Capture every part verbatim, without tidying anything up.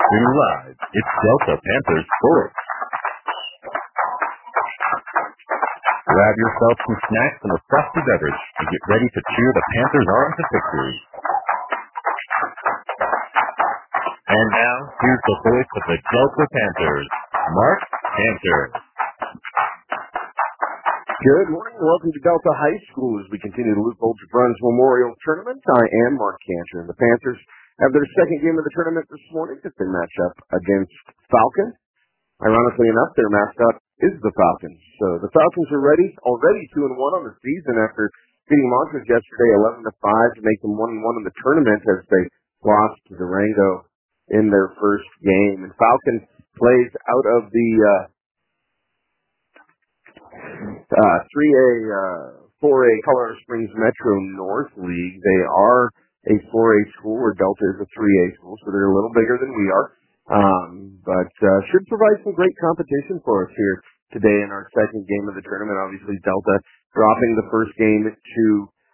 Streaming live, it's Delta Panthers Sports. Grab yourself some snacks and a frosty beverage and get ready to cheer the Panthers on to victory. And now, here's the voice of the Delta Panthers, Mark Cantor. Good morning. Welcome to Delta High School as we continue the Luke Bolger Bruns Memorial Tournament. I am Mark Cantor, and the Panthers have their second game of the tournament this morning as they match up against Falcon. Ironically enough, their mascot is the Falcons. So the Falcons are ready, already two and one on the season after beating Montrose yesterday eleven to five to make them one and one in the tournament as they lost to Durango in their first game. And Falcon plays out of the uh, uh, three A, uh, four A Colorado Springs Metro North League. They are a four A school, where Delta is a three A school, so they're a little bigger than we are. Um, but uh, should provide some great competition for us here today in our second game of the tournament. Obviously, Delta dropping the first game to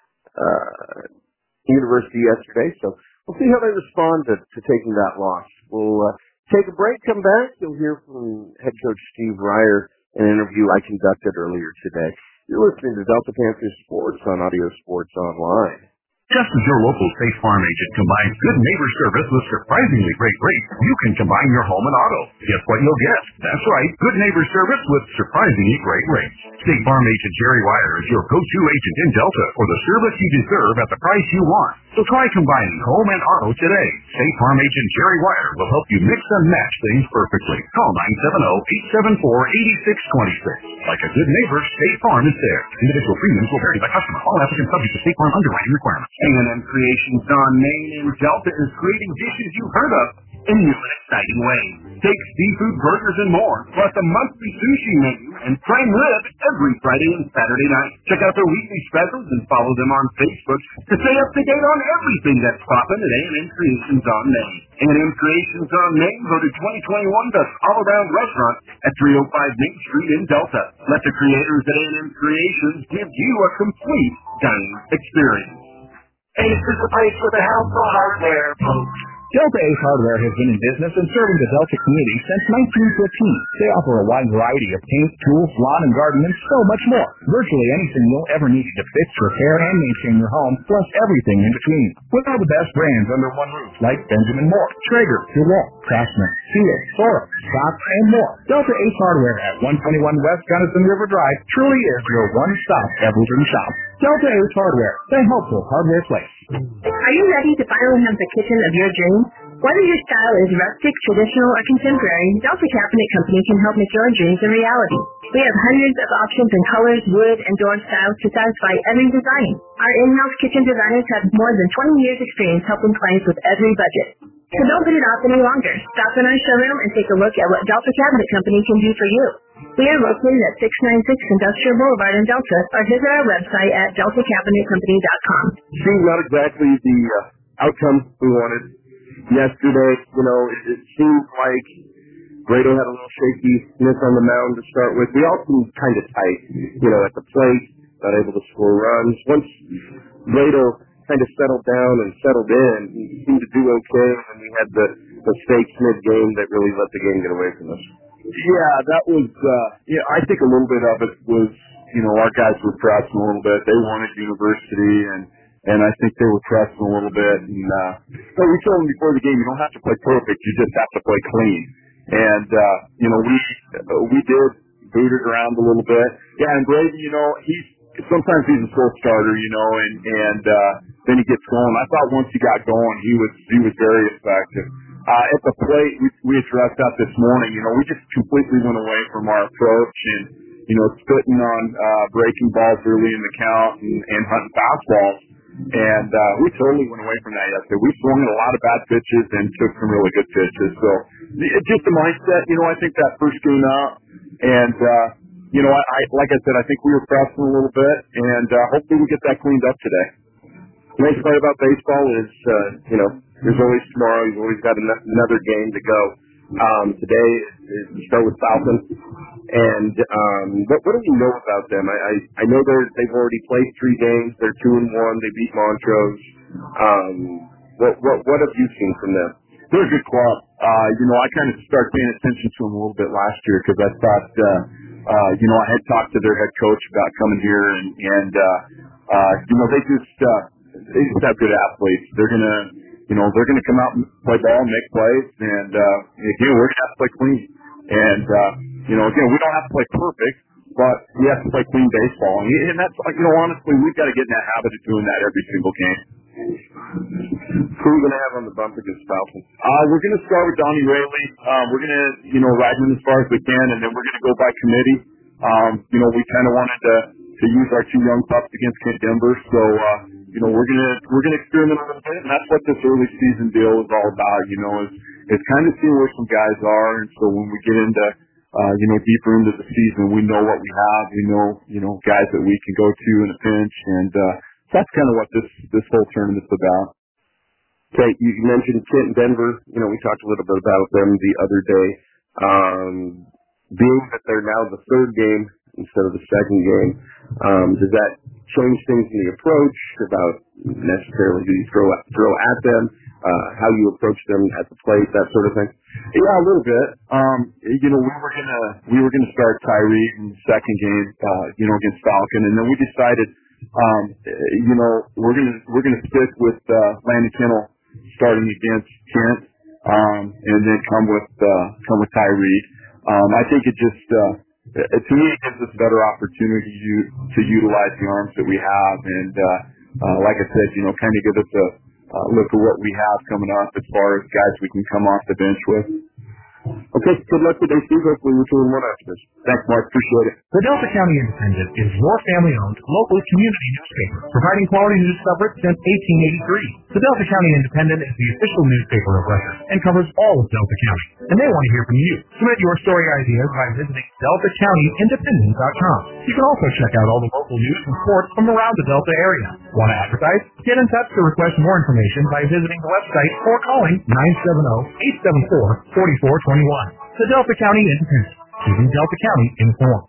uh, University yesterday, so we'll see how they respond to, to taking that loss. We'll uh, take a break, come back. You'll hear from head coach Steve Ryer in an interview I conducted earlier today. You're listening to Delta Panthers Sports on Audio Sports Online. Just as your local State Farm agent combines good neighbor service with surprisingly great rates, you can combine your home and auto. Guess what you'll get? That's right, good neighbor service with surprisingly great rates. State Farm agent Jerry Wire is your go-to agent in Delta for the service you deserve at the price you want. So try combining home and auto today. State Farm agent Jerry Wire will help you mix and match things perfectly. Call nine seven zero, eight seven four, eight six two six. Like a good neighbor, State Farm is there. Individual premiums will vary by customer. All applicants subject to State Farm underwriting requirements. A and M Creations on Main in Delta is creating dishes you've heard of in new and exciting ways. Steaks, seafood, burgers, and more, plus a monthly sushi menu and prime rib every Friday and Saturday night. Check out their weekly specials and follow them on Facebook to stay up to date on everything that's popping at A and M Creations on Main. A and M Creations on Main voted twenty twenty-one Best All-Around Restaurant at three oh five Main Street in Delta. Let the creators at A and M Creations give you a complete dining experience. Ace is the place for the household hardware, folks. Delta Ace Hardware has been in business and serving the Delta community since nineteen fifteen. They offer a wide variety of paint, tools, lawn and garden, and so much more. Virtually anything you'll ever need to fix, repair, and maintain your home, plus everything in between. With all the best brands under one roof, like Benjamin Moore, Traeger, DeWalt, Craftsman, Seal, Sora, Scott, and more. Delta Ace Hardware at one twenty-one West Gunnison River Drive truly is your one-stop everything shop. Delta Ace Hardware, the helpful hardware place. Are you ready to finally have the kitchen of your dreams? Whether your style is rustic, traditional, or contemporary, Delta Cabinet Company can help make your dreams a reality. We have hundreds of options in colors, wood, and door styles to satisfy every design. Our in-house kitchen designers have more than twenty years experience helping clients with every budget. So don't put it off any longer. Stop in our showroom and take a look at what Delta Cabinet Company can do for you. We are located at six ninety-six Industrial Boulevard in Delta, or visit our website at delta cabinet company dot com. Seemed not exactly the uh, outcome we wanted yesterday. You know, it, it seemed like Grado had a little shakiness on the mound to start with. We all seemed kind of tight, you know, at the plate, not able to score runs. Once Grado kind of settled down and settled in, he seemed to do okay, and we had the mistakes mid-game that really let the game get away from us. Yeah, that was, uh, yeah, I think a little bit of it was, you know, our guys were pressing a little bit. They wanted University, and, and I think they were pressing a little bit. And, uh, but we told them before the game, you don't have to play perfect, you just have to play clean. And, uh, you know, we, uh, we did boot it around a little bit. Yeah, and Brady, you know, he's, sometimes he's a slow starter, you know, and, and, uh, then he gets going. I thought once he got going, he was, he was very effective. Uh, at the plate, we, we addressed that this morning. You know, we just completely went away from our approach and, you know, spitting on, uh, breaking balls early in the count and, and hunting fastballs. And, uh, we totally went away from that yesterday. We swung at a lot of bad pitches and took some really good pitches. So, it's just a mindset. You know, I think that first game out and, uh, you know, I, I, like I said, I think we were pressing a little bit and, uh, hopefully we get that cleaned up today. The nice part about baseball is, uh, you know, there's always tomorrow. You've always got an- another game to go. Um, today is we start with Falcon, and um, what, what do you know about them? I I, I know they're they've already played three games. They're two and one. They beat Montrose. Um, what what what have you seen from them? they're a good club. Uh, you know, I kind of started paying attention to them a little bit last year because I thought, uh, uh, you know, I had talked to their head coach about coming here, and, and uh, uh, you know, they just uh, they just have good athletes. They're gonna, you know, they're gonna come out and play ball, and make plays, and uh, again, we're gonna have to play clean. And uh, you know, again, we don't have to play perfect, but we have to play clean baseball, and, and that's, you know, honestly, we've got to get in that habit of doing that every single game. Who are we going to have on the bump against Falcons? Uh, we're going to start with Donnie Rayleigh. Um, we're going to, you know, ride him as far as we can, and then we're going to go by committee. Um, you know, we kind of wanted to, to use our two young pups against Kent Denver, so, uh, you know, we're going to, we're going to experiment a little bit, and that's what this early season deal is all about, you know, is, is kind of seeing where some guys are, and so when we get into, uh, you know, deeper into the season, we know what we have, we know, you know, guys that we can go to in a pinch, and, uh, that's kind of what this, this whole tournament's about. Okay, you mentioned Kent and Denver. You know, we talked a little bit about them the other day. Um, being that they're now the third game instead of the second game, um, does that change things in the approach about necessarily who you throw at, throw at them, uh, how you approach them at the plate, that sort of thing? Yeah, a little bit. Um, you know, we were gonna we were gonna start Tyree in the second game, uh, you know, against Falcon, and then we decided, um, you know, we're gonna we're gonna stick with uh, Landon Kennel starting against Kent, um, and then come with uh, come with Tyree. Um, I think it just uh, it, to me it gives us a better opportunity to, to utilize the arms that we have, and uh, uh, like I said, you know, kind of give us a uh, look at what we have coming up as far as guys we can come off the bench with. Okay, good luck today, Steve. Hopefully we're doing one after this. Thanks, Mark. Appreciate it. The Delta County Independent is your family-owned, local community newspaper, providing quality news coverage since eighteen eighty-three. The Delta County Independent is the official newspaper of record and covers all of Delta County, and they want to hear from you. Submit your story ideas by visiting delta county independent dot com. You can also check out all the local news and sports from around the Delta area. Want to advertise? Get in touch to request more information by visiting the website or calling nine seven zero, eight seven four, four four two one. The Delta County Independent, keeping Delta County informed.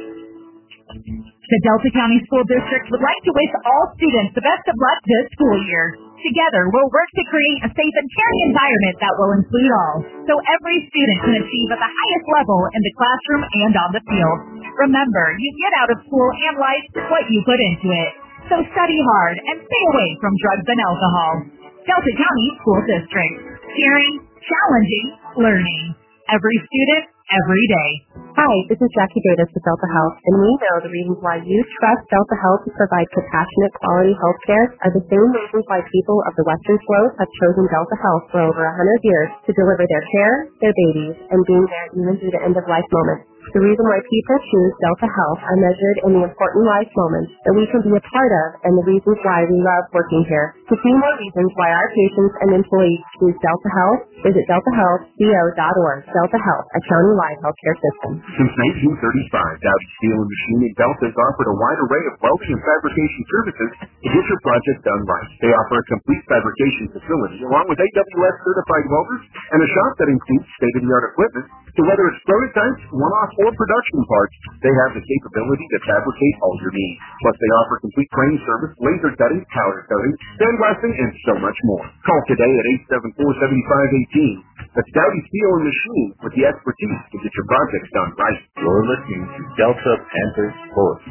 The Delta County School District would like to wish all students the best of luck this school year. Together, we'll work to create a safe and caring environment that will include all, so every student can achieve at the highest level in the classroom and on the field. Remember, you get out of school and life what you put into it. So study hard and stay away from drugs and alcohol. Delta County School District. Caring, challenging, learning. Every student, every day. Hi, this is Jackie Davis with Delta Health, and we know the reasons why you trust Delta Health to provide compassionate, quality health care are the same reasons why people of the Western Slope have chosen Delta Health for over one hundred years to deliver their care, their babies, and being there even through the end-of-life moments. The reason why people choose Delta Health are measured in the important life moments that we can be a part of, and the reasons why we love working here. To see more reasons why our patients and employees choose Delta Health, visit delta health co dot org. Delta Health, a county-wide healthcare system. Since nineteen thirty-five, Dowdy Steel and Machining Delta has offered a wide array of welding and fabrication services to get your project done right. They offer a complete fabrication facility along with A W S certified welders and a shop that includes state-of-the-art equipment. So whether it's prototypes, one-off, or production parts, they have the capability to fabricate all your needs. Plus, they offer complete crane service, laser cutting, powder coating, sandblasting, and so much more. Call today at eight seven four, seven five one eight. That's Dowdy Steel and Machine with the expertise to get your projects done right. You're listening to Delta Panthers Sports.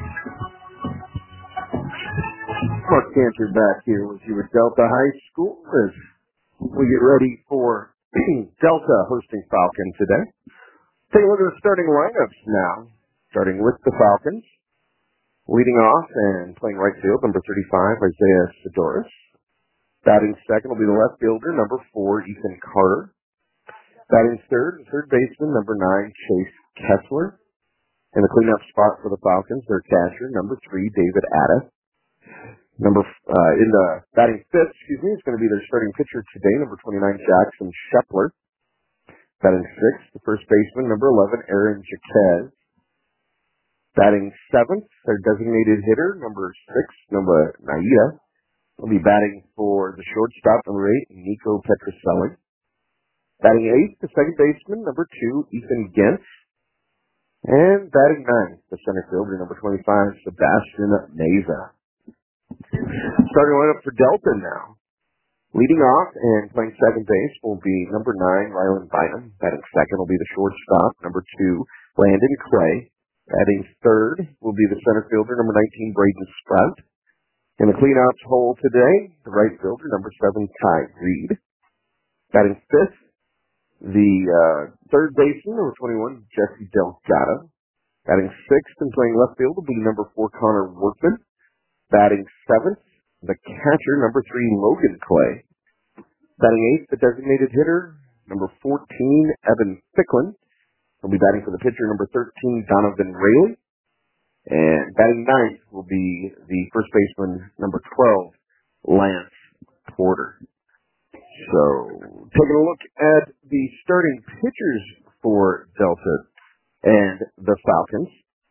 Mark Cantor back here with you at Delta High School as we get ready for Delta hosting Falcon today. Take a look at the starting lineups now, starting with the Falcons. Leading off and playing right field, number thirty-five, Isaiah Sidoris. Batting second will be the left fielder, number four, Ethan Carter. Batting third, third baseman, number nine, Chase Kessler. In the cleanup spot for the Falcons, their catcher, number three, David Addis. Number uh, in the batting fifth, excuse me, is going to be their starting pitcher today, number twenty-nine, Jackson Shepler. Batting sixth, the first baseman, number eleven, Aaron Jaquez. Batting seventh, their designated hitter, number six, number Naida. Will be batting for the shortstop, number eight, Nico Petroselli. Batting eighth, the second baseman, number two, Ethan Gent. And batting ninth, the center fielder, number twenty-five, Sebastian Neza. Starting lineup for Delta now. Leading off and playing second base will be number nine, Rylan Bynum. Batting second will be the shortstop, number two, Landon Clay. Batting third will be the center fielder, number nineteen, Braden Sprout. In the cleanout hole today, the right fielder, number seven, Ty Reed. Batting fifth, the uh, third baseman, number twenty-one, Jesse Delgado. Batting sixth and playing left field will be number four, Connor Workman. Batting seventh, the catcher, number three, Logan Clay. Batting eighth, the designated hitter, number fourteen, Evan Ficklin. He'll be batting for the pitcher, number thirteen, Donovan Rayleigh. And batting ninth will be the first baseman, number twelve, Lance Porter. So, taking a look at the starting pitchers for Delta and the Falcons.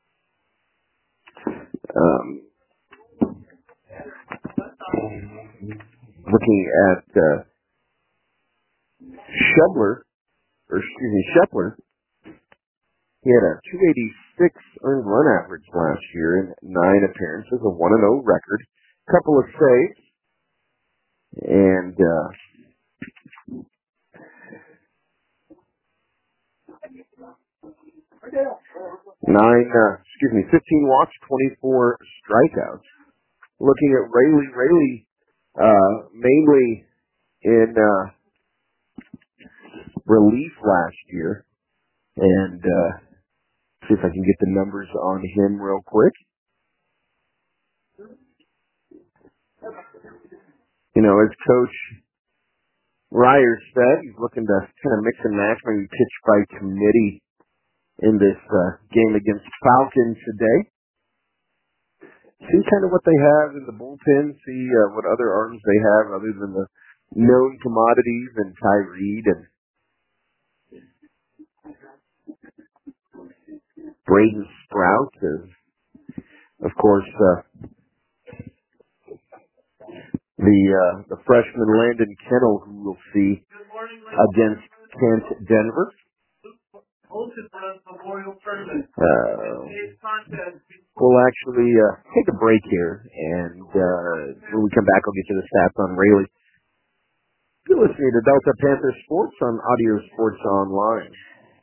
Um, looking at uh, Shepler, or excuse me, Shepler, he had a two eighty-six earned run average last year in nine appearances, a one and oh record, couple of saves, and uh, nine, uh, excuse me, fifteen walks, twenty-four strikeouts. Looking at Rayleigh, Rayleigh, uh, mainly in uh, relief last year, and uh, see if I can get the numbers on him real quick. You know, as Coach Ryer said, he's looking to kind of mix and match, maybe pitch by committee in this uh, game against Falcons today. See kind of what they have in the bullpen, see uh, what other arms they have other than the known commodities and Ty Reed and Braden Sprout, and of course uh, the uh, the freshman Landon Kennel, who we'll see against Kent Denver. Uh, we'll actually uh, take a break here, and uh, when we come back, I'll get you the stats on Rayleigh. You're listening to Delta Panther Sports on Audio Sports Online.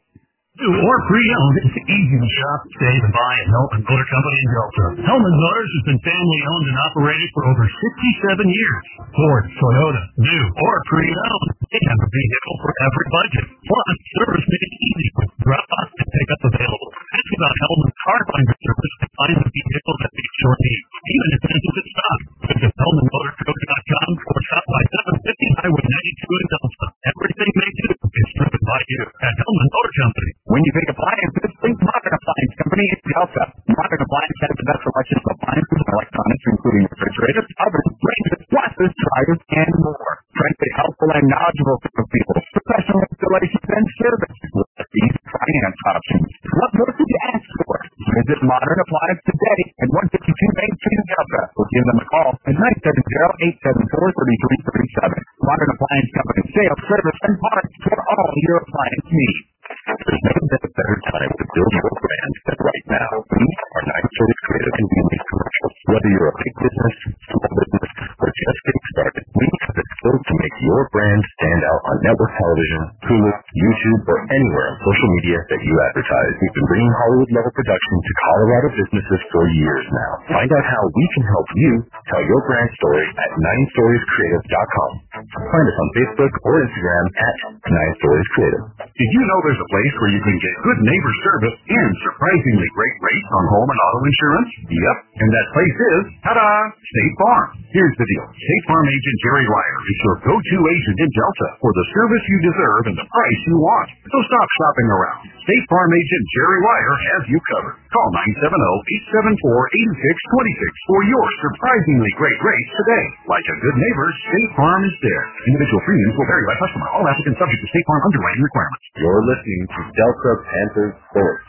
New or pre-owned, it's easy to shop, save, and buy at Hellman Motor Company in Delta. Hellman Motors has been family-owned and operated for over sixty-seven years. Ford, Toyota, new or pre-owned, they have a vehicle for every budget. Plus, service made it easy with drop-off and pick-up available. Ask about Hellman's Car Finder service to find the vehicle that meets your needs, even if it isn't in stock. Visit Hellman Motor Co dot com or stop by seven fifty Highway ninety-two in Delta. Everything they do is driven by you at Hellman Motor Company. When you think appliances, think Modern Appliance Company in Delta. Modern Appliance has the best selection of appliances and electronics, including refrigerators, ovens, ranges, washers, dryers, and more. Frankly, helpful and knowledgeable group of people. Professional installations and service with these finance options. What more could you ask for? Visit Modern Appliance today at one fifty-two Main Street in Delta, or give them a call at nine seven zero, eight seven four, three three three seven. Modern Appliance Company, sales, service, and parts for all your appliance needs. There's never been a better time to build your brand than right now. We are Nine Stories Creative and Unique Commercials. Whether you're a big business, small business, or just getting started, we have the skills to make your brand stand out on network television, Hulu, YouTube, or anywhere on social media that you advertise. We've been bringing Hollywood-level production to Colorado businesses for years now. Find out how we can help you tell your brand story at nine stories creative dot com. Find us on Facebook or Instagram at nine stories creative. Did you know there's a place where you can get good neighbor service and surprisingly great rates on home and auto insurance? Yep, and that place is, ta-da, State Farm. Here's the deal. State Farm agent Jerry Ryer is your go-to agent in Delta for the service you deserve and the price you want. So stop shopping around. State Farm agent Jerry Ryer has you covered. Call nine seven zero, eight seven four, eight six two six for your surprisingly great rates today. Like a good neighbor, State Farm is there. Individual premiums will vary by customer. All applicants subject to State Farm underwriting requirements. You're listening to Delta Panther Sports.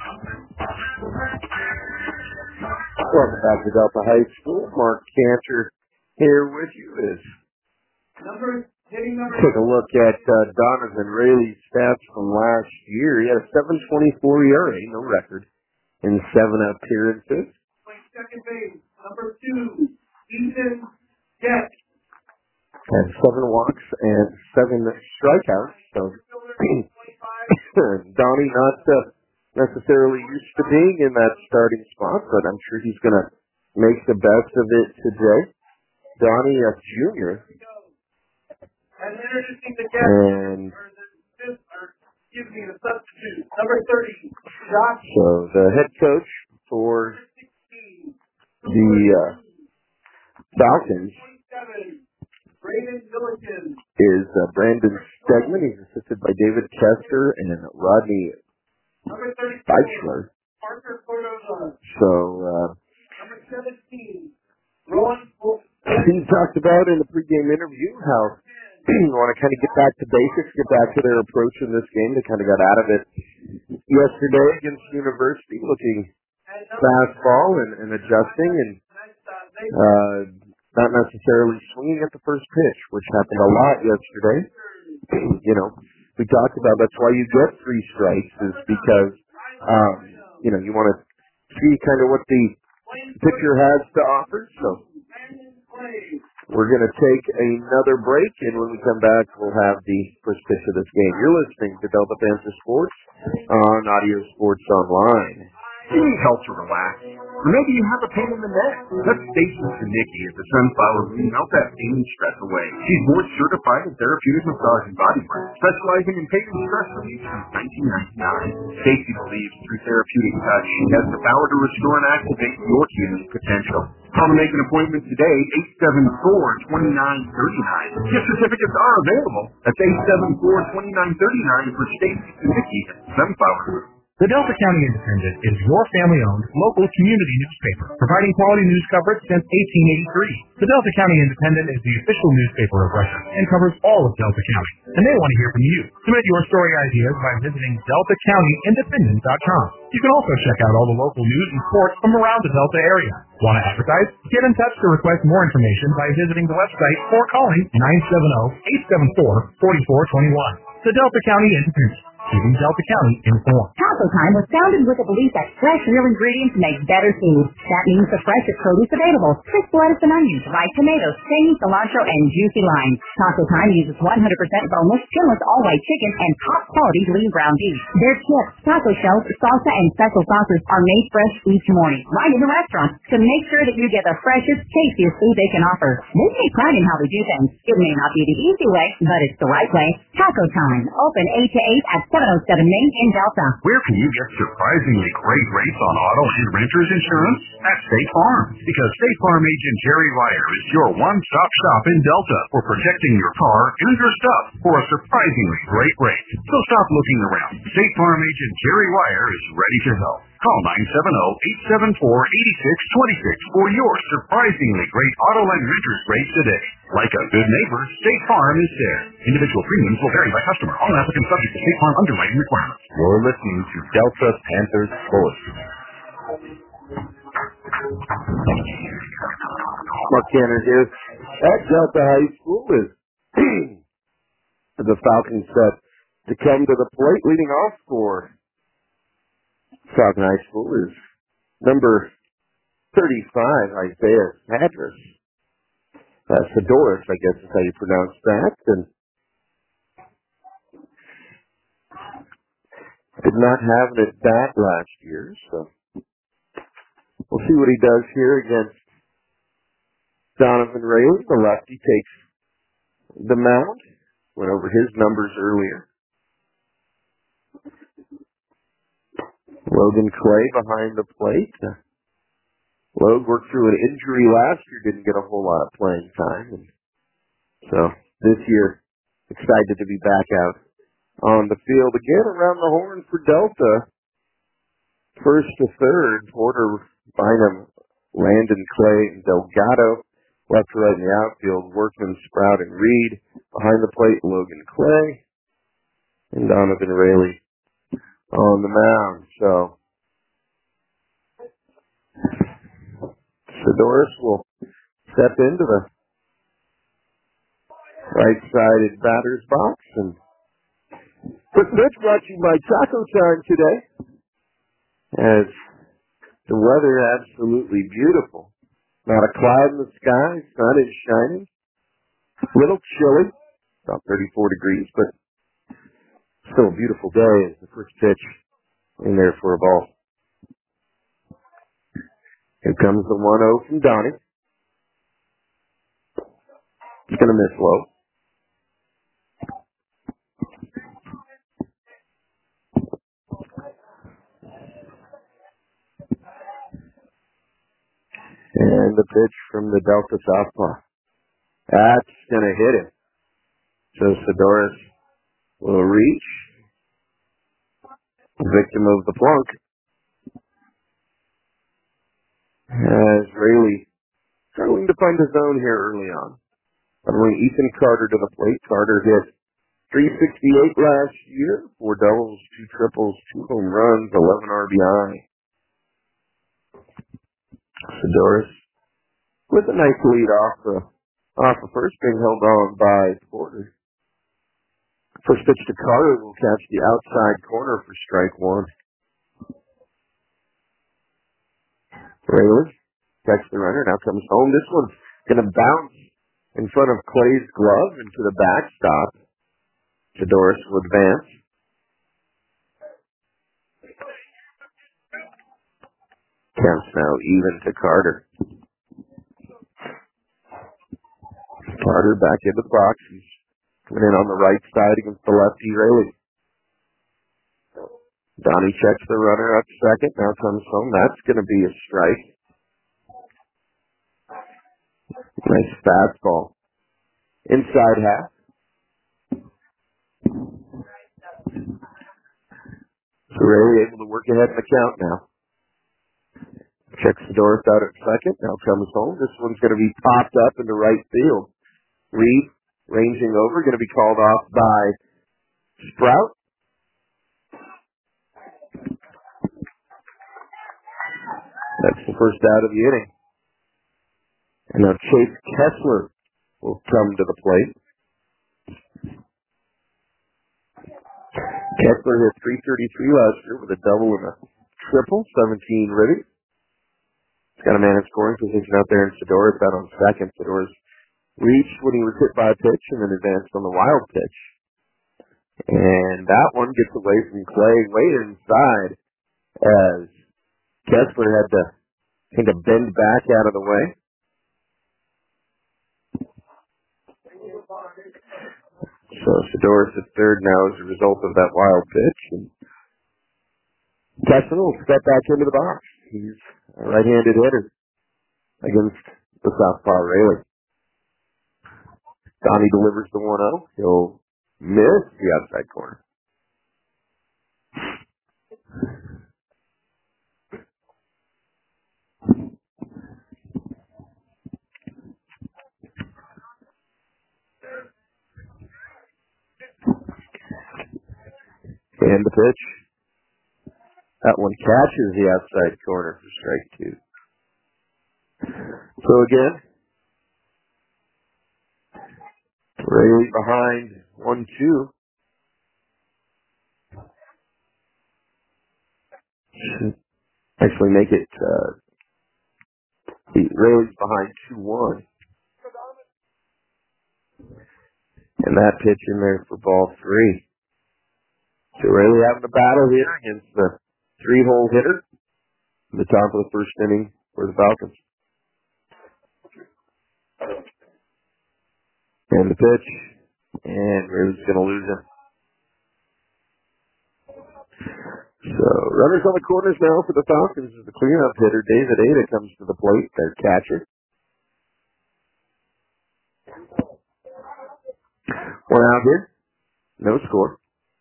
Welcome back to Delta High School. Mark Cantor here with you. Is take a look at uh, Donovan Rayleigh's stats from last year. He had a seven twenty-four E R A, no record, in seven appearances. Second base, number two, Ethan Deck. Had seven walks and seven strikeouts. So Donnie not uh, necessarily used to being in that starting spot, but I'm sure he's going to make the best of it today. Donnie, a junior. And so the head coach for the uh, Falcons is uh, Brandon Stegman. He's assisted by David Kester and Rodney Eichler. So uh, he talked about in the pregame interview how you want to kind of get back to basics, get back to their approach in this game. They kind of got out of it yesterday against University, looking fastball and, and adjusting and uh, not necessarily swinging at the first pitch, which happened a lot yesterday. You know, we talked about that's why you get three strikes is because, um, you know, you want to see kind of what the pitcher has to offer. So we're going to take another break, and when we come back, we'll have the first pitch of this game. You're listening to Delta Panther Sports on Audio Sports Online. You need help to relax. Or maybe you have a pain in the neck. Let Stacy Zanicki at the Sunflower Room melt that pain and stress away. She's board certified in therapeutic massage and body work, specializing in pain and stress relief since nineteen ninety-nine. Stacy believes through therapeutic touch she has the power to restore and activate your healing potential. Call to make an appointment today, eight seven four, two nine three nine. Gift certificates are available. That's eight seven four, two nine three nine for Stacy Zanicki at the Sunflower Room. The Delta County Independent is your family-owned, local community newspaper, providing quality news coverage since eighteen eighty-three. The Delta County Independent is the official newspaper of record and covers all of Delta County. And they want to hear from you. Submit your story ideas by visiting delta county independent dot com. You can also check out all the local news and sports from around the Delta area. Want to advertise? Get in touch to request more information by visiting the website or calling nine seven zero, eight seven four, four four two one. The Delta County Independent, keeping Delta County informed. Taco Time was founded with the belief that fresh, real ingredients make better food. That means the freshest produce available. Crisp lettuce and onions, ripe tomatoes, stringy cilantro, and juicy limes. Taco Time uses one hundred percent boneless, skinless, all-white chicken and top-quality lean ground beef. Their chips, taco shells, salsa, and special sauces are made fresh each morning, right in the restaurant, to make sure that you get the freshest, tastiest food they can offer. They take pride in how they do things. It may not be the easy way, but it's the right way. Taco Time, open eight to eight at seven oh seven Main in Delta. Where can you get surprisingly great rates on auto and renter's insurance? At State Farm. Because State Farm agent Jerry Ryer is your one-stop shop in Delta for protecting your car and your stuff for a surprisingly great rate. So stop looking around. State Farm agent Jerry Ryer is ready to help. Call nine seven zero, eight seven four, eight six two six for your surprisingly great auto and renter's rates today. Like a good neighbor, State Farm is there. Individual premiums will vary by customer. All applicants subject to State Farm underwriting requirements. You're listening to Delta Panthers Sports. Mark Cannon here at Delta High School is the Falcons set to come to the plate. Leading off for Falcon High School is number thirty-five, Isaiah Sadras. Uh, Fedoris, I guess is how you pronounce that. And did not have it at bat last year, so we'll see what he does here against Donovan Rayleigh. The lefty takes the mound. Went over his numbers earlier. Logan Clay behind the plate. Uh, Logan worked through an injury last year, didn't get a whole lot of playing time. And so this year, excited to be back out on the field again. Around the horn for Delta. First to third, Porter, Bynum, Landon, Clay, and Delgado. Left to right in the outfield, Workman, Sprout, and Reed. Behind the plate, Logan Clay and Donovan Rayleigh on the mound. So Fedoris will step into the right-sided batter's box. And the pitch brought to you by Taco Time today, as the weather absolutely beautiful. Not a cloud in the sky, sun is shining. Little chilly, about thirty-four degrees, but still a beautiful day as the first pitch in there for a ball. Here comes the one oh from Donnie. He's going to miss low. And the pitch from the Delta southpaw. That's going to hit him. So Sidoris will reach. Victim of the plunk. As Rayleigh struggling to find a zone here early on. Following Ethan Carter to the plate. Carter hit three sixty-eight last year. Four doubles, two triples, two home runs, eleven R B I. Sidoris with a nice lead off the off the first, being held on by Porter. First pitch to Carter will catch the outside corner for strike one. Rayleigh checks the runner, now comes home. This one's going to bounce in front of Clay's glove into the backstop. Sidoris will advance. Counts now even to Carter. Carter back into the box. He's coming in on the right side against the lefty Rayleigh. Donnie checks the runner up second. Now comes home. That's going to be a strike. Nice fastball. Inside half. So Rayleigh able to work ahead in the count now. Checks Sidoris out at second. Now comes home. This one's going to be popped up into right field. Reed ranging over. Going to be called off by Sprout. That's the first out of the inning. And now Chase Kessler will come to the plate. Kessler hit three thirty-three last year with a double and a triple, seventeen ribbies. He's got a man in scoring position out there in Sidoris out on second. Sidoris reached when he was hit by a pitch and then advanced on the wild pitch. And that one gets away from Clay way inside as Kessler had to kind of bend back out of the way. So Sidoris at third now as a result of that wild pitch. And Kessler will step back into the box. He's a right-handed hitter against the southpaw Rayleigh. Donnie delivers the one oh. He'll miss the outside corner. And the pitch. That one catches the outside corner for strike two. So again, Rayleigh behind one two. Actually make it, uh, Rayleigh's behind two one. And that pitch in there for ball three. So Rayleigh having a battle here against the three-hole hitter in the top of the first inning for the Falcons. And the pitch. And Rayleigh's going to lose him. So, runners on the corners now for the Falcons as the cleanup hitter, David Ada, comes to the plate, their catcher. One out here. No score.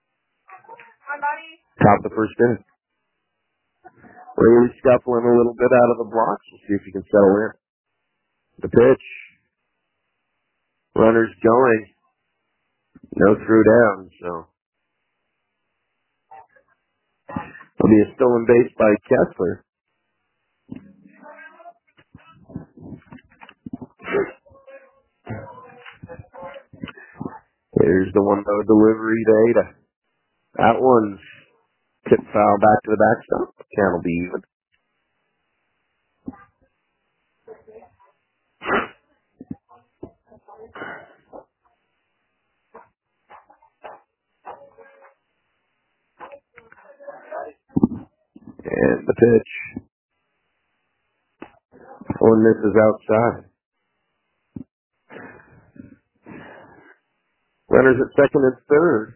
Top of the first inning. Rayleigh scuffling a little bit out of the blocks. We'll see if he can settle in. The pitch. Runners going. No through down, so. It'll be a stolen base by Kessler. Here's the one oh delivery to Ada. That one's tip foul back to the backstop. Count will be even. And the pitch. One misses outside. Runners at second and third.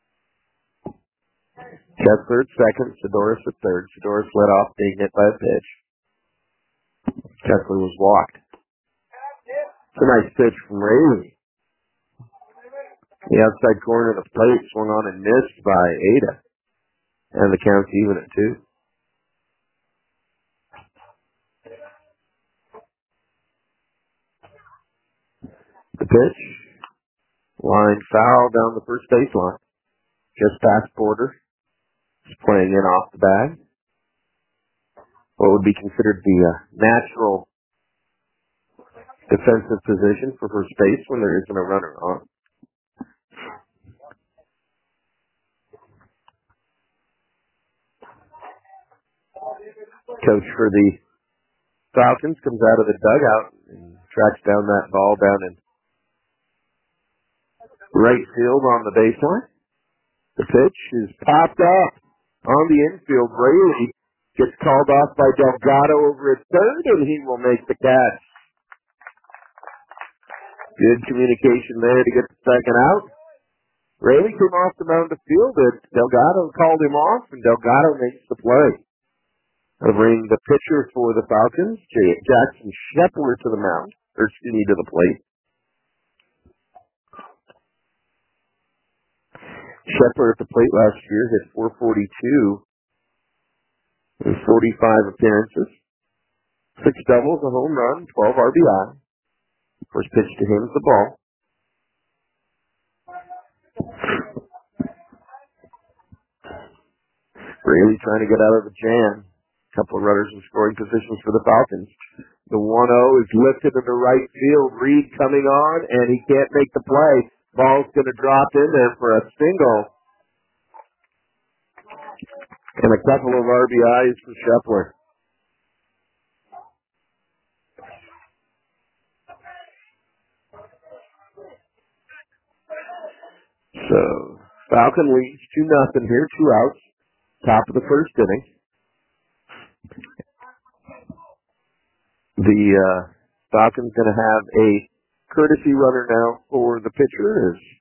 Kessler at second, Sidoris at third. Sidoris led off, being hit by a pitch. Kessler was walked. It's a nice pitch from Rayleigh. The outside corner of the plate swung on and missed by Ada. And the count's even at two. The pitch. Line foul down the first baseline. Just past Porter. He's playing in off the bag. What would be considered the uh, natural defensive position for first base when there isn't a runner on. Coach for the Falcons comes out of the dugout and tracks down that ball down in right field on the baseline. The pitch is popped up on the infield. Rayleigh gets called off by Delgado over at third, and he will make the catch. Good communication there to get the second out. Rayleigh came off the mound to field it. Delgado called him off, and Delgado makes the play. I'll bring the pitcher for the Falcons, Jackson Shepler, to the mound, or excuse me, to the plate. Shepler at the plate last year hit four forty-two in forty-five appearances. Six doubles, a home run, twelve R B I. First pitch to him is the ball. Rayleigh trying to get out of the jam. Couple of runners in scoring positions for the Falcons. The one oh is lifted into right field. Reed coming on, and he can't make the play. Ball's going to drop in there for a single. And a couple of R B Is for Shepler. So, Falcon leads two nothing here, two outs. Top of the first inning. The uh, Falcons going to have a courtesy runner now for the pitcher. Is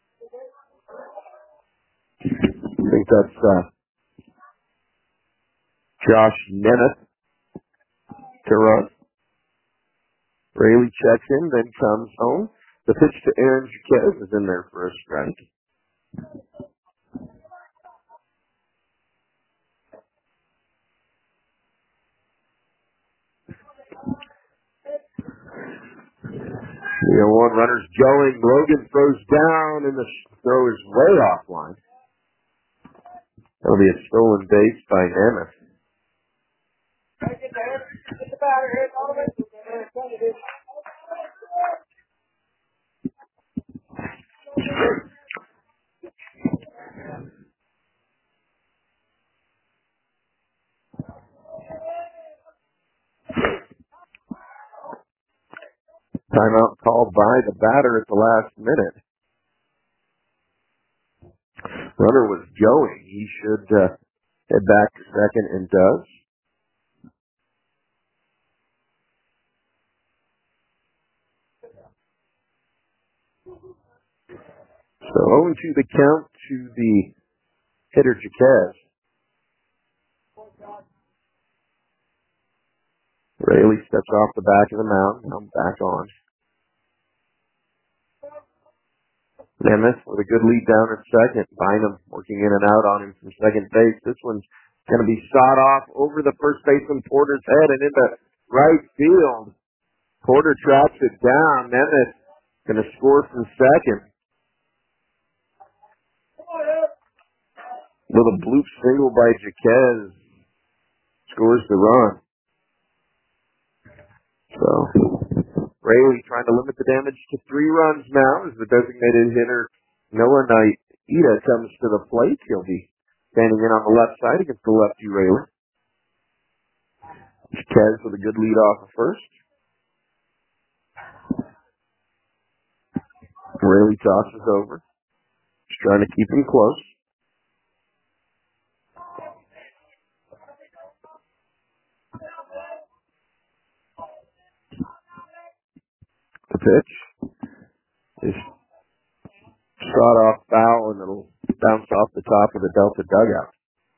I think that's uh, Josh Nemeth to run. Rayleigh checks in, then comes home. The pitch to Aaron Jaquez is in there for a strike. The one runner's going. Logan throws down, and the throw is way offline. That'll be a stolen base by Nemeth. Timeout called by the batter at the last minute. Runner was going. He should uh, head back to second and does. So oh and two the count to the hitter Jaquez. Rayleigh steps off the back of the mound. Now back on. Nemeth with a good lead down at second. Bynum working in and out on him from second base. This one's going to be shot off over the first baseman Porter's head and into right field. Porter tracks it down. Nemeth going to score from second. With a bloop single by Jaquez. Scores the run. So, Rayleigh trying to limit the damage to three runs now as the designated hitter Noah Knight Ida comes to the plate. He'll be standing in on the left side against the lefty Rayleigh. Jaquez with a good lead off of first. Rayleigh tosses over. Just trying to keep him close. pitch is shot off foul, and it'll bounce off the top of the Delta dugout.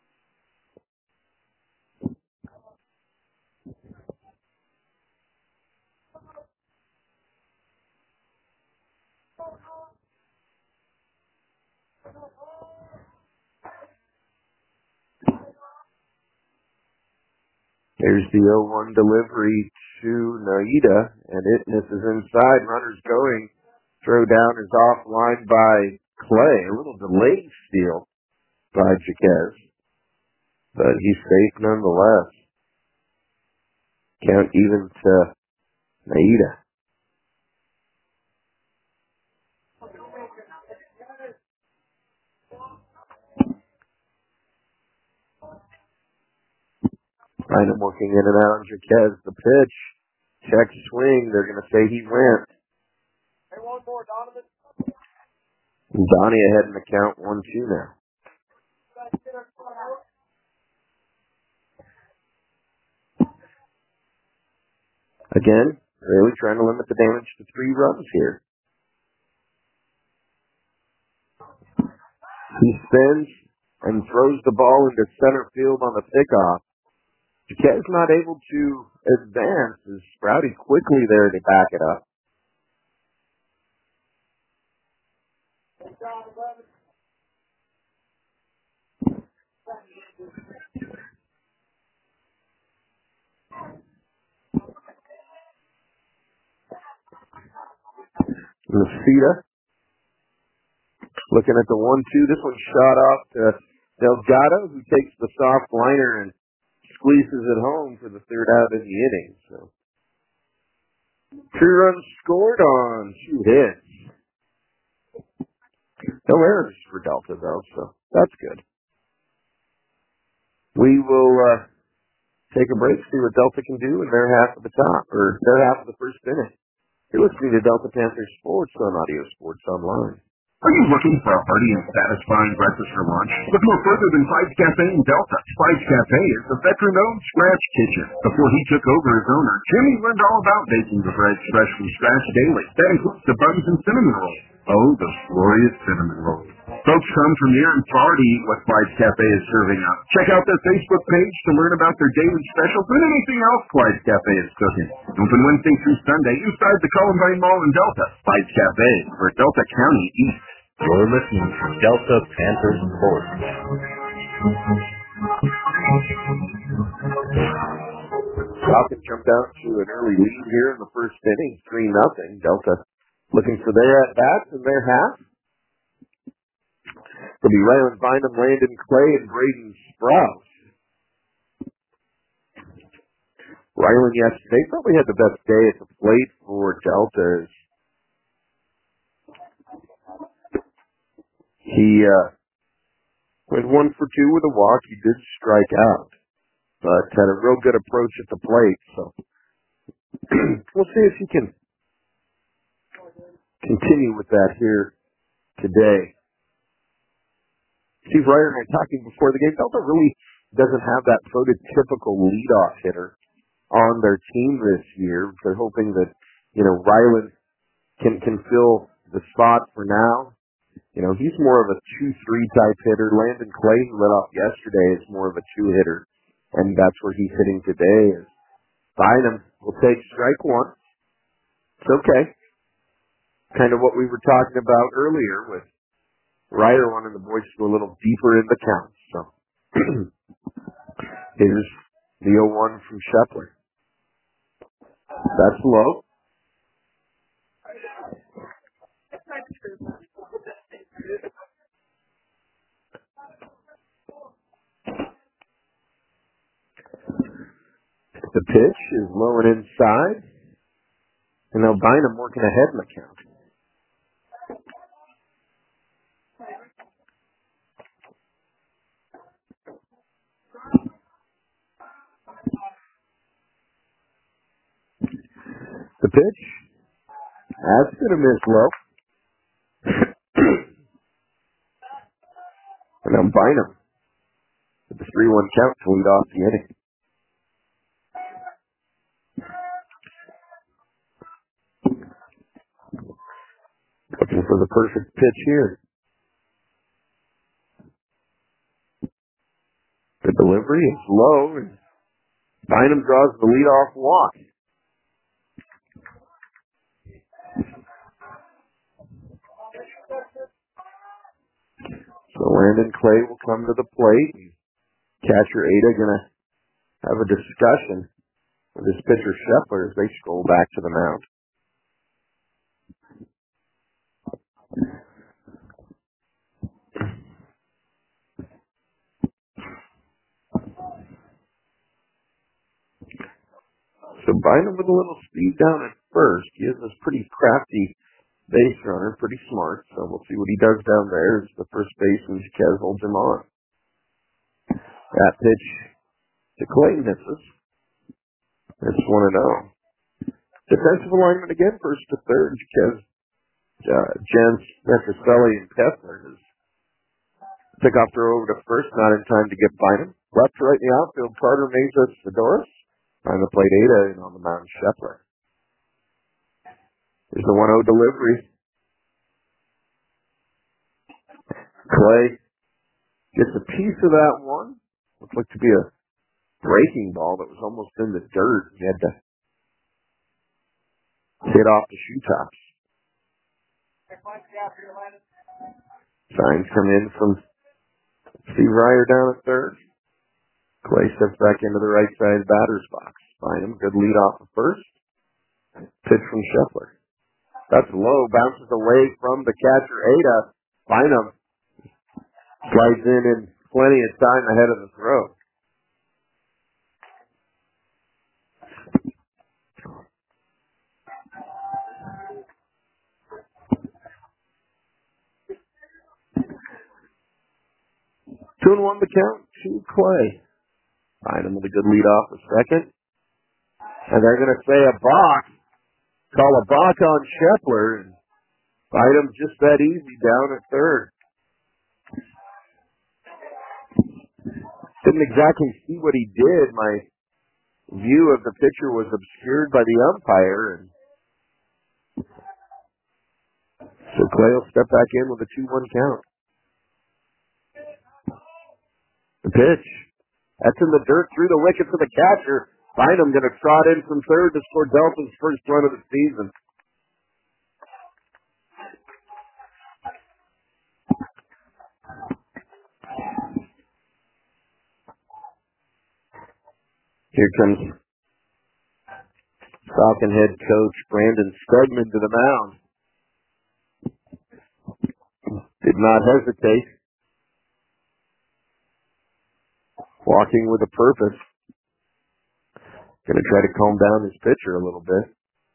Here's the oh one delivery to Naida, and it misses inside. Runners going. Throw down is offline by Clay. A little delayed steal by Jaquez, but he's safe nonetheless. Count even to Naida. Bynum working in and out on Jaquez. The pitch. Check swing. They're going to say he went. Hey, one more, Donovan. Donnie ahead in the count, one two now. Again, really trying to limit the damage to three runs here. He spins and throws the ball into center field on the pickoff. Jaquez not able to advance as Sprouty quickly there to back it up. Lucida looking at the one two. This one shot off to Delgado, who takes the soft liner and squeezes it home for the third out of the inning. So two runs scored on two hits. No errors for Delta, though, so that's good. We will uh, take a break, see what Delta can do in their half of the top, or their half of the first inning. You're listening to Delta Panthers Sports on Audio Sports Online. Are you looking for a hearty and satisfying breakfast for lunch? Look no further than Fides Cafe in Delta. Fides Cafe is a veteran-owned scratch kitchen. Before he took over as owner, Jimmy learned all about baking the bread fresh from scratch daily. That includes the buns and cinnamon rolls. Oh, those glorious cinnamon rolls. Folks come from near and far to eat what Fides Cafe is serving up. Check out their Facebook page to learn about their daily specials and anything else Fides Cafe is cooking. Open Wednesday through Sunday inside the Columbine Mall in Delta. Fides Cafe for Delta County East. You're listening to Delta Panthers Sports. Falcons jumped out to an early lead here in the first inning, three nothing. Delta looking for their at-bats in their half. It'll be Ryland Bynum, Landon Clay, and Braden Sprouse. Ryland yesterday probably had the best day at the plate for Delta. He uh, went one for two with a walk. He did strike out, but had a real good approach at the plate. So we'll see if he can continue with that here today. Steve Ryder and I talking before the game. Delta really doesn't have that prototypical leadoff hitter on their team this year. They're hoping that, you know, Ryland can can fill the spot for now. You know, he's more of a two three type hitter. Landon Clay, who lit off yesterday, is more of a two hitter, and that's where he's hitting today. Is Bynum will take strike one. It's okay. Kind of what we were talking about earlier with Ryder wanting the boys to go a little deeper in the count. So here's the oh one from Shepler. That's low. The pitch is low and inside. And now Bynum working ahead in the count. The pitch, that's going to miss low. And now Bynum with the three one count to lead off the inning. for the perfect pitch here. The delivery is low, and Bynum draws the leadoff walk. So Landon Clay will come to the plate. Catcher Ada going to have a discussion with his pitcher Scheffler as they stroll back to the mound. So Bynum with a little speed down at first. He is this pretty crafty base runner, pretty smart. So we'll see what he does down there as the first baseman Kez holds him on. That pitch to Clay misses. It's one and oh. Defensive alignment again, first to third. Kez, uh, Jens, Petroselli, and Kessler. Pick off throw over to first, not in time to get Bynum. Left to right in the outfield, Carter, Mesa, Fedoris. On the plate, Ada, and on the mound, Scheffler. There's the one oh delivery. Clay gets a piece of that one. Looked like to be a breaking ball that was almost in the dirt. He had to hit off the shoe tops. Signs come in from Steve Ryer down at third. Clay steps back into the right side batter's box. Bynum, good lead off of first. Pitch from Scheffler. That's low, bounces away from the catcher, Ada. Bynum slides in in plenty of time ahead of the throw. Two and one the count to Clay. Bynum with a good lead off the second. And they're going to say a balk. Call a balk on Scheffler. And Bynum just that easy down at third. Didn't exactly see what he did. My view of the pitcher was obscured by the umpire. And so Clay will step back in with a two one count. The pitch. That's in the dirt through the wicket to the catcher. Bynum going to trot in from third to score Delta's first run of the season. Here comes Falcon head coach Brandon Stegman to the mound. Did not hesitate. Walking with a purpose. Going to try to calm down his pitcher a little bit.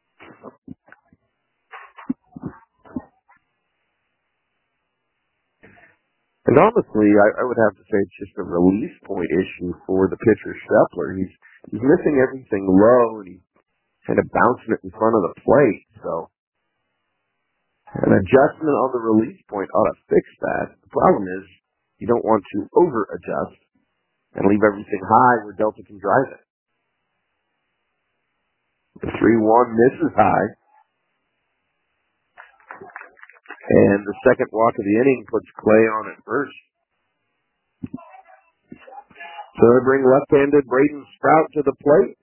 And honestly, I, I would have to say it's just a release point issue for the pitcher Scheffler. He's he's missing everything low, and he's kind of bouncing it in front of the plate. So an adjustment on the release point ought to fix that. The problem is you don't want to over-adjust and leave everything high where Delta can drive it. The three one misses high. And the second walk of the inning puts Clay on at first. So they bring left-handed Braden Sprout to the plate.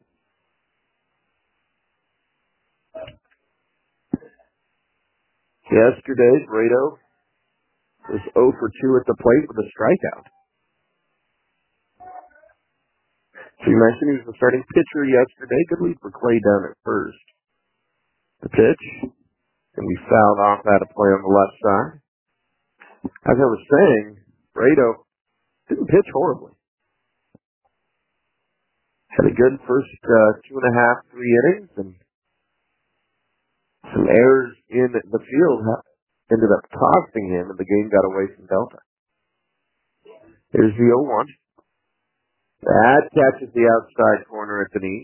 Yesterday, Brado was oh for two at the plate with a strikeout. So you mentioned he was the starting pitcher yesterday. Good lead for Clay down at first. The pitch. And we fouled off that a play on the left side. As I was saying, Brado didn't pitch horribly. Had a good first uh, two and a half, three innings, and some errors in the field ended up costing him, and the game got away from Delta. Here's the oh one. That catches the outside corner at the knees.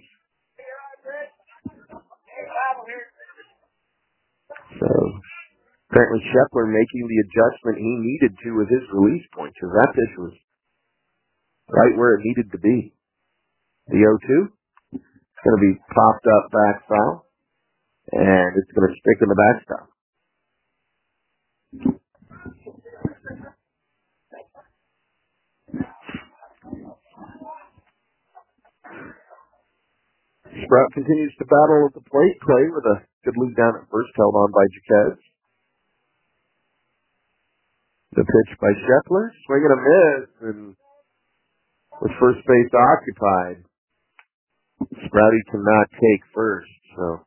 So, apparently Scheffler making the adjustment he needed to with his release point, because that pitch was right where it needed to be. The oh two is going to be popped up back foul, and it's going to stick in the backstop. Sprout continues to battle at the plate. Clay with a good lead down at first, held on by Jaquez. The pitch by Scheffler, swing and a miss, and with first base occupied, Sprouty cannot take first. So,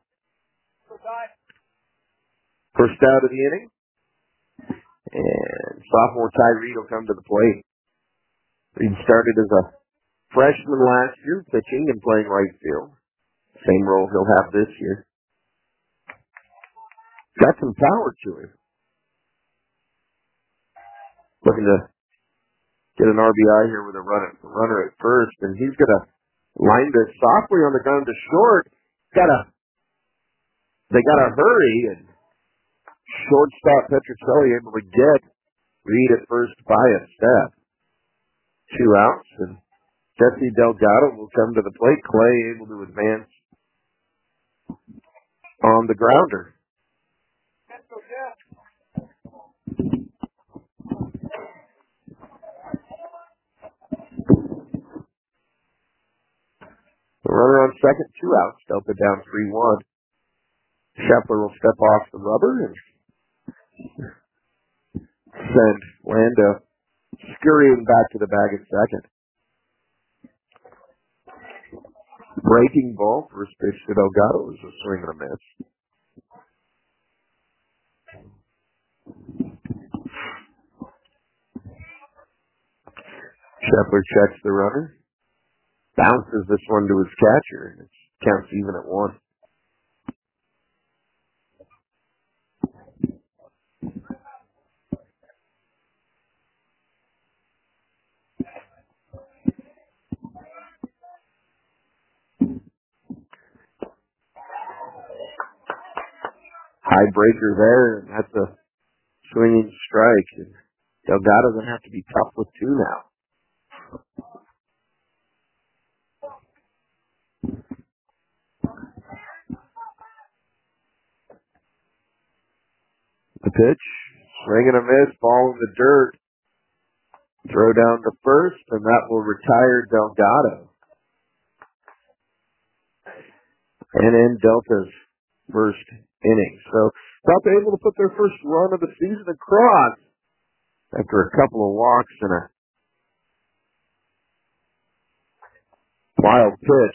first out of the inning, and sophomore Ty Reed will come to the plate. Reed started as a freshman last year, pitching and playing right field. Same role he'll have this year. Got some power to him. Looking to get an R B I here with a runner, runner at first, and he's going to line this softly on the ground to short. Gotta, they got to hurry, and shortstop Petrocelli able to get Reed at first by a step. Two outs, and Jesse Delgado will come to the plate. Clay able to advance on the grounder. The runner on second, two outs. Delta down three one. Scheffler will step off the rubber and send Landa scurrying back to the bag at second. Breaking ball, first pitch to Delgado is a swing and a miss. Scheffler checks the runner. Bounces this one to his catcher, and it counts even at one. High breaker there, and that's a swinging strike. And Delgado's going to have to be tough with two now. The pitch, swing and a miss, ball in the dirt. Throw down to first, and that will retire Delgado. And in Delta's first inning. So, Delta able to put their first run of the season across after a couple of walks and a wild pitch.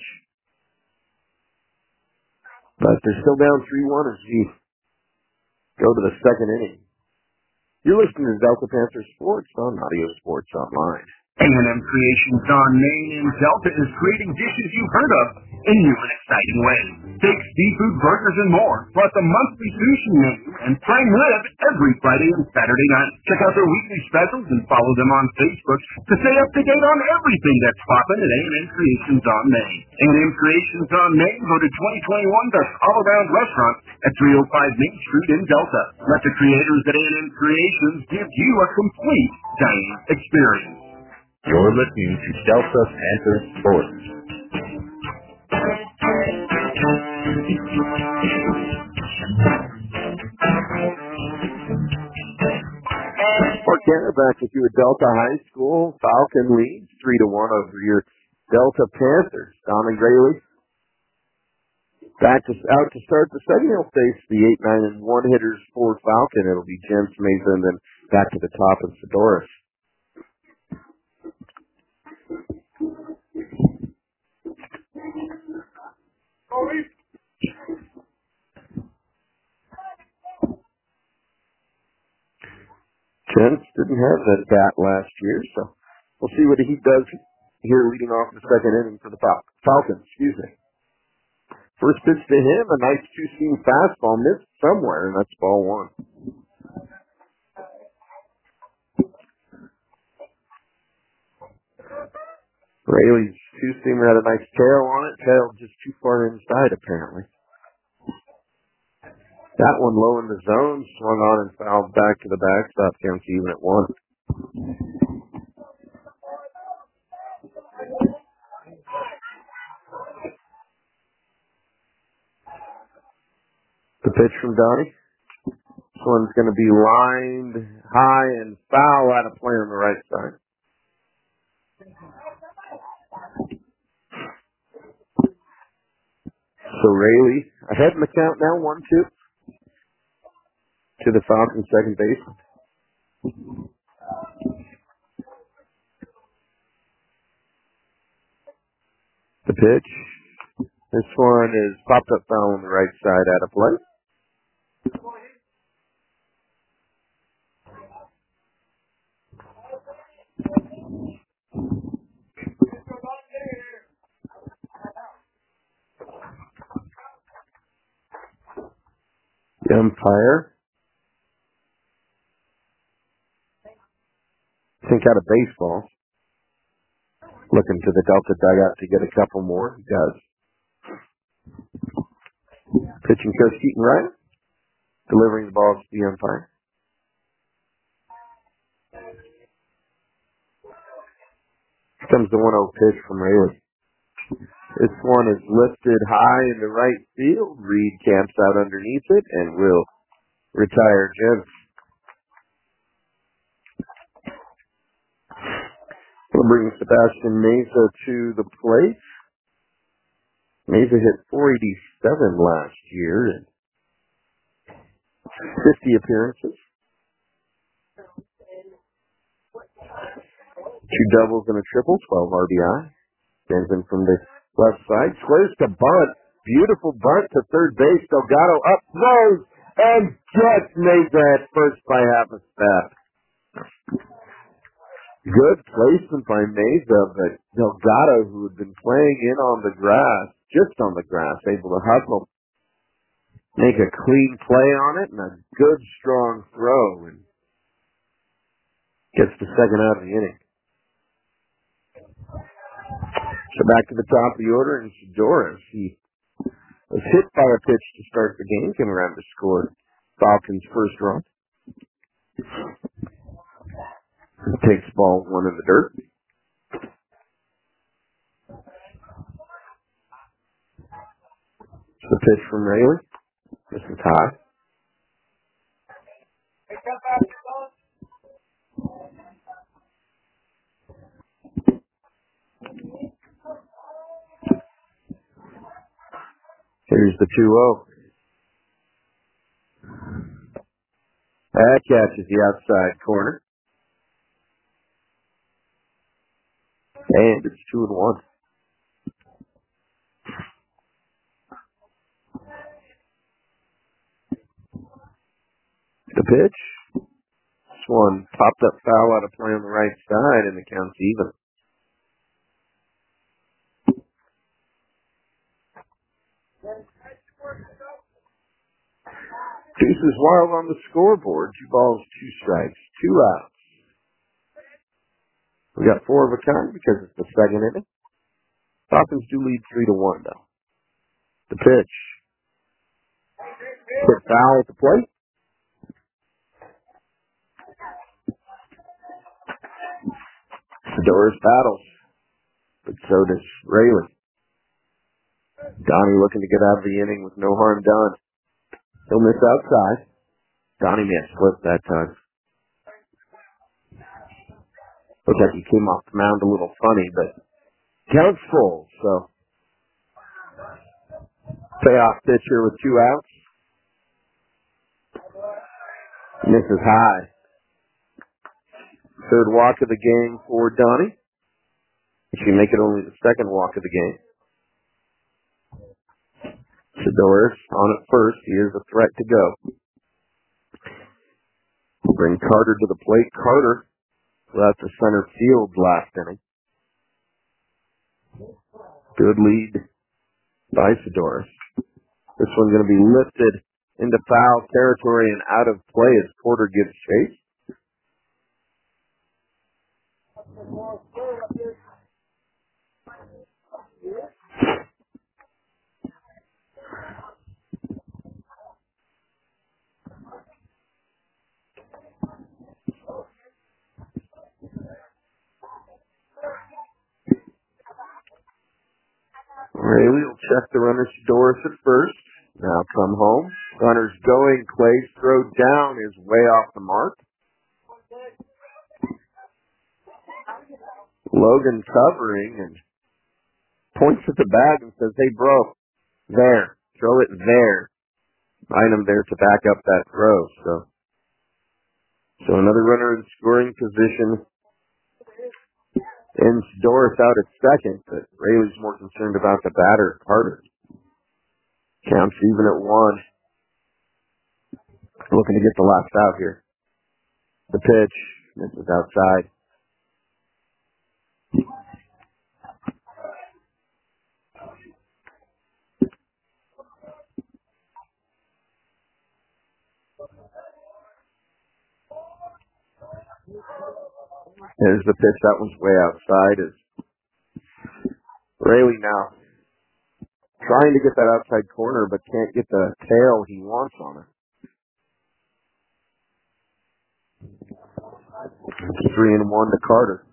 But they're still down three one as we go to the second inning. You're listening to Delta Panther Sports on Audio Sports Online. A and M Creations on Main in Delta is creating dishes you've heard of in new and exciting ways. Steaks, seafood, burgers, and more, plus a monthly sushi menu and prime rib every Friday and Saturday night. Check out their weekly specials and follow them on Facebook to stay up to date on everything that's popping at A and M Creations on Main. A and M Creations on Main voted twenty twenty-one Best All-Around Restaurant at three oh five Main Street in Delta. Let the creators at A and M Creations give you a complete dining experience. You're listening to Delta Panther Sports. Mark Canner back with you at Delta High School. Falcon leads three to one over your Delta Panthers. Don and Grayley back to, out to start the second. He'll face the eight, nine, and one hitters for Falcon. It'll be Jens Mason, then back to the top of Fedoris. Jens didn't have that bat last year, so we'll see what he does here leading off the second inning for the Fal- Falcons. Excuse me. First pitch to him, a nice two-seam fastball, missed somewhere, and that's ball one. Rayleigh's two-seamer had a nice tail on it, tail just too far inside apparently. That one low in the zone, swung on and fouled back to the backstop, counts even at one. The pitch from Donnie. one's going to be lined high and foul out of play on the right side. So Rayleigh ahead in the count now, one two to the Falcons second baseman. The pitch. This one is popped up foul on the right side out of play. The umpire, I think out of baseball, looking to the Delta dugout to get a couple more. He does. Pitching coach Keaton Wright, delivering the ball to the umpire. Here comes the one oh pitch from Rayleigh. This one is lifted high in the right field. Reed camps out underneath it and will retire gents. We'll bring Sebastian Meza to the plate. Meza hit four eighty-seven last year in fifty appearances. Two doubles and a triple, twelve R B I. Stands in from the left side. Squares to bunt. Beautiful bunt to third base. Delgado up, throws, and gets Meza at first by half a step. Good placement by Meza, but Delgado, who had been playing in on the grass, just on the grass, able to hustle, make a clean play on it, and a good, strong throw, and gets the second out of the inning. So back to the top of the order, and Doris, he was hit by a pitch to start the game, came around to score Falcons' first run. Takes ball one in the dirt. The pitch from Rayleigh. This is high. Here's the two oh. That catches the outside corner. And it's two and one. The pitch. This one popped up foul out of play on the right side, and the count's even. Deuces Wild on the scoreboard. Two balls, two strikes, two outs. We got four of a kind because it's the second inning. Falcons do lead three to one though. The pitch. Hit foul at the plate. Doris battles, but so does Rayleigh. Donnie looking to get out of the inning with no harm done. He'll miss outside. Donnie may have slipped that time. Looked like he came off the mound a little funny, but count's full, so payoff pitcher with two outs. Misses high. Third walk of the game for Donnie. She make it only the second walk of the game. Shador's on at first. He is a threat to go. We'll bring Carter to the plate. Carter left the center field last inning. Good lead by Shador's. This one's going to be lifted into foul territory and out of play as Porter gives chase. Rayleigh will check the runner Doris at first. Now come home. Runner's going. Clay's throw down is way off the mark. Logan covering and points at the bag and says, hey, bro, there. Throw it there. Find him there to back up that throw. So, so another runner in scoring position. And Doris out at second, but Rayleigh's more concerned about the batter, Carter. Counts even at one. Looking to get the last out here. The pitch. This is outside. There's the pitch. That one's way outside. Is Rayleigh now trying to get that outside corner, but can't get the tail he wants on it. Three and one to Carter.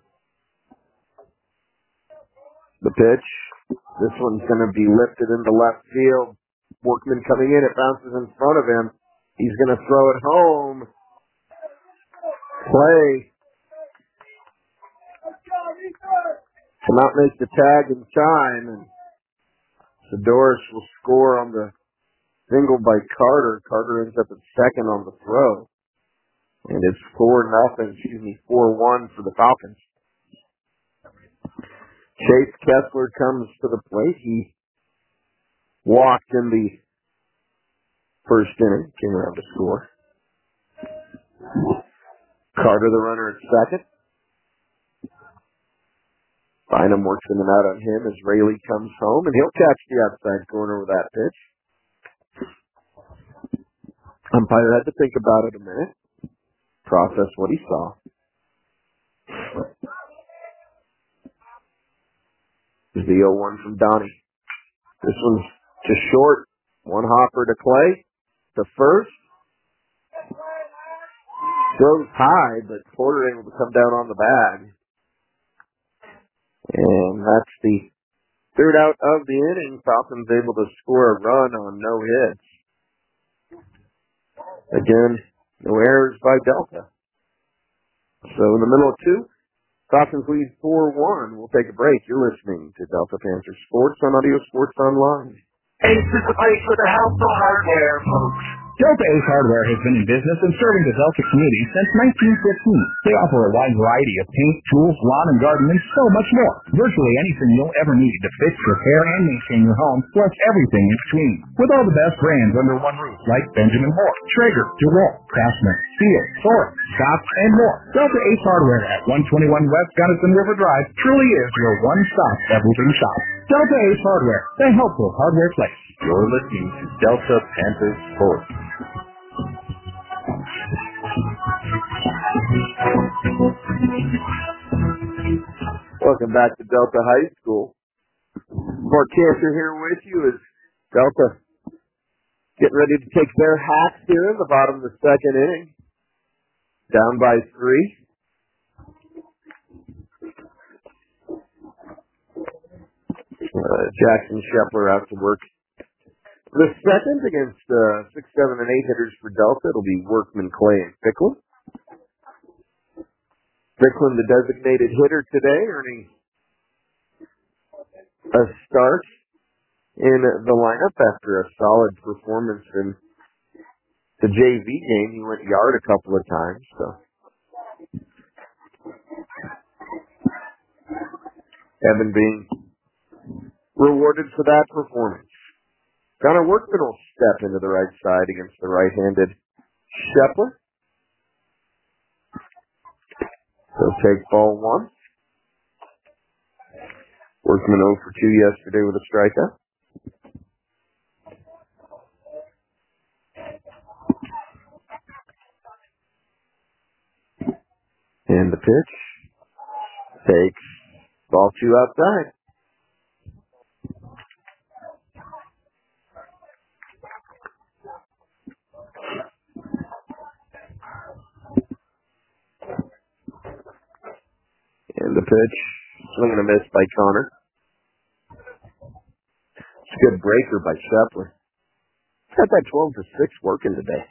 The pitch. This one's going to be lifted into left field. Workman coming in. It bounces in front of him. He's going to throw it home. Play. Cannot make the tag in time. And Doris will score on the single by Carter. Carter ends up at second on the throw. And it's four nothing, excuse me, four one for the Falcons. Chase Kessler comes to the plate. He walked in the first inning, came around to score. Carter, the runner, at second. Bynum works in and out on him as Rayleigh comes home, and he'll catch the outside corner with that pitch. Umpire had to think about it a minute, process what he saw. This is the oh one from Donnie. This one's just short. One hopper to Clay. The first. Goes high, but Porter able to come down on the bag. And that's the third out of the inning. Falcons able to score a run on no hits. Again, no errors by Delta. So in the middle of two, Falcons lead four one. We'll take a break. You're listening to Delta Panther Sports on Audio Sports Online. Ace is the place for the household hardware, folks. Delta Ace Hardware has been in business and serving the Delta community since nineteen fifteen. They offer a wide variety of paint, tools, lawn and garden, and so much more. Virtually anything you'll ever need to fix, repair, and maintain your home, plus everything in between. With all the best brands under one roof, like Benjamin Moore, Traeger, DeWalt, Craftsman, Steel, Forest, Scott, and more. Delta Ace Hardware at one twenty-one West Gunnison River Drive truly is your one-stop everything shop. Delta Ace Hardware, the helpful hardware place. You're listening to Delta Panther Sports. Welcome back to Delta High School. Mark Cancer here with you as Delta getting ready to take their hats here in the bottom of the second inning. Down by three. Uh, Jackson Shepler out to work the second against uh, six, seven, and eight hitters for Delta. It'll be Workman, Clay, and Ficklin. Ficklin, the designated hitter today, earning a start in the lineup after a solid performance in the J V game. He went yard a couple of times. So Evan being rewarded for that performance. Connor Workman will step into the right side against the right-handed Shepler. He'll take ball one. Workman oh for two yesterday with a strikeout. And the pitch takes ball two outside. And the pitch, swing and a miss by Connor. It's a good breaker by Shepler. Got that twelve to six working today.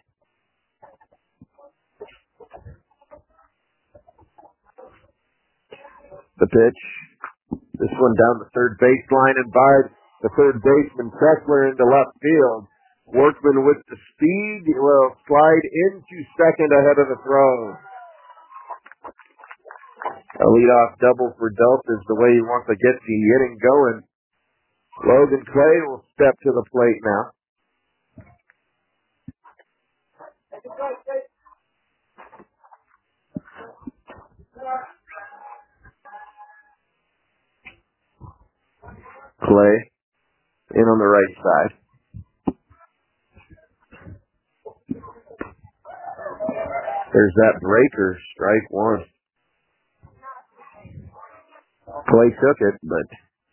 The pitch. This one down the third baseline and by the third baseman Kessler into left field. Workman with the speed will slide into second ahead of the throw. A leadoff double for Delta is the way he wants to get the inning going. Logan Clay will step to the plate now. Clay in on the right side. There's that breaker, strike one. Clay took it, but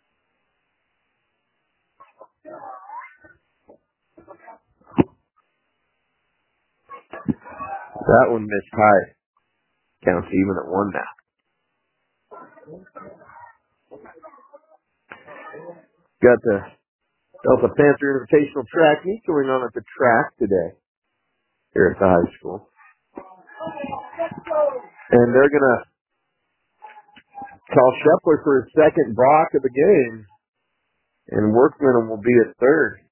that one missed high. Counts even at one now. Got the Delta Panther Invitational Track Meet going on at the track today here at the high school. And they're going to call Shepler for his second block of the game. And Workman will be at third.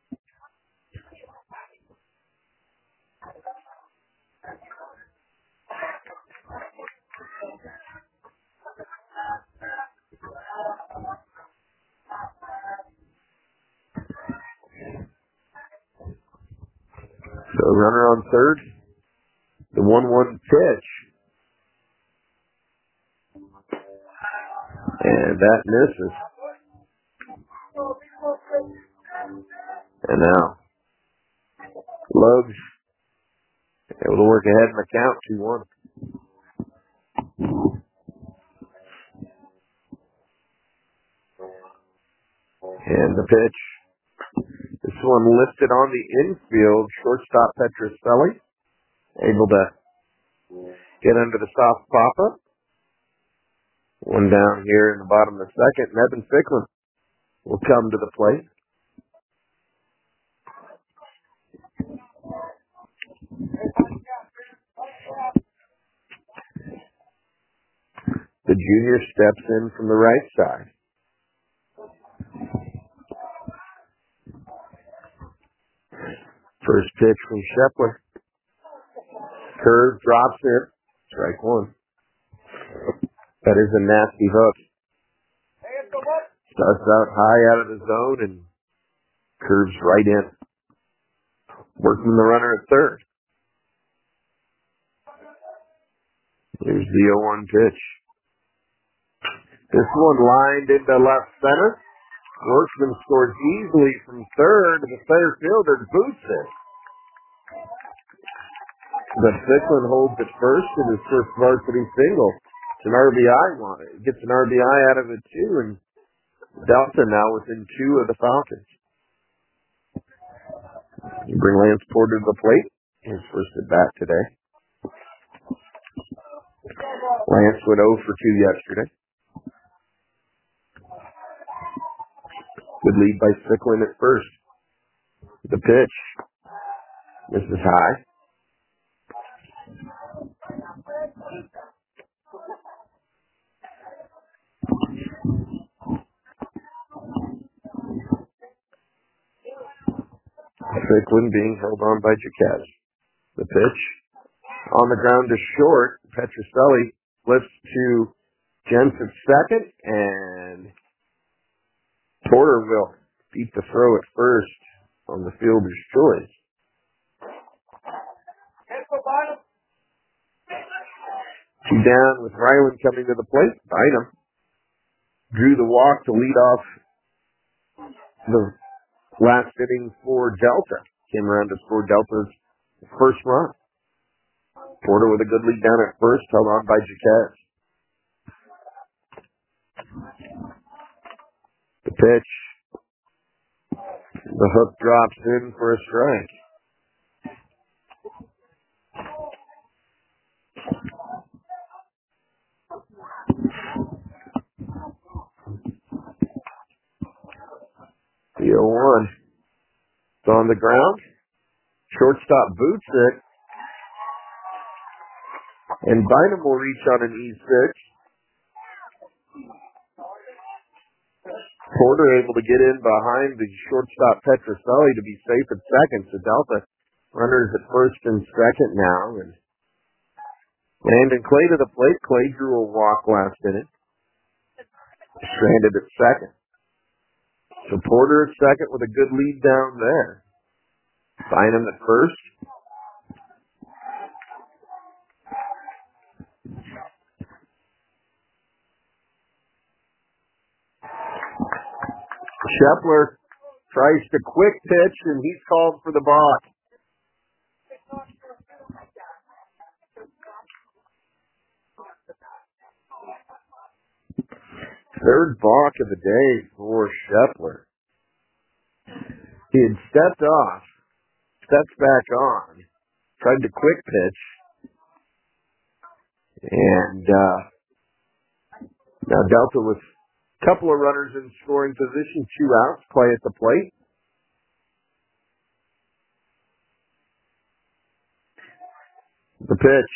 So runner on third. The one one pitch. And that misses. And now Logues able to work ahead in the count, two one. And the pitch. This one lifted on the infield. Shortstop Petroselli able to get under the soft pop-up. One down here in the bottom of the second. And Evan Ficklin will come to the plate. The junior steps in from the right side. First pitch from Shepler. Curve drops in. Strike one. That is a nasty hook. Starts out high out of the zone and curves right in. Workman the runner at third. Here's the oh one pitch. This one lined into left center. Workman scores easily from third. The center fielder boots it. But Ficklin holds it first in his first varsity single. It's an R B I one. It gets an R B I out of it too, and Delta now within two of the Falcons. You bring Lance Porter to the plate. His first at bat today. Lance went oh for two yesterday. Good lead by Ficklin at first. The pitch. This is high. Ficklin being held on by Jaquez. The pitch. On the ground to short. Petroselli flips to Jensen second, and Porter will beat the throw at first on the fielder's choice. Two down with Ryland coming to the plate. Bynum drew the walk to lead off the last inning for Delta. Came around to score Delta's first run. Porter with a good lead down at first, held on by Jaquez. The pitch. The hook drops in for a strike. The oh one. It's on the ground. Shortstop boots it. And Bynum will reach on an E six. Porter able to get in behind the shortstop Petroselli to be safe at second. So Delta runners at first and second now. And Landon Clay to the plate. Clay drew a walk last inning. Stranded at second. So Porter at second with a good lead down there. Bynum at first. Shepler tries to quick pitch, and he's called for the balk. Third balk of the day for Shepler. He had stepped off, stepped back on, tried to quick pitch, and uh, now Delta with a couple of runners in scoring position, two outs, Clay at the plate. The pitch.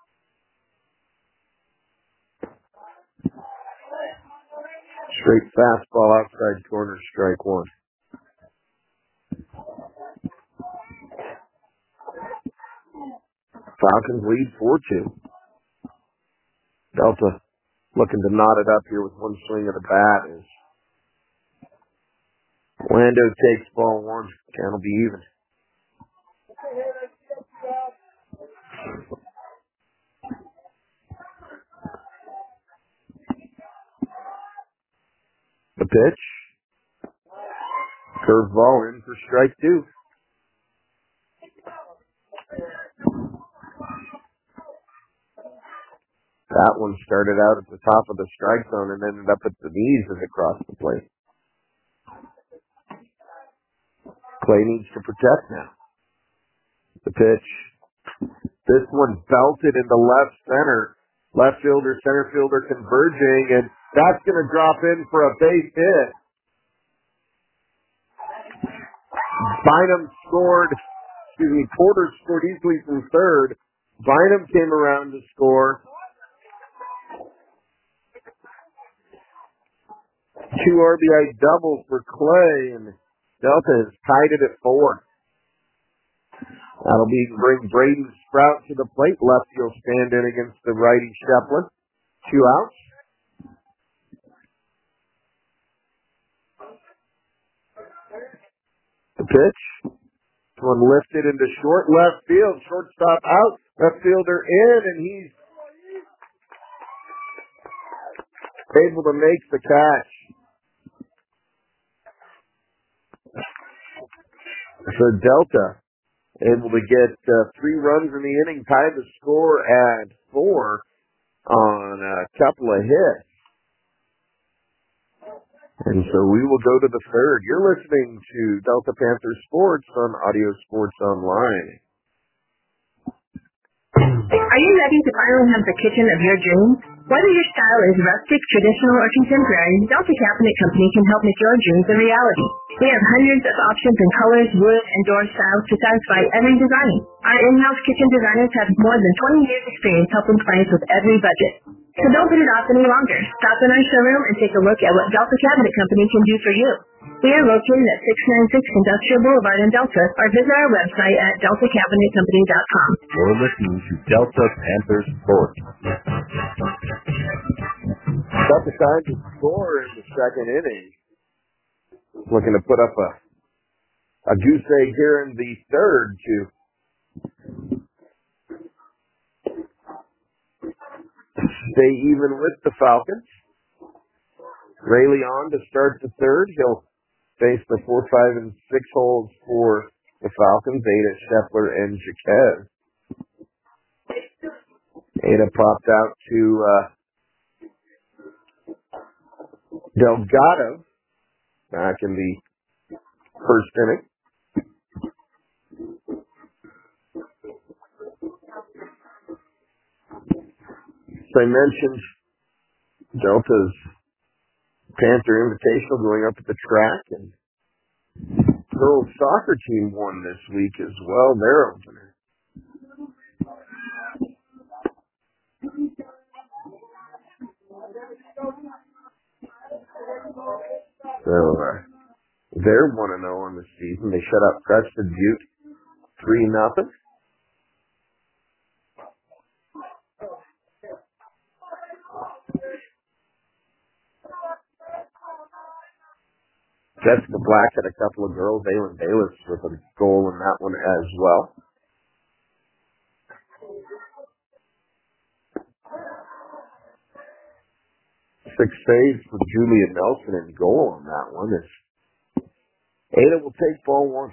Straight fastball outside corner, strike one. Falcons lead four two. Delta looking to knot it up here with one swing of the bat as Orlando takes ball one. Count will be even. The pitch. Curveball in for strike two. That one started out at the top of the strike zone and ended up at the knees as it crossed the plate. Clay needs to protect now. The pitch. This one belted into left center. Left fielder, center fielder converging, and that's going to drop in for a base hit. Bynum scored, excuse me, Porter scored easily from third. Bynum came around to score. Two R B I doubles for Clay, and Delta has tied it at four. That'll be bring Braden Sprout to the plate. Lefty will stand in against the righty Shepler. Two outs. The pitch. One lifted into short left field. Shortstop out. Left fielder in, and he's able to make the catch. So Delta able to get uh, three runs in the inning, tied the score at four on a couple of hits. And so we will go to the third. You're listening to Delta Panther Sports on Audio Sports Online. Are you ready to finally have the kitchen of your dreams? Whether your style is rustic, traditional, or contemporary, Delta Cabinet Company can help make your dreams a reality. We have hundreds of options in colors, wood, and door styles to satisfy every design. Our in-house kitchen designers have more than twenty years experience helping clients with every budget. So don't put it off any longer. Stop in our showroom and take a look at what Delta Cabinet Company can do for you. We are located at six ninety-six Industrial Boulevard in Delta, or visit our website at delta cabinet company dot com. You're listening to Delta Panther Sports. Delta trying to score in the second inning. Looking to put up a a goose egg here in the third to stay even with the Falcons. Rayleigh on to start the third. He'll face the four, five, and six holes for the Falcons. Ada, Shepler, and Jaquez. Ada popped out to uh, Delgado back in the first inning. So I mentioned Delta's Panther Invitational going up at the track, and girls soccer team won this week as well, their opener. So, uh, they're one and oh on the season. They shut out Preston Butte three nothing. Jessica Black had a couple of girls. Aylin Bayless with a goal in that one as well. Six saves for Julia Nelson in goal on that one. As Ada will take ball one.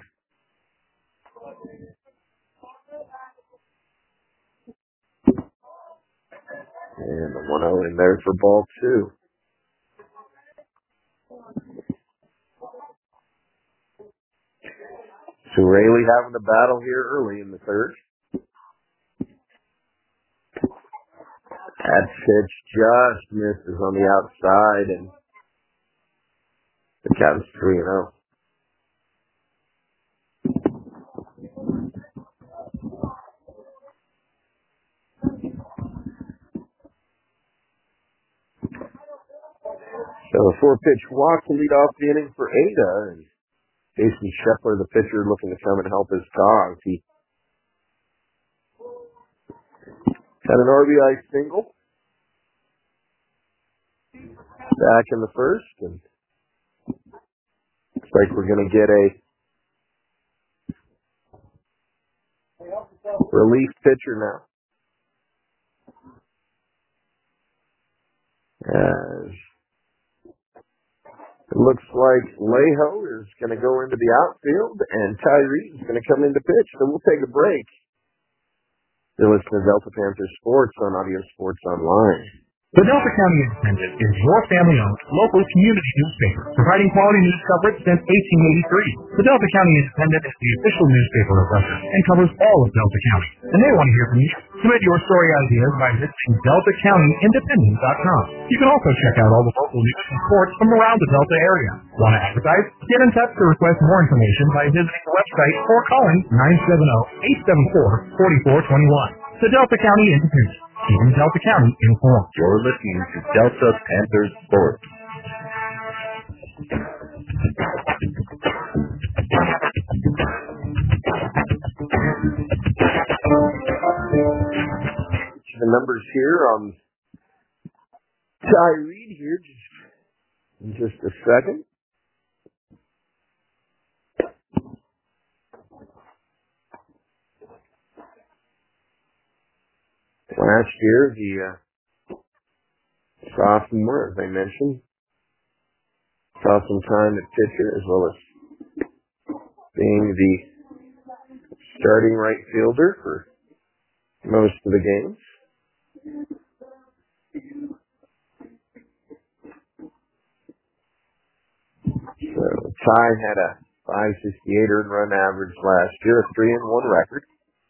And the one oh in there for ball two. So Rayleigh having the battle here early in the third. That pitch just misses on the outside, and the count is three and oh. So a four-pitch walk to lead off the inning for Ada, and Jason Scheffler, the pitcher, looking to come and help his cause. He had an R B I single back in the first, and looks like we're going to get a relief pitcher now. As it looks like Lejo is going to go into the outfield, and Tyree is going to come in to pitch. So we'll take a break. You're listening to Delta Panther Sports on Audio Sports Online. The Delta County Independent is your family-owned, local community newspaper, providing quality news coverage since eighteen eighty-three. The Delta County Independent is the official newspaper of record and covers all of Delta County. And they want to hear from you. Submit your story ideas by visiting delta county independent dot com. You can also check out all the local news and sports from around the Delta area. Want to advertise? Get in touch to request more information by visiting the website or calling nine seven zero, eight seven four, four four two one. The Delta County Independent. Keeping Delta County informed. You're listening to Delta Panthers Sports. The numbers here on Ty Reed here just in just a second. Last year, the uh, sophomore, as I mentioned, saw some time at pitcher as well as being the starting right fielder for most of the games. So Ty had a five sixty-eight earned run average last year, a three and one record.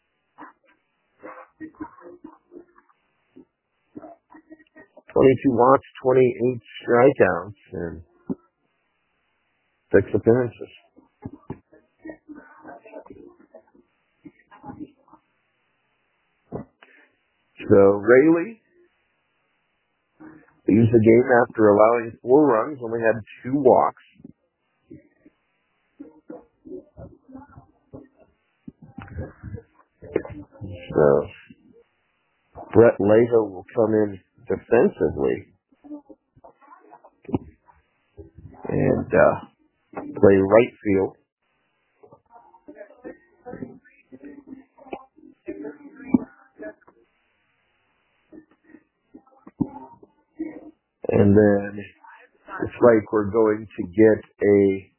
twenty-two walks, twenty-eight strikeouts, and six appearances. So Rayleigh leaves the game after allowing four runs, only had two walks. So Brett Lejo will come in defensively and uh, play right field. And then it's like we're going to get a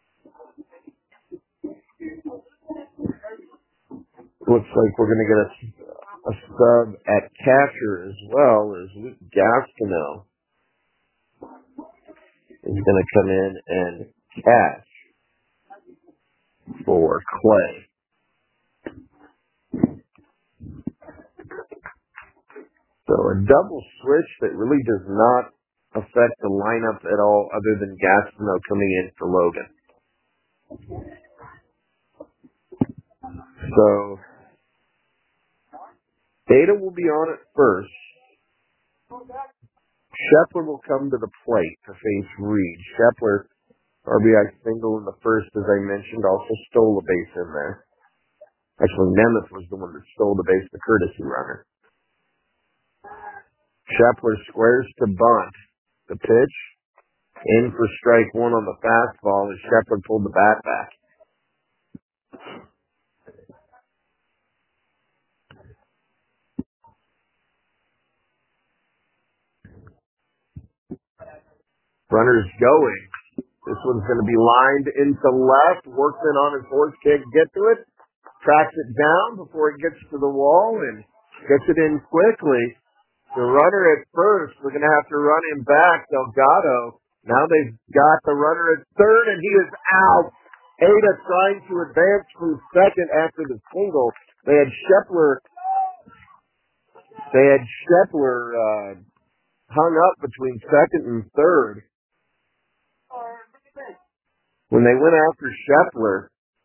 looks like we're going to get a, a sub at catcher as well, as Luke Gastineau is going to come in and catch for Clay. So a double switch that really does not affect the lineup at all, other than Gastineau coming in for Logan. So, Ada will be on at first. Shepler will come to the plate to face Reed. Shepler, R B I single in the first, as I mentioned, also stole a base in there. Actually, Nemeth was the one that stole the base, the courtesy runner. Shepler squares to bunt. The pitch, in for strike one on the fastball as Shepler pulled the bat back. Runner's going. This one's going to be lined into left. Workman on his horse can't get to it. Tracks it down before it gets to the wall and gets it in quickly. The runner at first, we're going to have to run him back, Delgado. Now they've got the runner at third, and he is out. Ada trying to advance from second after the single. They had Shepler. They had Shepler uh, hung up between second and third. When they went after Shepler,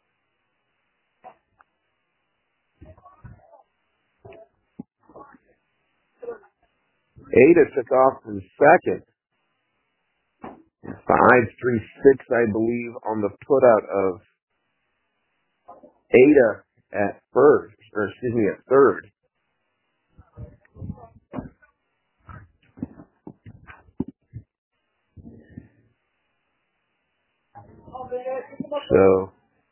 Ada took off from second. five three six, I believe, on the putout of Ada at first, or excuse me, at third. So,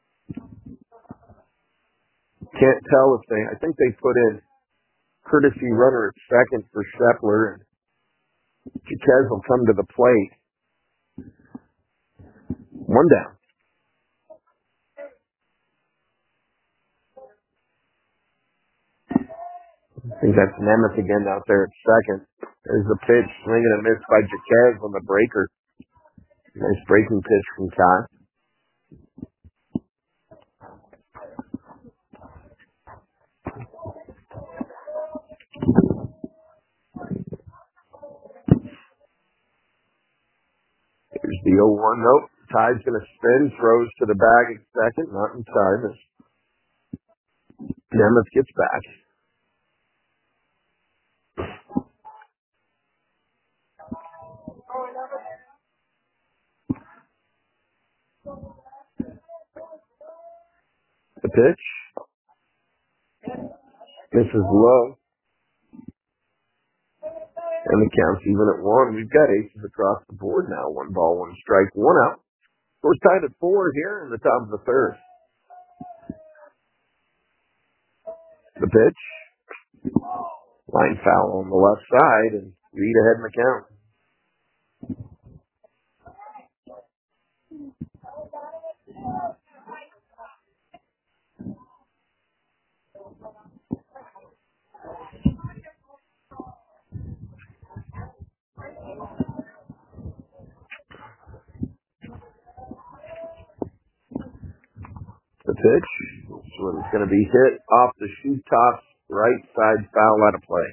can't tell if they, I think they put in courtesy runner at second for Shepler, and Jaquez will come to the plate. One down. I think that's Nemeth again out there at second. There's the pitch, swing and a miss by Jaquez on the breaker. Nice breaking pitch from Kai. Here's the oh one. Nope. Ty's going to spin, throws to the bag at second. Not in time. Nemeth gets back. The pitch. This is low. And the count's even at one. We've got aces across the board now. One ball, one strike, one out. We're tied at four here in the top of the third. The pitch. Line foul on the left side, and Reed ahead in the count. The pitch. This one's going to be hit off the shoe top's right side, foul out of play.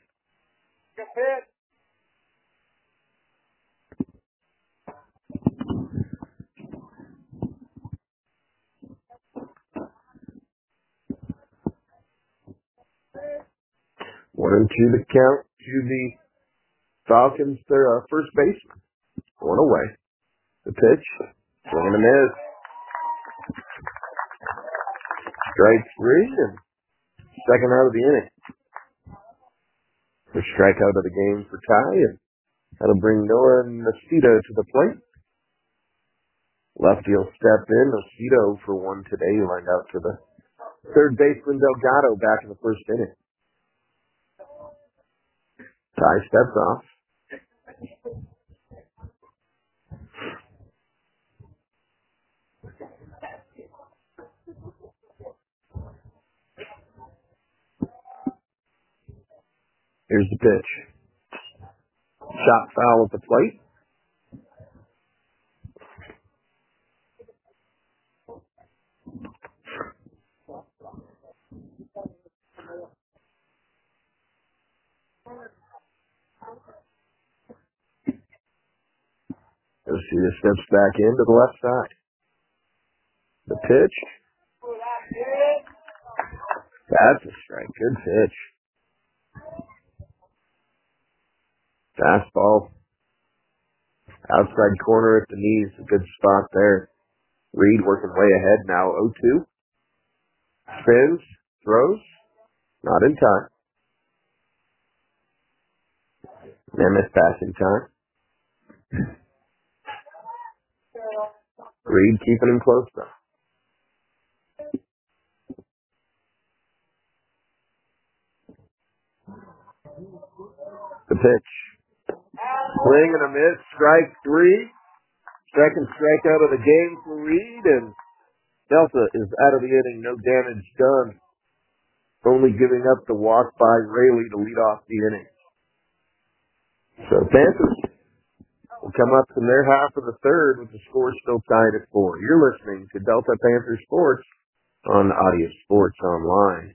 One and two to count to the Falcons, their uh, first baseman. One away. The pitch. Swing and a miss. Strike three and second out of the inning. The strikeout of the game for Ty, and that'll bring Noah Nocito to the plate. Lefty will step in. Nocito for one today. He lined out to the third baseman Delgado back in the first inning. Ty steps off. Here's the pitch. Shot foul at the plate. Nocito steps back into the left side. The pitch. That's a strike. Good pitch. Fastball. Outside corner at the knees. A good spot there. Reed working way ahead now. oh two. Spins. Throws. Not in time. Mammoth passing time. Reed keeping him close though. The pitch. Swing and a miss. Strike three. Second strikeout of the game for Reed, and Delta is out of the inning. No damage done. Only giving up the walk by Rayleigh to lead off the inning. So Panthers will come up in their half of the third with the score still tied at four. You're listening to Delta Panther Sports on Audio Sports Online.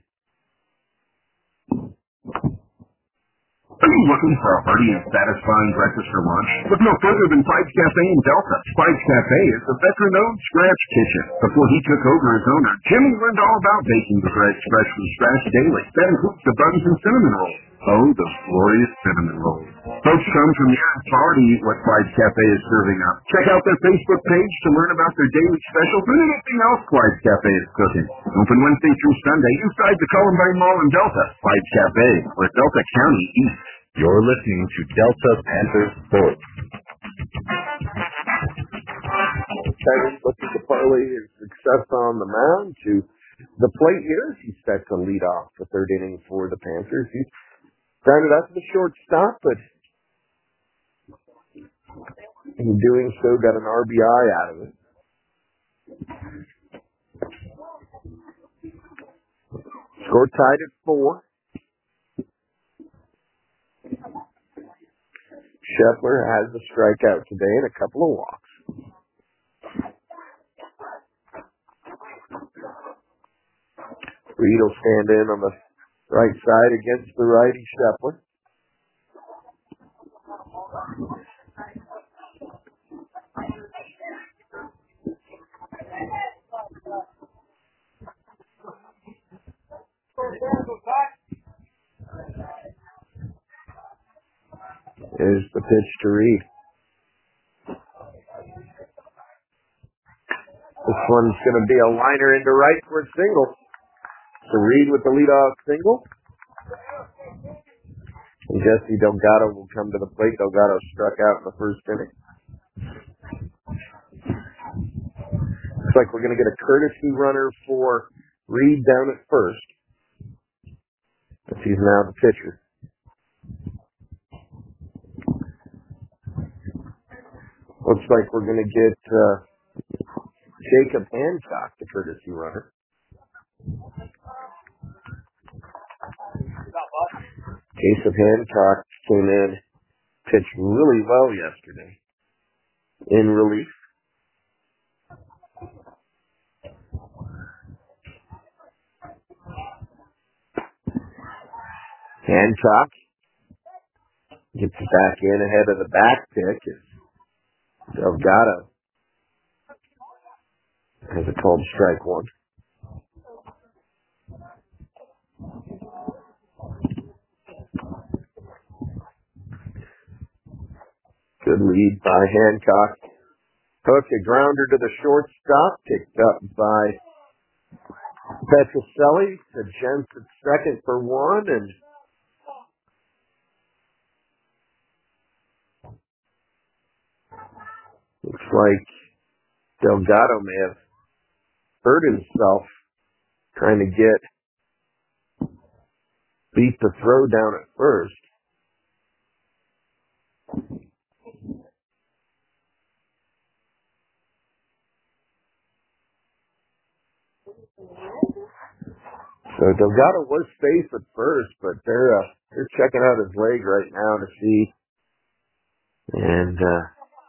Are you looking for a hearty and satisfying breakfast or lunch? Look no further than Spides Cafe in Delta. Spides Cafe is a veteran-owned scratch kitchen. Before he took over as owner, Jimmy learned all about baking the bread fresh from scratch daily. That includes the buns and cinnamon rolls. Oh, those glorious cinnamon rolls. Folks come from the earth far to eat what Spides Cafe is serving up. Check out their Facebook page to learn about their daily specials and anything else Spides Cafe is cooking. Open Wednesday through Sunday inside the Columbine Mall in Delta. Spides Cafe, where Delta County eats. You're listening to Delta Panther Sports. Tigers looking to parlay his success on the mound to the plate here. He's set to lead off the third inning for the Panthers. He's grounded out to the shortstop, but in doing so got an R B I out of it. Score tied at four. Scheffler has a strikeout today and a couple of walks. Reed will stand in on the right side against the righty Scheffler. Is the pitch to Reed. This one's going to be a liner into right for a single. So Reed with the leadoff single. And Jesse Delgado will come to the plate. Delgado struck out in the first inning. Looks like we're going to get a courtesy runner for Reed down at first. As he's now the pitcher. Looks like we're going to get uh, Jacob Hancock, the courtesy runner. Jacob Hancock came in, pitched really well yesterday in relief. Hancock gets back in ahead of the back pick. Delgado has a called strike one. Good lead by Hancock. Hook a grounder to the shortstop, picked up by Petroselli. To Jensen second for one, and looks like Delgado may have hurt himself trying to get beat the throw down at first. So Delgado was safe at first, but they're uh, they're checking out his leg right now to see, and uh,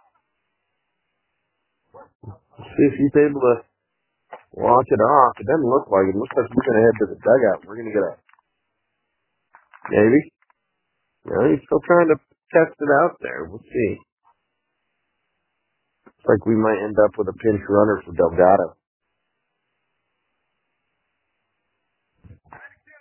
see if he's able to walk it off. It doesn't look like it. It looks like he's going to head to the dugout. We're going to get a maybe. No, he's still trying to test it out there. We'll see. Looks like we might end up with a pinch runner for Delgado.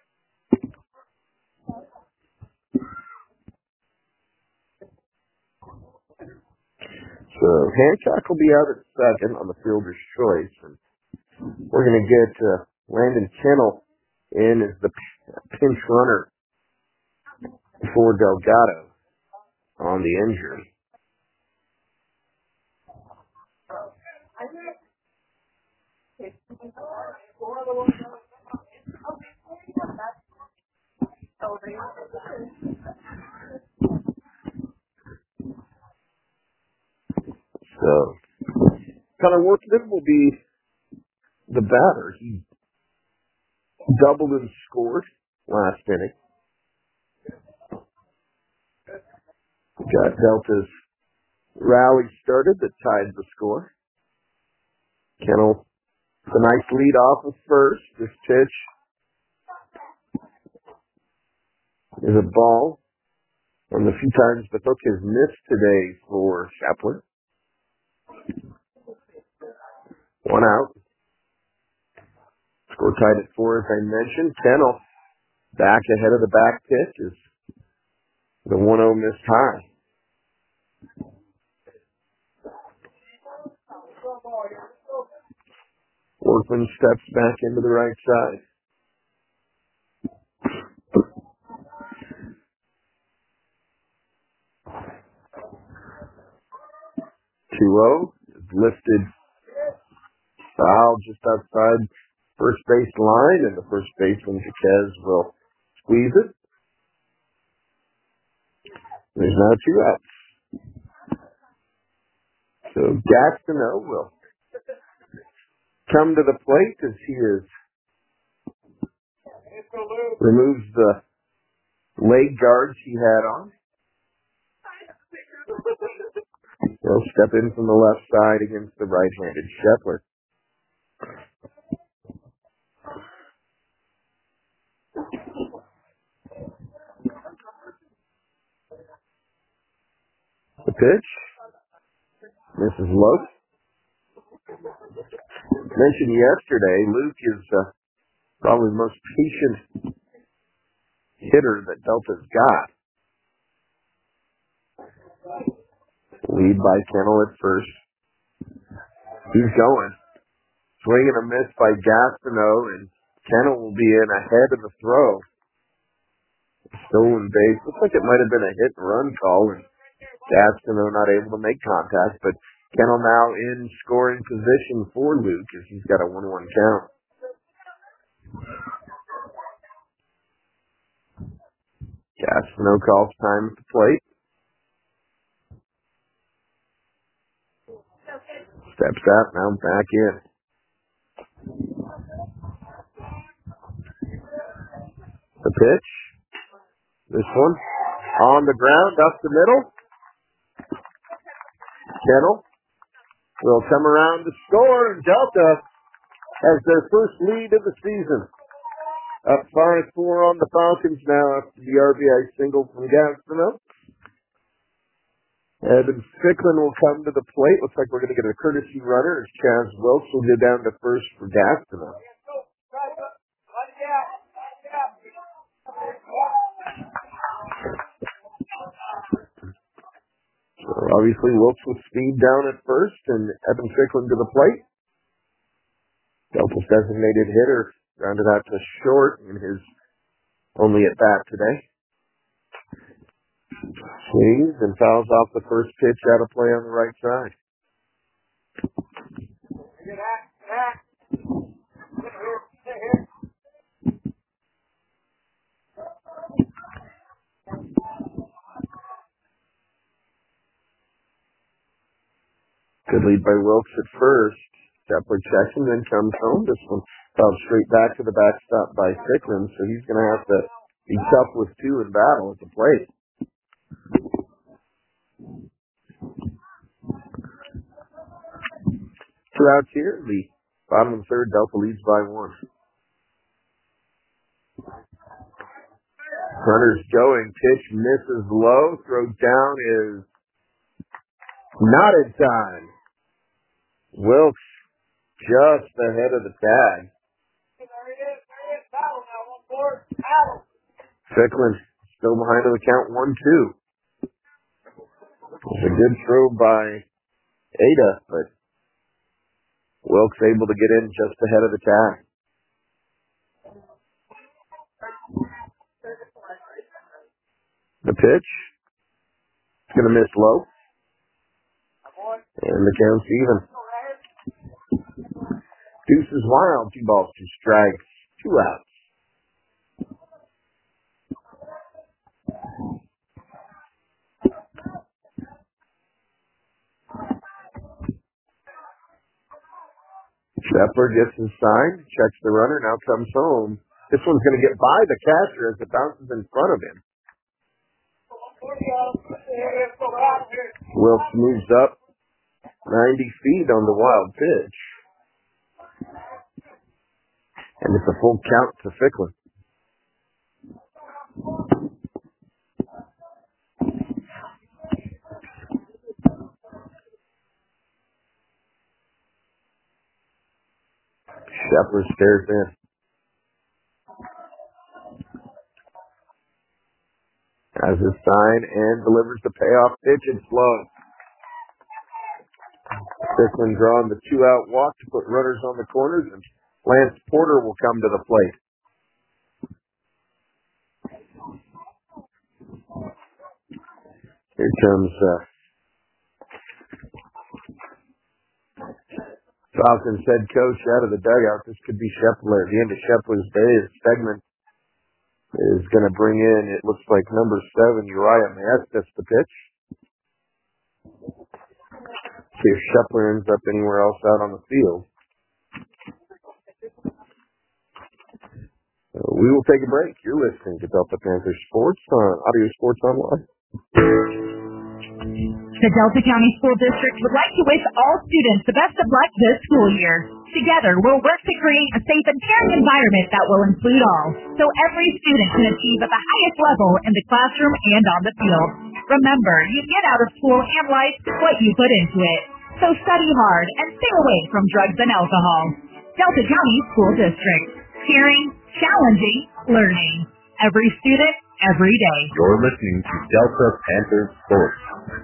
So Hancock will be out at second on the fielder's choice. And we're going to get uh, Landon Kennel in as the pinch runner for Delgado on the injury. So Connor Workman will be the batter. He doubled and scored last inning. Got Delta's rally started that tied the score. Kennel, a nice lead off of first. This pitch is a ball. One of the few times the hook has missed today for Shepler. One out. Score tied at four, as I mentioned. Kennel back ahead of the back pitch is the one oh missed high. Workman steps back into the right side. two oh is lifted foul just outside first base line, and the first baseman, Jaquez, will squeeze it. There's now two outs. So Gastineau will come to the plate as he is removes the leg guards he had on. He'll step in from the left side against the right-handed Shepler. The pitch. Misses low. Mentioned yesterday, Luke is uh, probably the most patient hitter that Delta's got. Lead by Kennel at first. He's going. Swing and a miss by Gastineau, and Kennel will be in ahead of the throw. Stolen base. Looks like it might have been a hit and run call, and Gastineau not able to make contact, but Kennel now in scoring position for Luke as he's got a one one count. Gastineau calls time at the plate. Steps out, now back in. The pitch. This one on the ground, up the middle. Kennel will come around to score, and Delta has their first lead of the season. Up five four on the Falcons now after the R B I single from Gastineau. Evan Ficklin will come to the plate. Looks like we're going to get a courtesy runner as Chaz Wilkes will go down to first for Gastineau. So obviously Wilkes with speed down at first and Evan Ficklin to the plate. Delta's designated hitter rounded out to short in his only at bat today. Swings and fouls off the first pitch out of play on the right side. Good lead by Wilkes at first. Shepler checks and then comes home. This one fouled straight back to the backstop by Ficklin, so he's going to have to be tough with two in battle at the plate. Two outs here. The bottom of the third, Delta leads by one. Runner's going. Pitch misses low. Throw down is not in time. Wilkes just ahead of the tag. Ficklin still behind on the count one two. It's a good throw by Ada, but Wilkes able to get in just ahead of the tag. The pitch. It's going to miss low. And the count's even. Deuces wild. Two balls, two strikes, two outs. Shepler gets his sign, checks the runner, now comes home. This one's going to get by the catcher as it bounces in front of him. Wilkes moves up ninety feet on the wild pitch. And it's a full count to Ficklin. Shepler stares in. Has his sign and delivers the payoff pitch. It's low. Ficklin drawing the two-out walk to put runners on the corners, and Lance Porter will come to the plate. Here comes uh, Falcons head coach out of the dugout. This could be Shepler. At the end of Shepler's day, his segment is going to bring in, it looks like number seven, Uriah Maestas, the pitch. See if Shepler ends up anywhere else out on the field. So we will take a break. You're listening to Delta Panther Sports on Audio Sports Online. The Delta County School District would like to wish all students the best of luck this school year. Together, we'll work to create a safe and caring environment that will include all, so every student can achieve at the highest level in the classroom and on the field. Remember, you get out of school and life what you put into it. So study hard and stay away from drugs and alcohol. Delta County School District. Caring, challenging, learning. Every student, every day. You're listening to Delta Panther Sports.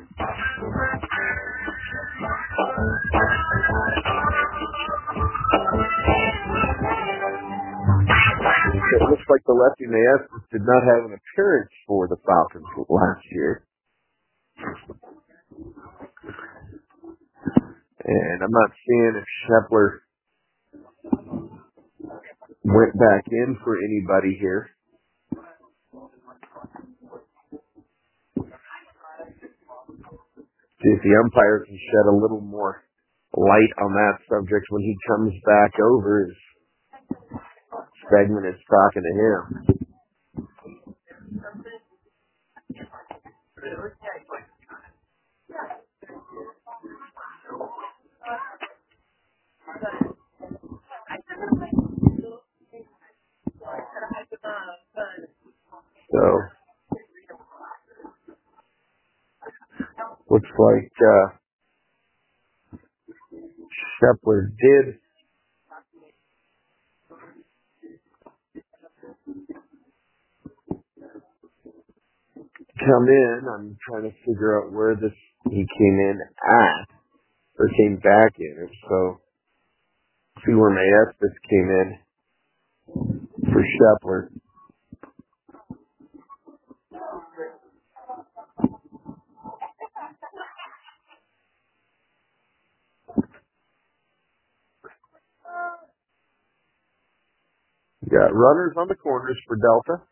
It looks like the lefty Maestas did not have an appearance for the Falcons last year. And I'm not seeing if Shepler went back in for anybody here. See if the umpire can shed a little more light on that subject when he comes back over. His segment is talking to him. So, looks like uh, Shepler did come in. I'm trying to figure out where this he came in at, or came back in. So, see where Maestas came in for Shepler. Got runners on the corners for Delta.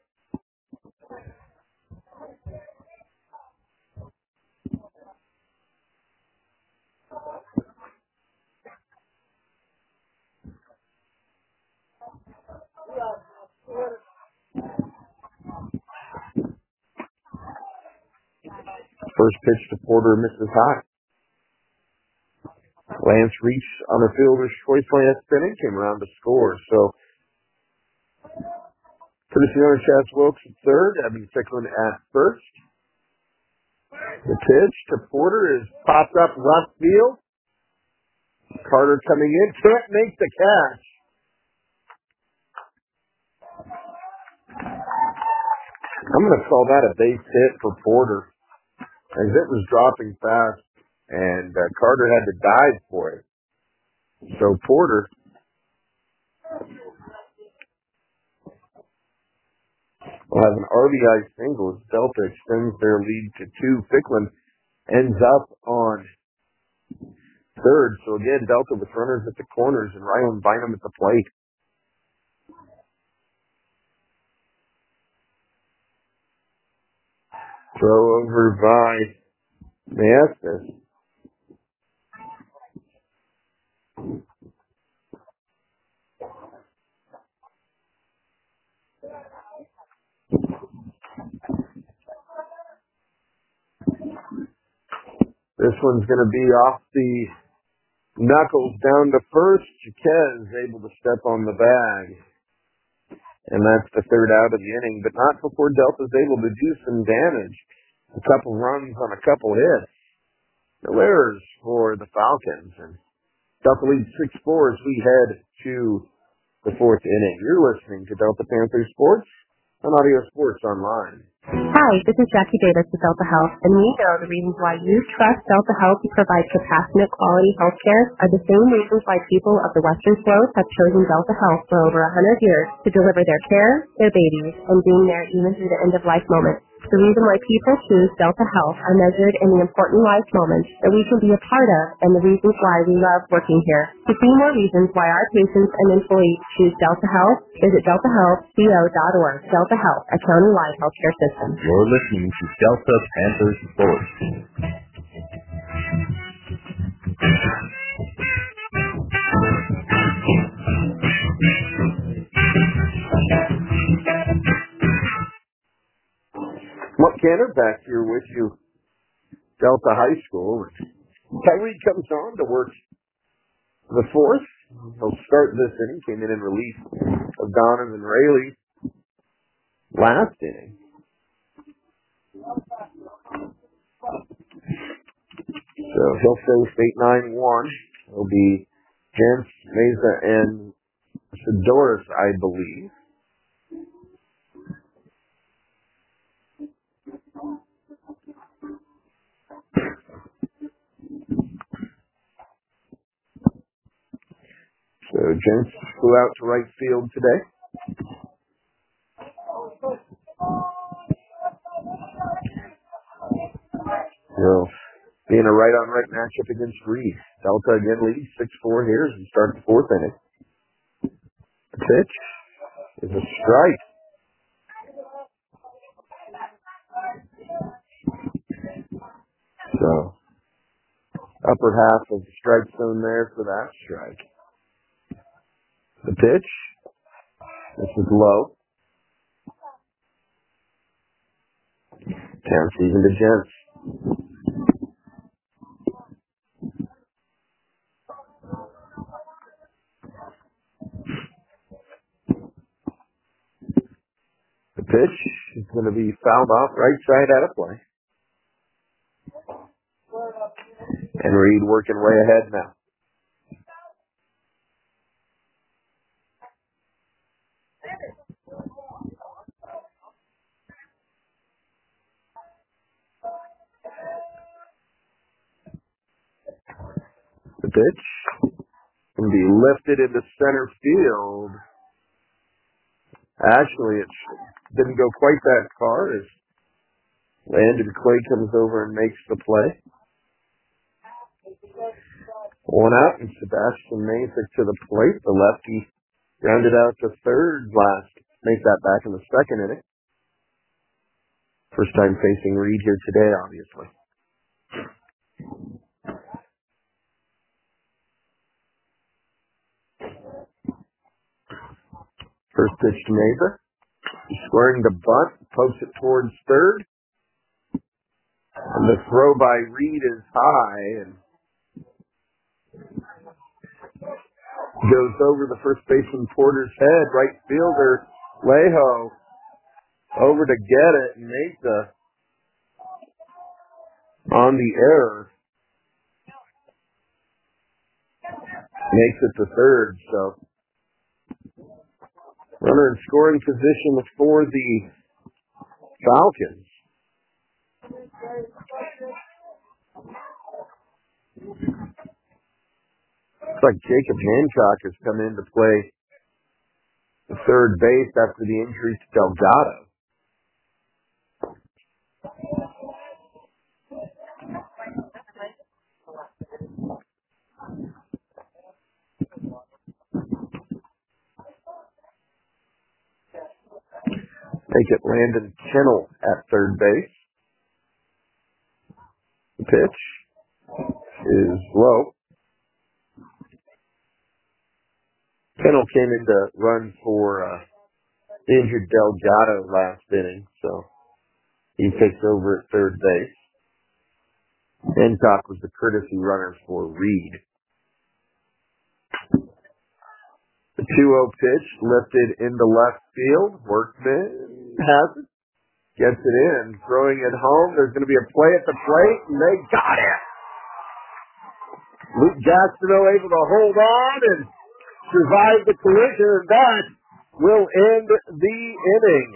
First pitch to Porter misses high. Lance reached on a fielder's choice last inning, came around to score. So, finishing on Chaz Wilkes at third, Evan Ficklin at first. The pitch to Porter is popped up left field. Carter coming in, can't make the catch. I'm going to call that a base hit for Porter, as it was dropping fast. and uh, Carter had to dive for it. So Porter will have an R B I single as Delta extends their lead to two. Ficklin ends up on third. So again, Delta with runners at the corners and Ryland Bynum at the plate. Throw over by Maestas. This one's going to be off the knuckles down to first. Jaquez able to step on the bag. And that's the third out of the inning, but not before Delta's able to do some damage. A couple runs on a couple hits. No errors for the Falcons. And Delta leads six four as we head to the fourth inning. You're listening to Delta Panther Sports on Audio Sports Online. Hi, this is Jackie Davis with Delta Health, and we know the reasons why you trust Delta Health to provide compassionate quality health care are the same reasons why people of the Western Slope have chosen Delta Health for over one hundred years to deliver their care, their babies, and being there even through the end-of-life moments. The reason why people choose Delta Health are measured in the important life moments that we can be a part of and the reasons why we love working here. To see more reasons why our patients and employees choose Delta Health, visit delta health co dot org. Delta Health, a county-wide healthcare system. You're listening to Delta Panthers Sports. Mark Canner back here with you, Delta High School. Tyreek comes on to work the fourth. He'll start this inning. Came in in relief of Donovan Rayleigh last inning. So he'll face eight nine one. It'll be Jens, Mesa, and Sidoris, I believe. So Jens flew out to right field today. So being a right-on-right matchup against Reed. Delta again leads six four here as we start the fourth inning. The pitch is a strike. So upper half of the strike zone there for that strike. The pitch. This is low. Counts even to Jens. The pitch is going to be fouled off right side out of play. And Reed working way ahead now. The pitch can be lifted into center field. Actually, it didn't go quite that far as Landon Clay comes over and makes the play. One out, and Sebastian Mesa to the plate. The lefty grounded out to third last. Make that back in the second inning. First time facing Reed here today, obviously. First pitch to Mesa. He's squaring the bunt, pokes it towards third. And the throw by Reed is high and goes over the first baseman Porter's head. Right fielder Lejo over to get it, and Mesa on the error makes it to third. So runner in scoring position for the Falcons. Looks like Jacob Hancock has come in to play the third base after the injury to Delgado. Take it Landon Kennel at third base. The pitch is low. Kennel came in to run for uh, injured Delgado last inning, so he takes over at third base. Hancock was the courtesy runner for Reed. The two oh pitch lifted into left field. Workman has it. Gets it in. Throwing it home. There's going to be a play at the plate, and they got it. Luke Gastineau able to hold on and survive the collision, and that will end the inning.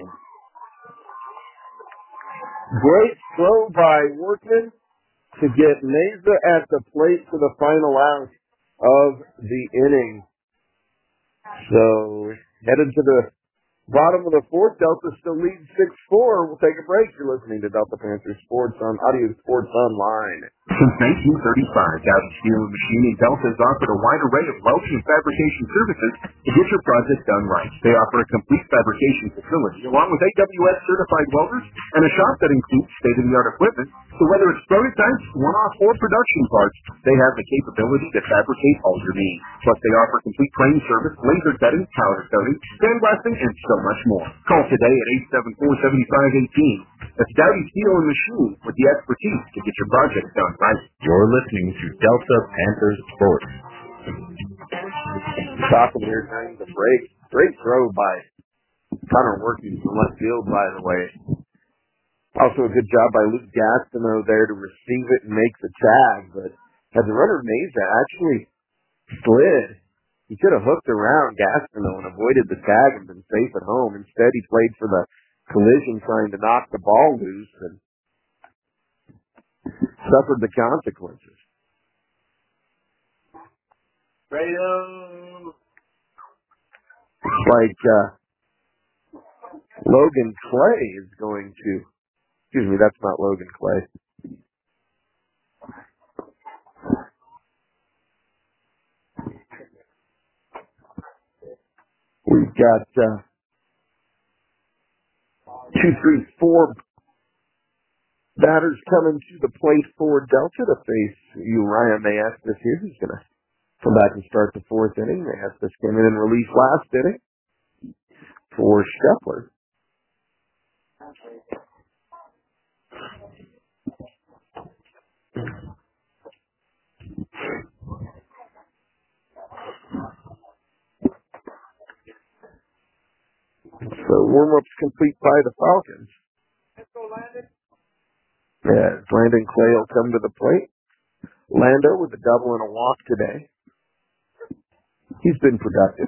Great throw by Workman to get Mesa at the plate for the final out of the inning. So, headed to the bottom of the fourth. Delta still leads six four. We'll take a break. You're listening to Delta Panther Sports on Audio Sports Online. Since nineteen thirty-five, Dowdy Steel and Machining Delta has offered a wide array of welding and fabrication services to get your project done right. They offer a complete fabrication facility along with A W S certified welders and a shop that includes state-of-the-art equipment. So whether it's prototypes, one-off, or production parts, they have the capability to fabricate all your needs. Plus, they offer complete crane service, laser cutting, powder coating, sandblasting, and so much more. Call today at eight seven four, seven five one eight. That's Dowdy Steel and Machine with the expertise to get your project done right. You're listening to Delta Panthers Sports. Talking here during the break. Great throw by Connor Working from left field, by the way. Also a good job by Luke Gastineau there to receive it and make the tag, but as the runner Mesa actually slid, he could have hooked around Gastineau and avoided the tag and been safe at home. Instead, he played for the collision trying to knock the ball loose and suffered the consequences. Radio. Looks like uh, Logan Clay is going to, excuse me, that's not Logan Clay. We've got uh, two, three, four batters coming to the plate for Delta to face Uriah Mayestas here. He's going to come back and start the fourth inning. Mayestas came in and relief last inning for Scheffler. So warm-up's complete by the Falcons. Yeah, Landon Clay will come to the plate. Lando with a double and a walk today. He's been productive.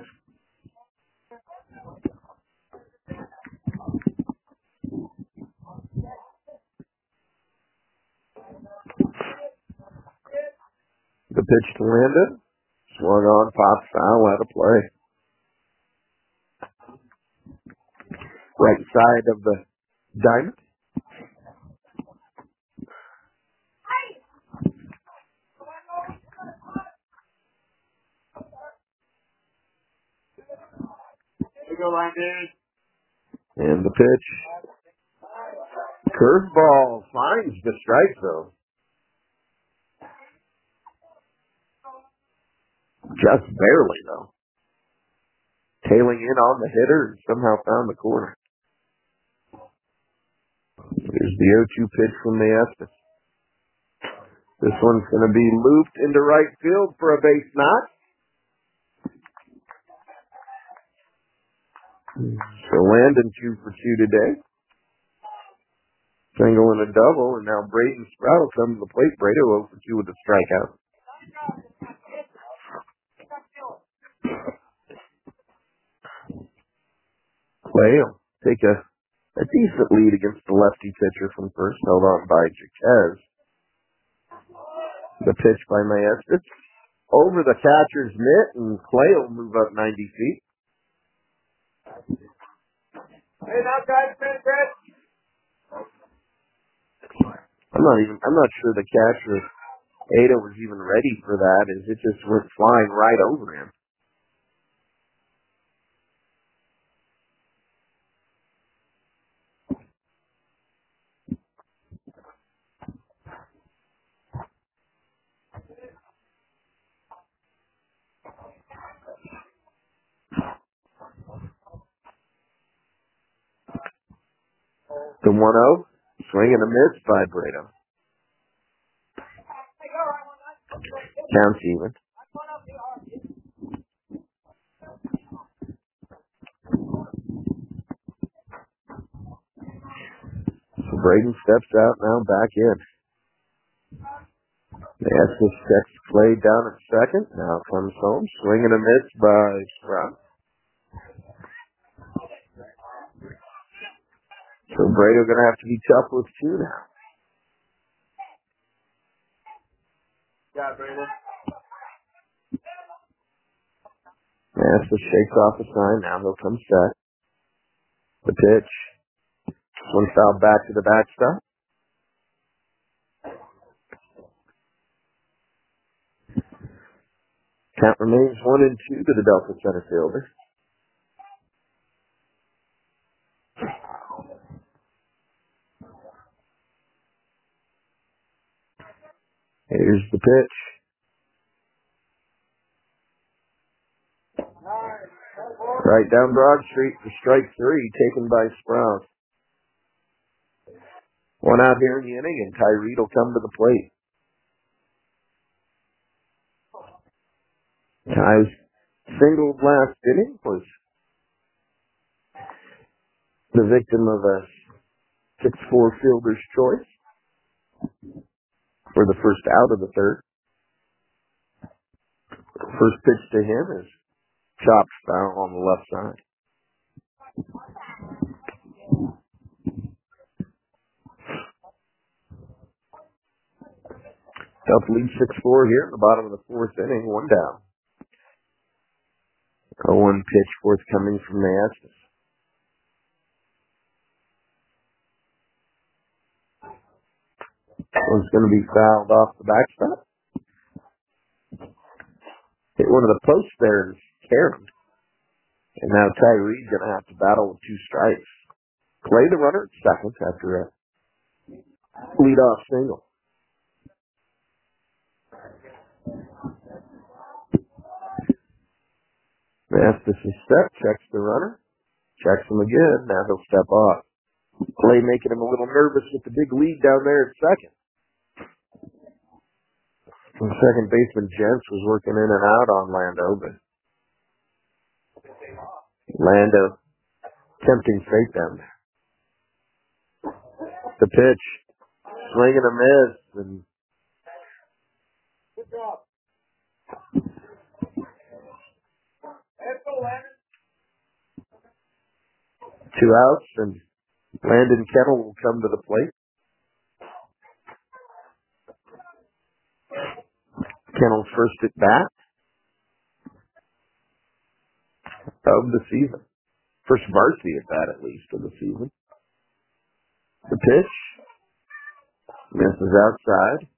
The pitch to Landon. Swung on, pops foul, out of play. Right side of the diamond. And the pitch. Curveball finds the strike zone. Just barely, though. Tailing in on the hitter and somehow found the corner. Here's the oh two pitch from Mayestas. This one's going to be looped into right field for a base knock. So Landon two for two today. Single and a double, and now Brayden Sprout will come to the plate. Brado oh for two with a strikeout. Clay will take a, a decent lead against the lefty pitcher from first, held on by Jaquez. The pitch by Maestas. Over the catcher's mitt, and Clay will move up ninety feet. Hey, now guys, man, Brett. I'm not even. I'm not sure the catcher Ada was even ready for that. As it just went flying right over him. The one oh, swing and a miss by Brado. Counts even. So Braden steps out now, back in. Maestas checks Clay down at second. Now comes home, swing and a miss by Sprout. So Brado gonna have to be tough with two now. Yeah, Brandon. Maestas shakes off the sign. Now he'll come set. The pitch. One foul back to the backstop. Count remains one and two to the Delta center fielder. Here's the pitch. Right down Broad Street for strike three, taken by Sprout. One out here in the inning, and Tyree will come to the plate. Ty's single last inning was the victim of a six four fielder's choice for the first out of the third. First pitch to him is chopped foul on the left side. Delta lead six four here in the bottom of the fourth inning, one down. oh one pitch forthcoming from Maestas. One's going to be fouled off the backstop. Hit one of the posts there and Karen. And now Tyree's going to have to battle with two strikes. Clay the runner at second after a leadoff single. Maestas is set, checks the runner, checks him again, now he'll step off. Clay making him a little nervous with the big lead down there at second. And second baseman Jentz was working in and out on Lando, but Lando tempting fate down there. The pitch, swing and a miss, and two outs, and Landon Kettle will come to the plate. Kennel's first at bat of the season. First varsity at bat, at least, of the season. The pitch misses outside.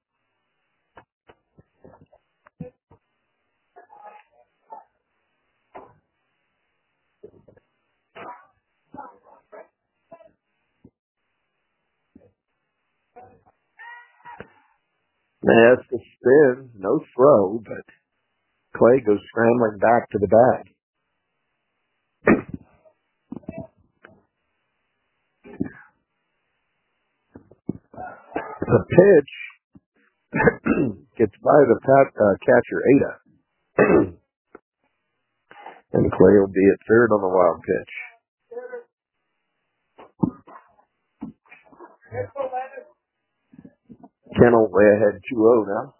Maestas spins, no throw, but Clay goes scrambling back to the bag. The pitch gets by the pat, uh, catcher Ada. And Clay will be at third on the wild pitch. Kennel way ahead two oh now.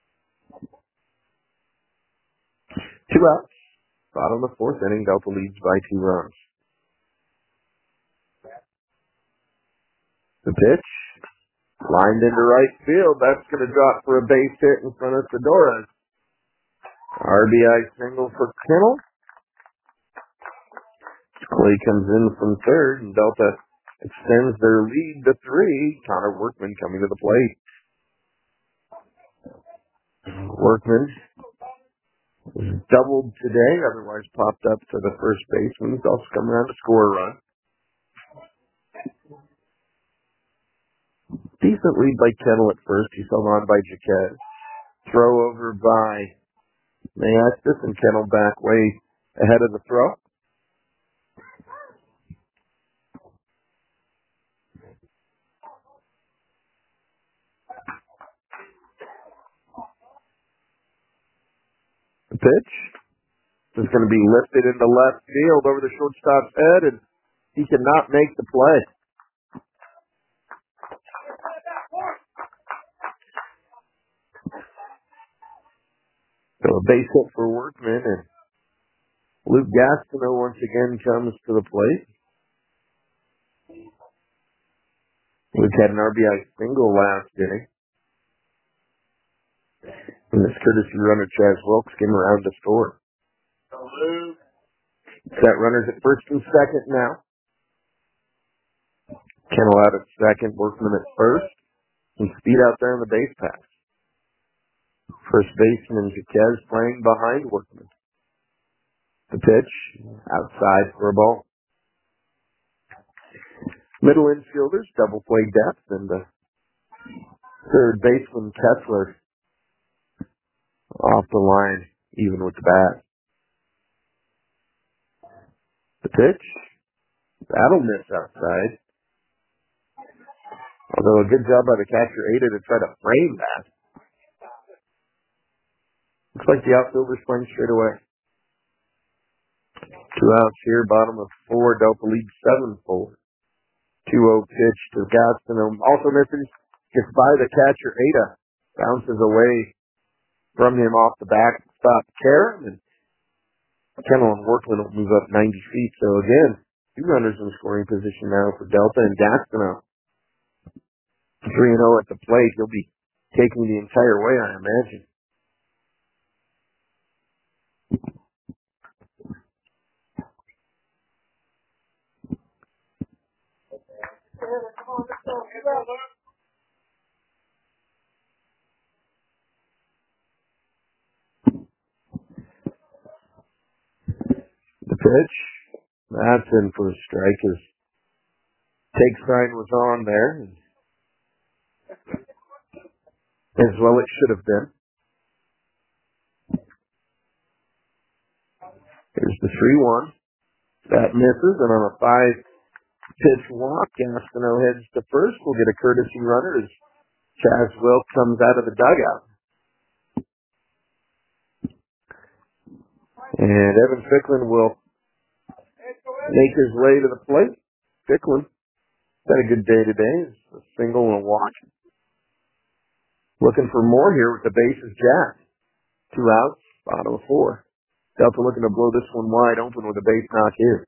Two outs. Bottom of the fourth inning, Delta leads by two runs. The pitch Lined into right field. That's going to drop for a base hit in front of Fedora. R B I single for Kennel. Clay comes in from third, and Delta extends their lead to three. Connor Workman coming to the plate. Workman doubled today, otherwise popped up to the first baseman. He's also coming around to score a run. Decent lead by Kettle at first. He's held on by Jaquez. Throw over by Mayastis, and Kettle back way ahead of the throw. The pitch is going to be lifted into left field over the shortstop's head, and he cannot make the play. So a base hit for Workman, and Luke Gastineau once again comes to the plate. Luke had an R B I single last inning. And this courtesy runner, Chaz Wilkes, came around to score. Set runners at first and second now. Kennel out at second, Workman at first. And speed out there on the base pass. First baseman Jaquez playing behind Workman. The pitch, outside for a ball. Middle infielders, double play depth, and the third baseman Kessler off the line, even with the bat. The pitch, that'll miss outside. Although a good job by the catcher Ada to try to frame that. Looks like the outfielder's playing straight away. Two outs here, bottom of four, Delta leads seven four. two oh pitch to Gastineau. Also missing, gets by the catcher Ada. Bounces away from him off the back, stop Karam, and Kennel and Workman will move up ninety feet. So again, two runners in scoring position now for Delta and Gastineau. three and oh at the plate. He'll be taking the entire way, I imagine. The pitch, that's in for a strike. His take sign was on there. As well it should have been. Here's the three one. That misses, and on a five-pitch walk, Gastineau heads to first. We'll get a courtesy runner as Chaz Wilk comes out of the dugout. And Evan Ficklin will make his way to the plate. Ficklin had a good day today. It's a single and a walk. Looking for more here with the bases jacked. Two outs, bottom of four. Delta looking to blow this one wide open with a base knock here.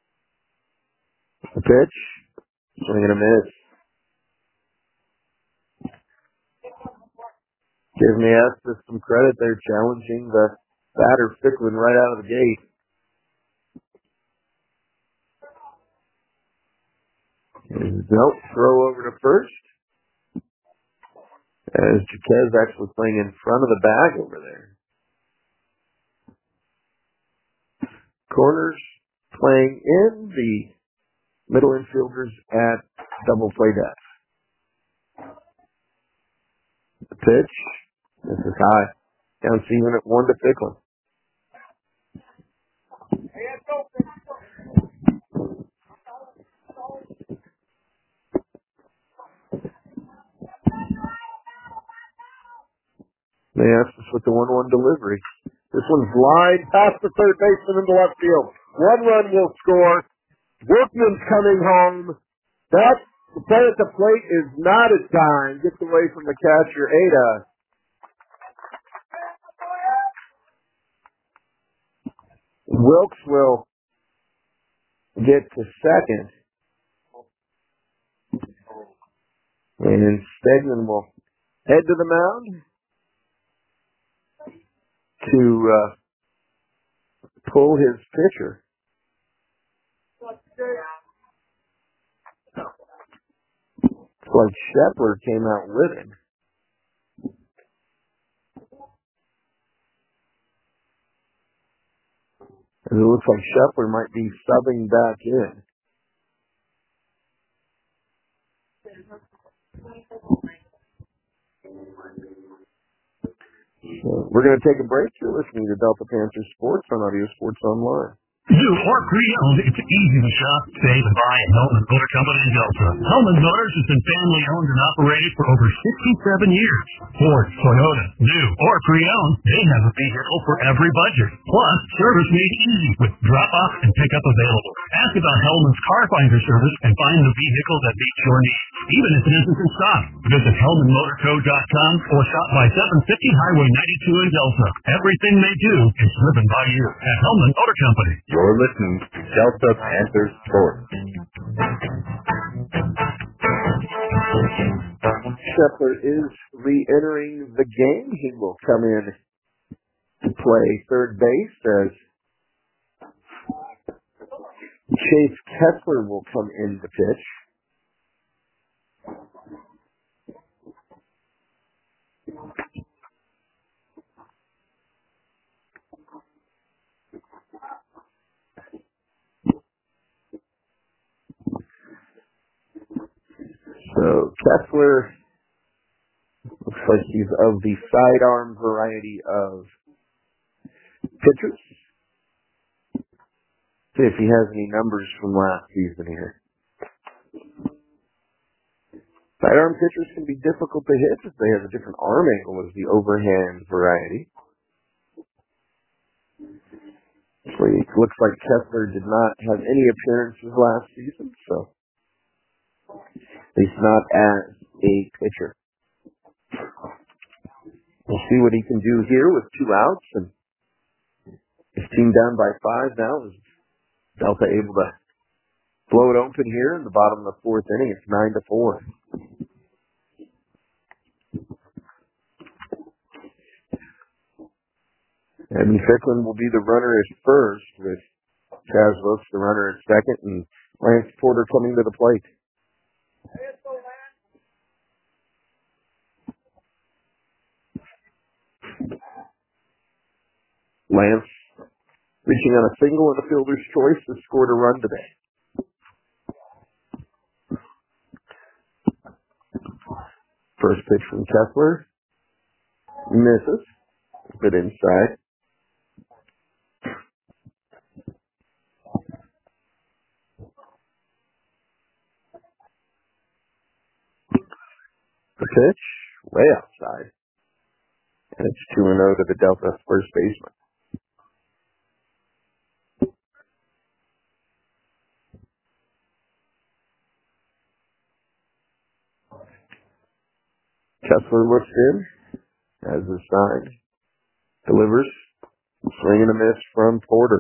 The pitch, swing and a miss. Give me Estes some credit there, challenging the batter Ficklin right out of the gate. Nope, throw over to first. As Jaquez actually playing in front of the bag over there. Corners playing in, the middle infielders at double play depth. The pitch, this is high. Down even at one to Ficklin. They asked us with the one one delivery. This one's lined past the third baseman into left field. One run will score. Workman's coming home. That the play at the plate is not a time. Gets away from the catcher, Ada. Wilkes will get to second. And Stegman will head to the mound to uh, pull his pitcher. It's like Shepler came out with him. And it looks like Shepler might be subbing back in. So we're going to take a break. You're listening to Delta Panther Sports on Audio Sports Online. New or pre-owned, it's easy to shop, save, and buy at Hellman Motor Company in Delta. Hellman Motors has been family-owned and operated for over sixty-seven years. Ford, Toyota, new or pre-owned, they have a vehicle for every budget. Plus, service made easy with drop-off and pickup available. Ask about Hellman's Car Finder service and find the vehicle that meets your needs, even if it isn't in stock. Visit Hellman Motor Co dot com or shop by seven fifty Highway ninety-two in Delta. Everything they do is driven by you at Hellman Motor Company. You're listening to Delta Panther Sports. Shepler is re-entering the game. He will come in to play third base as Chase Kessler will come in to pitch. So Kessler looks like he's of the sidearm variety of pitchers. See if he has any numbers from last season here. Sidearm pitchers can be difficult to hit if they have a different arm angle as the overhand variety. So it looks like Kessler did not have any appearances last season, so he's not as a pitcher. We'll see what he can do here with two outs, and his team down by five now. Is Delta able to blow it open here in the bottom of the fourth inning? It's nine to four. Evan Ficklin will be the runner at first, with Chaz Wilkes the runner at second, and Lance Porter coming to the plate. Lance, reaching on a single and a fielder's choice, has scored a run today. First pitch from Kessler. Misses. A bit inside. The pitch, way outside. And it's two and oh to the Delta first baseman. Kessler looks in, has his sign, delivers, swing and a miss from Porter.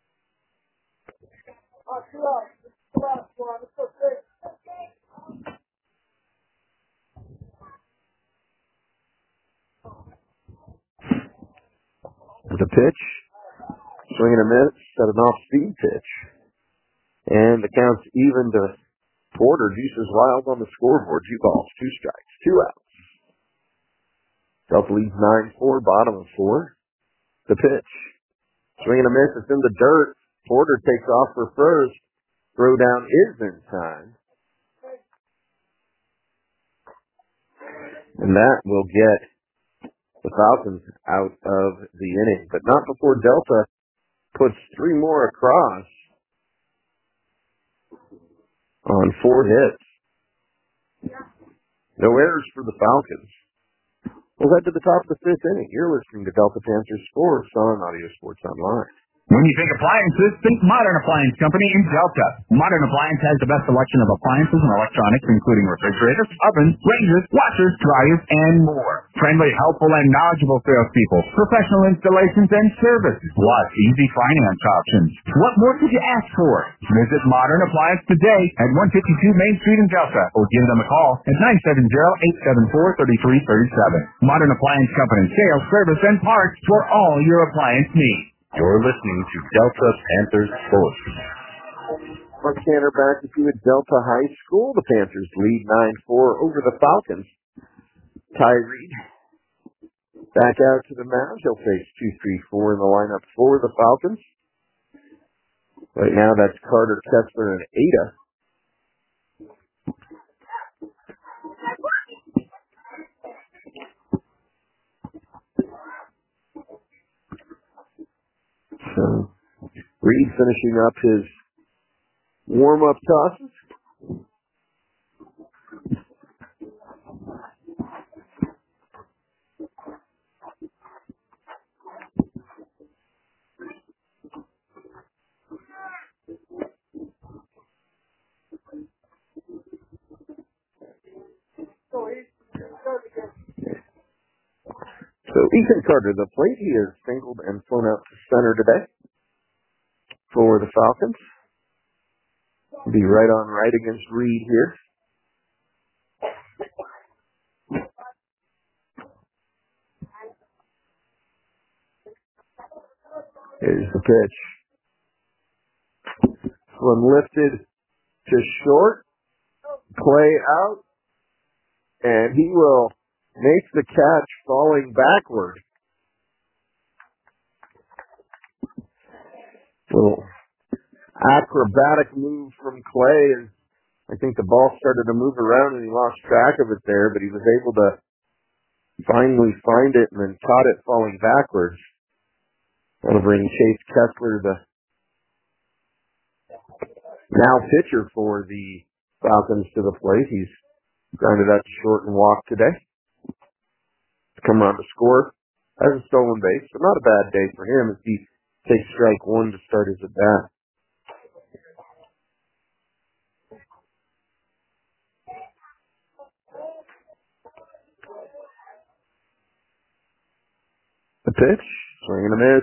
The pitch, swing and a miss, at an off-speed pitch. And the count's even to Porter. Juices wild on the scoreboard. Two balls, two strikes, two outs. Delta leads nine four, bottom of four. The pitch. Swing and a miss. It's in the dirt. Porter takes off for first. Throw down is in time. And that will get the Falcons out of the inning. But not before Delta puts three more across on four hits. No errors for the Falcons. We'll head to the top of the fifth inning. You're listening to Delta Panther Sports on Audio Sports Online. When you think appliances, think Modern Appliance Company in Delta. Modern Appliance has the best selection of appliances and electronics, including refrigerators, ovens, ranges, washers, dryers, and more. Friendly, helpful, and knowledgeable salespeople, professional installations and service, plus easy finance options. What more could you ask for? Visit Modern Appliance today at one fifty-two Main Street in Delta, or give them a call at nine seven zero, eight seven four, three three three seven. Modern Appliance Company, sales, service, and parts for all your appliance needs. You're listening to Delta Panthers Sports. Mark Tanner back with you at Delta High School. The Panthers lead nine four over the Falcons. Ty Reed back out to the mound. He'll face two three four in the lineup for the Falcons. Right now that's Carter, Kessler, and Ada. So, Reed finishing up his warm-up tosses. So Ethan Carter, the plate, he is singled and flown out to center today for the Falcons. Be right on right against Reed here. Here's the pitch. This one lifted to short. Clay out. And he will make the catch falling backward. Little acrobatic move from Clay, and I think the ball started to move around and he lost track of it there, but he was able to finally find it and then caught it falling backwards. That'll bring Chase Kessler, the now pitcher for the Falcons, to the plate. He's grounded out to short and walked today. Come around to score. Has a stolen base, but not a bad day for him as he takes strike one to start his at bat. The pitch, swing and a miss.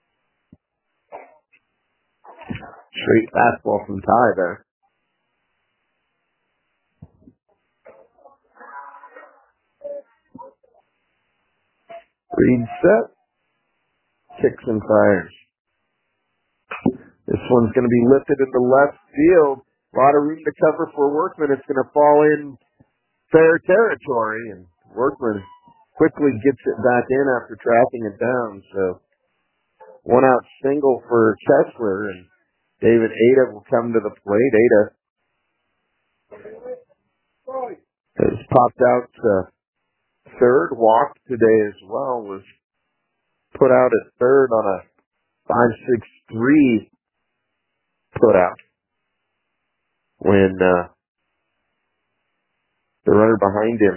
Straight fastball from Ty there. Reed set. Kicks and fires. This one's going to be lifted into left field. A lot of room to cover for Workman. It's going to fall in fair territory, and Workman quickly gets it back in after tracking it down. So one out single for Kessler, and David Ada will come to the plate. Ada has popped out to third. Walked today as well. Was put out at third on a five six three put out when uh, the runner behind him,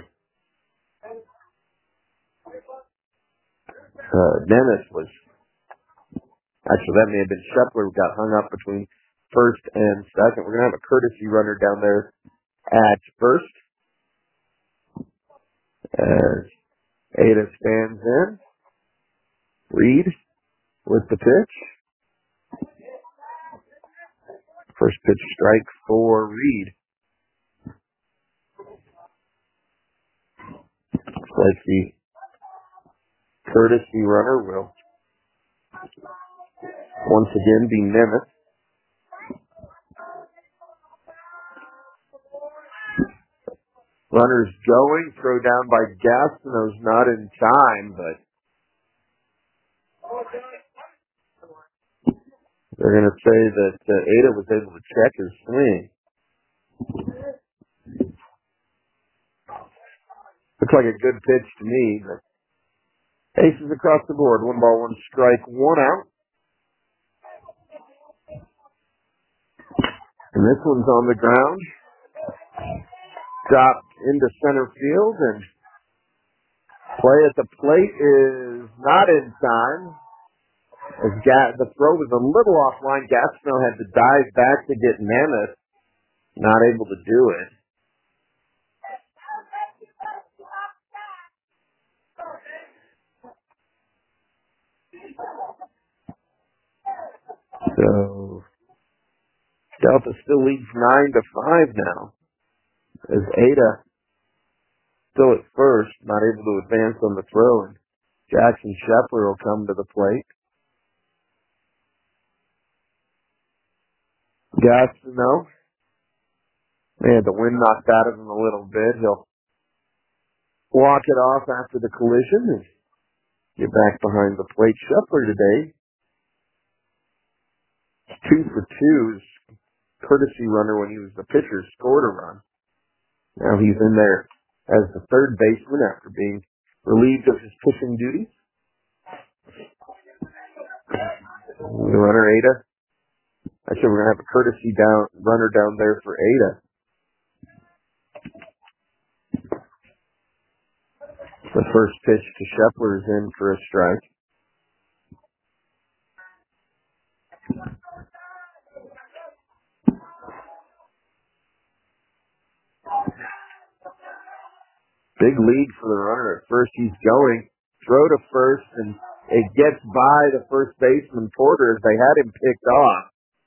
uh, Dennis, was actually, that may have been Shepler, who got hung up between first and second. We're going to have a courtesy runner down there at first as Ada stands in. Reed with the pitch. First pitch strike for Reed. Looks like the courtesy runner will once again be Nemeth. Runners going, throw down by Gastineau's not in time, but they're going to say that uh, Ada was able to check his swing. Looks like a good pitch to me, but aces across the board. One ball, one strike, one out. And this one's on the ground. Dropped into center field, and play at the plate is not in time. As Ga- the throw was a little offline, Gastineau had to dive back to get Mammoth. Not able to do it. So Delta still leads nine to five now. As Ada still at first, not able to advance on the throw, and Jackson Shepler will come to the plate. Gastineau, they had the wind knocked out of him a little bit. He'll walk it off after the collision and get back behind the plate. Shepler today, two for two, his courtesy runner when he was the pitcher scored a run. Now he's in there as the third baseman after being relieved of his pitching duties. The runner Ada. Actually, we're gonna have a courtesy down runner down there for Ada. The first pitch to Shepler is in for a strike. Big lead for the runner at first. He's going. Throw to first, and it gets by the first baseman Porter as they had him picked off.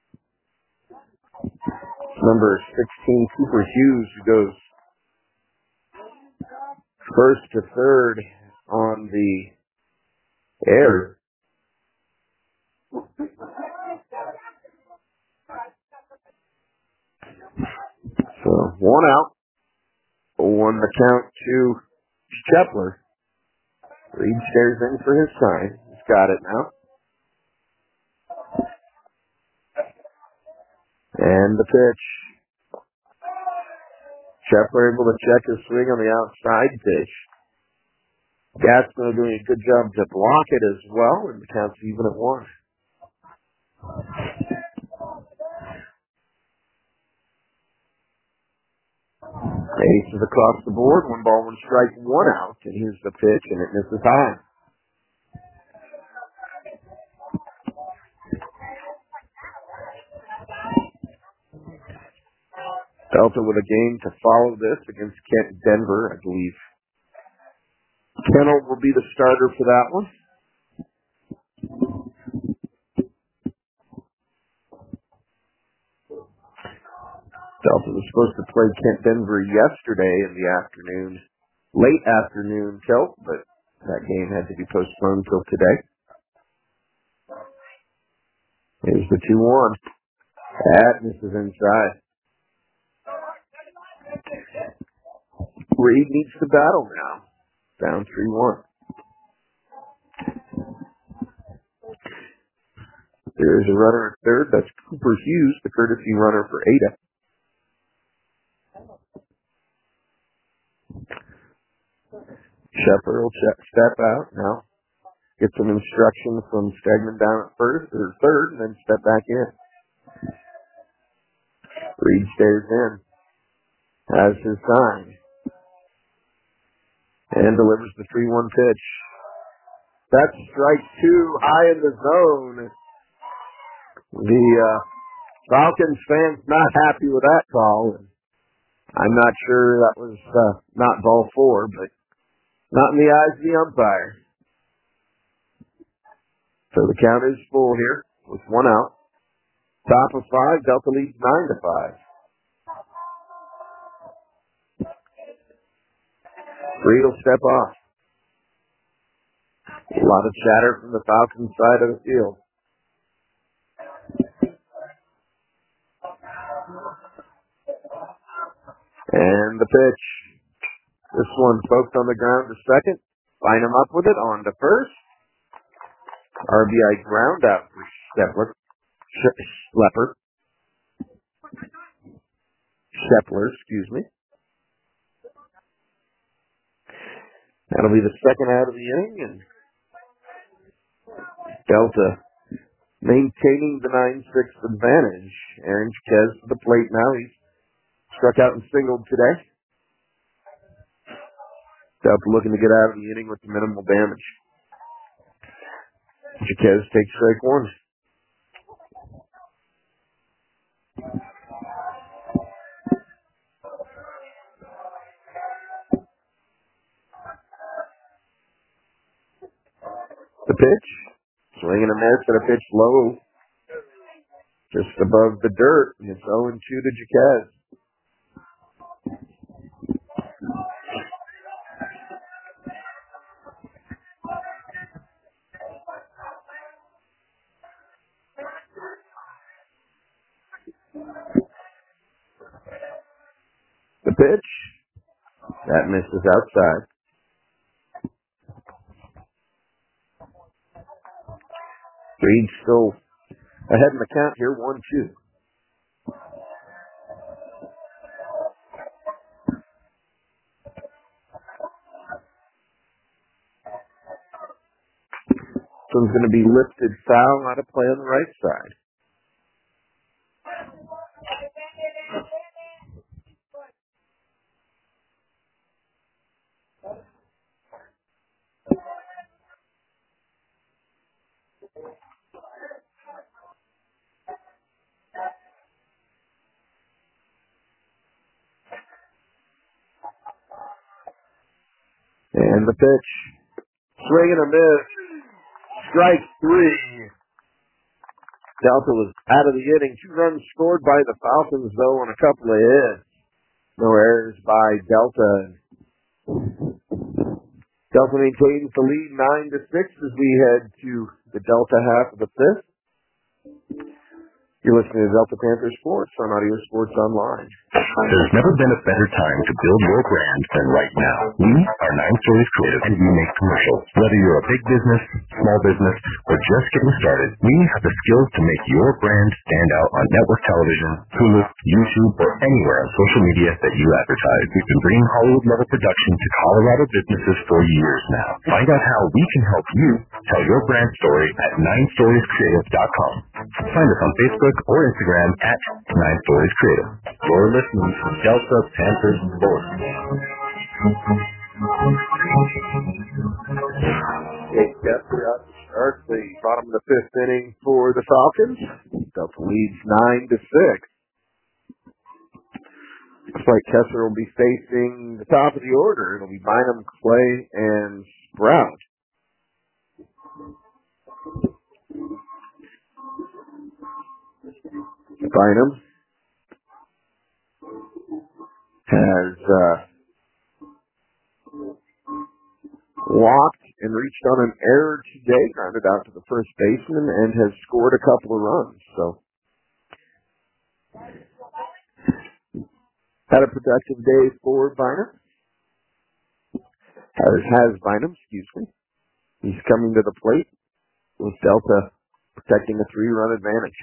Number sixteen, Cooper Hughes, goes first to third on the air. So one out. One the count to Shepler. Reed stares in for his sign. He's got it now. And the pitch. Shepler able to check his swing on the outside pitch. Gastineau doing a good job to block it as well, and the count's even at one. Aces across the board. One ball, one strike, one out. And here's the pitch, and it misses high. Delta with a game to follow this against Kent Denver, I believe. Kennel will be the starter for that one. Delta was supposed to play Kent Denver yesterday in the afternoon, late afternoon tilt, but that game had to be postponed till today. Here's the two one. That misses inside. Reed needs to battle now. Down three one. There's a runner at third. That's Cooper Hughes, the courtesy runner for Ada. Shepler will check, step out now. Get some instruction from Stegman down at first or third, and then step back in. Reed stares in. Has his sign. And delivers the three one pitch. That's strike two, high in the zone. The uh, Falcons fans not happy with that call. I'm not sure that was uh, not ball four, but not in the eyes of the umpire. So the count is full here with one out. Top of five, Delta leads nine to five. Reed will step off. A lot of chatter from the Falcons side of the field. And the pitch. This one poked on the ground to second. Line him up with it on to first. R B I ground out for Shepler. Schlepper. Shepler, excuse me. That'll be the second out of the inning, and Delta maintaining the nine six advantage. Aaron Chiquez to the plate now. He's struck out and singled today. Delta looking to get out of the inning with minimal damage. Jaquez takes strike one. The pitch. Swing and a miss and a pitch low. Just above the dirt. And it's oh and two to Jaquez. The pitch. That misses outside. Reed's still ahead in the count here, one two. This one's going to be lifted foul out of play on the right side. And the pitch. Swing and a miss. Strike three. Delta was out of the inning. Two runs scored by the Falcons, though, on a couple of hits. No errors by Delta. Delta maintains the lead nine to six as we head to the Delta half of the fifth. You're listening to Delta Panther Sports on Audio Sports Online. There's never been a better time to build your brand than right now. We are Nine Stories Creative, and we make commercials. Whether you're a big business, small business, or just getting started, we have the skills to make your brand stand out on network television, Hulu, YouTube, or anywhere on social media that you advertise. We've been bringing Hollywood-level production to Colorado businesses for years now. Find out how we can help you tell your brand story at nine stories creative dot com. Find us on Facebook or Instagram at Nine Stories Creative. You're listening to Delta Panthers Sports. Jake Guthrie out to start the bottom of the fifth inning for the Falcons. Delta leads nine to six. Looks like Kessler will be facing the top of the order. It'll be Bynum, Clay, and Sprout. Bynum has uh, walked and reached on an error today, grounded out to the first baseman, and has scored a couple of runs. So, had a productive day for Bynum. Has, has Bynum, excuse me. He's coming to the plate with Delta protecting a three-run advantage.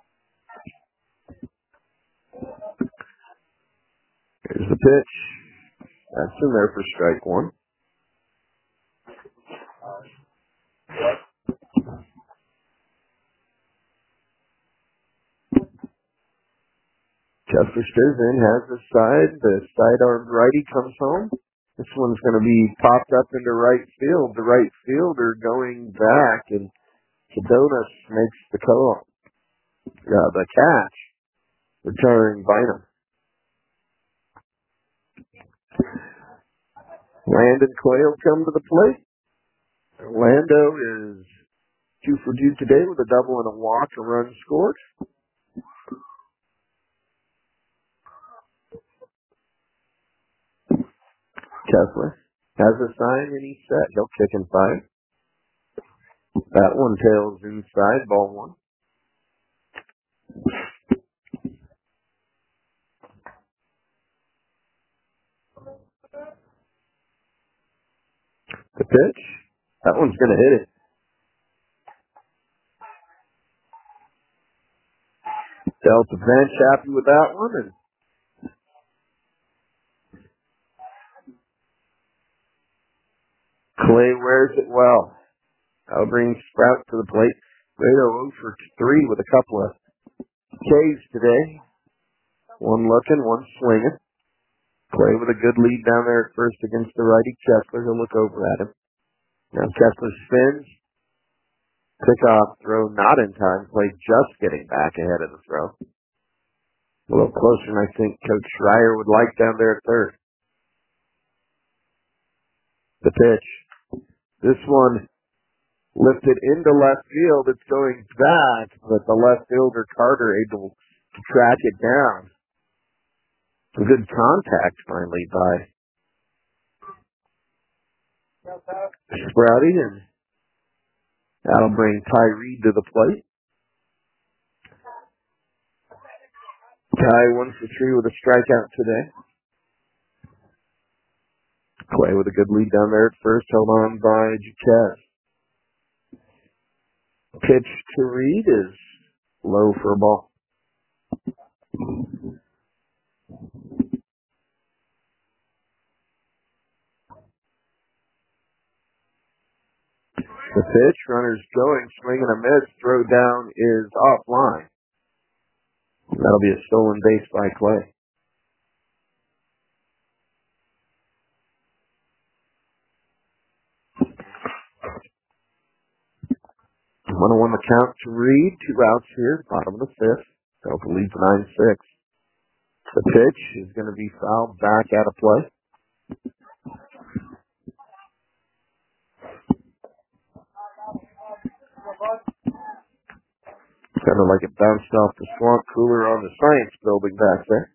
Here's the pitch. That's in there for strike one. Kessler stares in, has the side. The side-armed righty comes home. This one's going to be popped up into right field. The right fielder going back, and Sedonis makes the call. Uh, the catch, retiring Bynum. Landon Clay will come to the plate. Orlando is two for two today with a double and a walk, a run scored. Kessler has a sign and he's set. He'll kick and fire. That one tails inside, ball one. The pitch. That one's going to hit it. Delta bench happy with that one. And Clay wears it well. That'll bring Sprout to the plate. Rado oh for three with a couple of Ks today. One looking, one swinging. Clay with a good lead down there at first against the righty Kessler. He'll look over at him. Now Kessler spins. Pickoff throw not in time. Play just getting back ahead of the throw. A little closer than I think Coach Schreier would like down there at third. The pitch. This one lifted into left field. It's going back, but the left fielder Carter able to track it down. Some good contact finally by Sprouty, and that'll bring Ty Reed to the plate. Ty one for three with a strikeout today. Clay with a good lead down there at first, held on by Jaquez. Pitch to Reed is low for a ball. The pitch, runners going, swing and a miss, throw down is offline. That'll be a stolen base by Clay. one oh one the count to Reed, two outs here, bottom of the fifth. Delta leads nine six. The pitch is going to be fouled back out of play. Kind of like it bounced off the swamp cooler on the science building back there.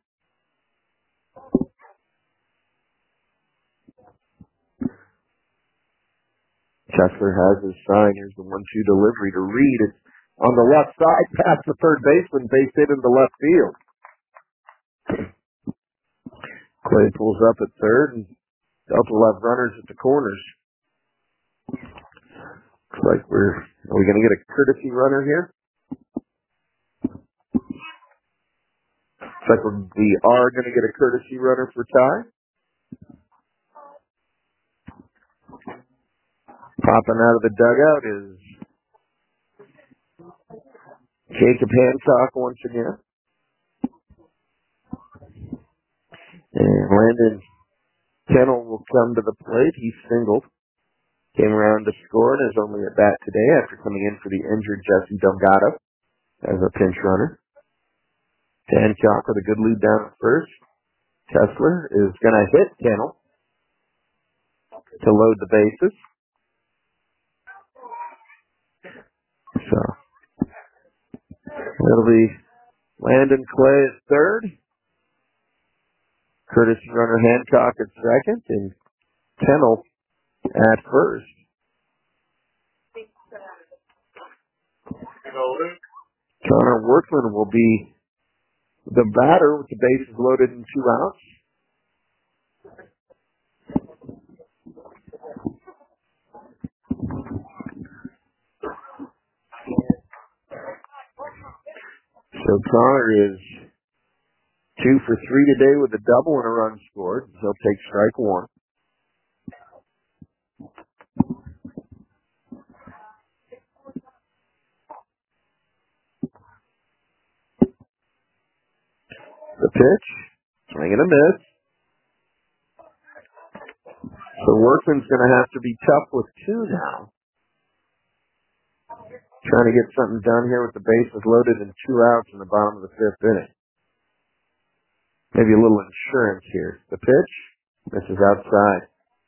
Kessler has his sign. Here's the one two delivery to Reed. It's on the left side, past the third baseman, base hit into left field. Clay pulls up at third, and Delta will have runners at the corners. Looks like we're, are we going to get a courtesy runner here? Looks like we're, we are going to get a courtesy runner for Ty. Popping out of the dugout is Jacob Hancock once again. And Landon Kennel will come to the plate. He singled. Came around to score and is only at bat today after coming in for the injured Jesse Delgado as a pinch runner. Hancock with a good lead down at first. Kessler is going to hit Kennel to load the bases. So, it'll be Landon Clay at third. Courtesy runner Hancock at second. And Kennel at first. Connor Workman will be the batter with the bases loaded and two outs. So Connor is two for three today with a double and a run scored. He'll take strike one. The pitch, swing and a miss. So Workman's going to have to be tough with two now. Trying to get something done here with the bases loaded and two outs in the bottom of the fifth inning. Maybe a little insurance here. The pitch, misses outside.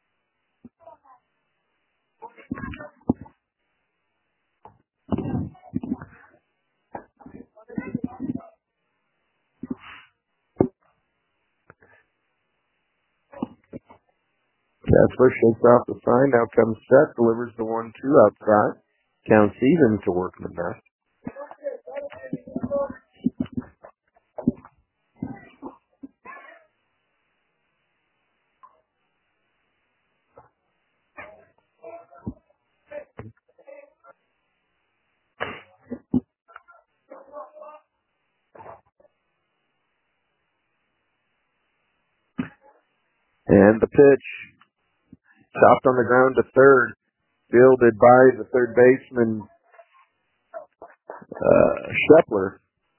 Kessler shakes off the sign. Now comes set, delivers the one two outside. Counts even to Workman now. And the pitch, chopped on the ground to third, fielded by the third baseman, uh, Schepler,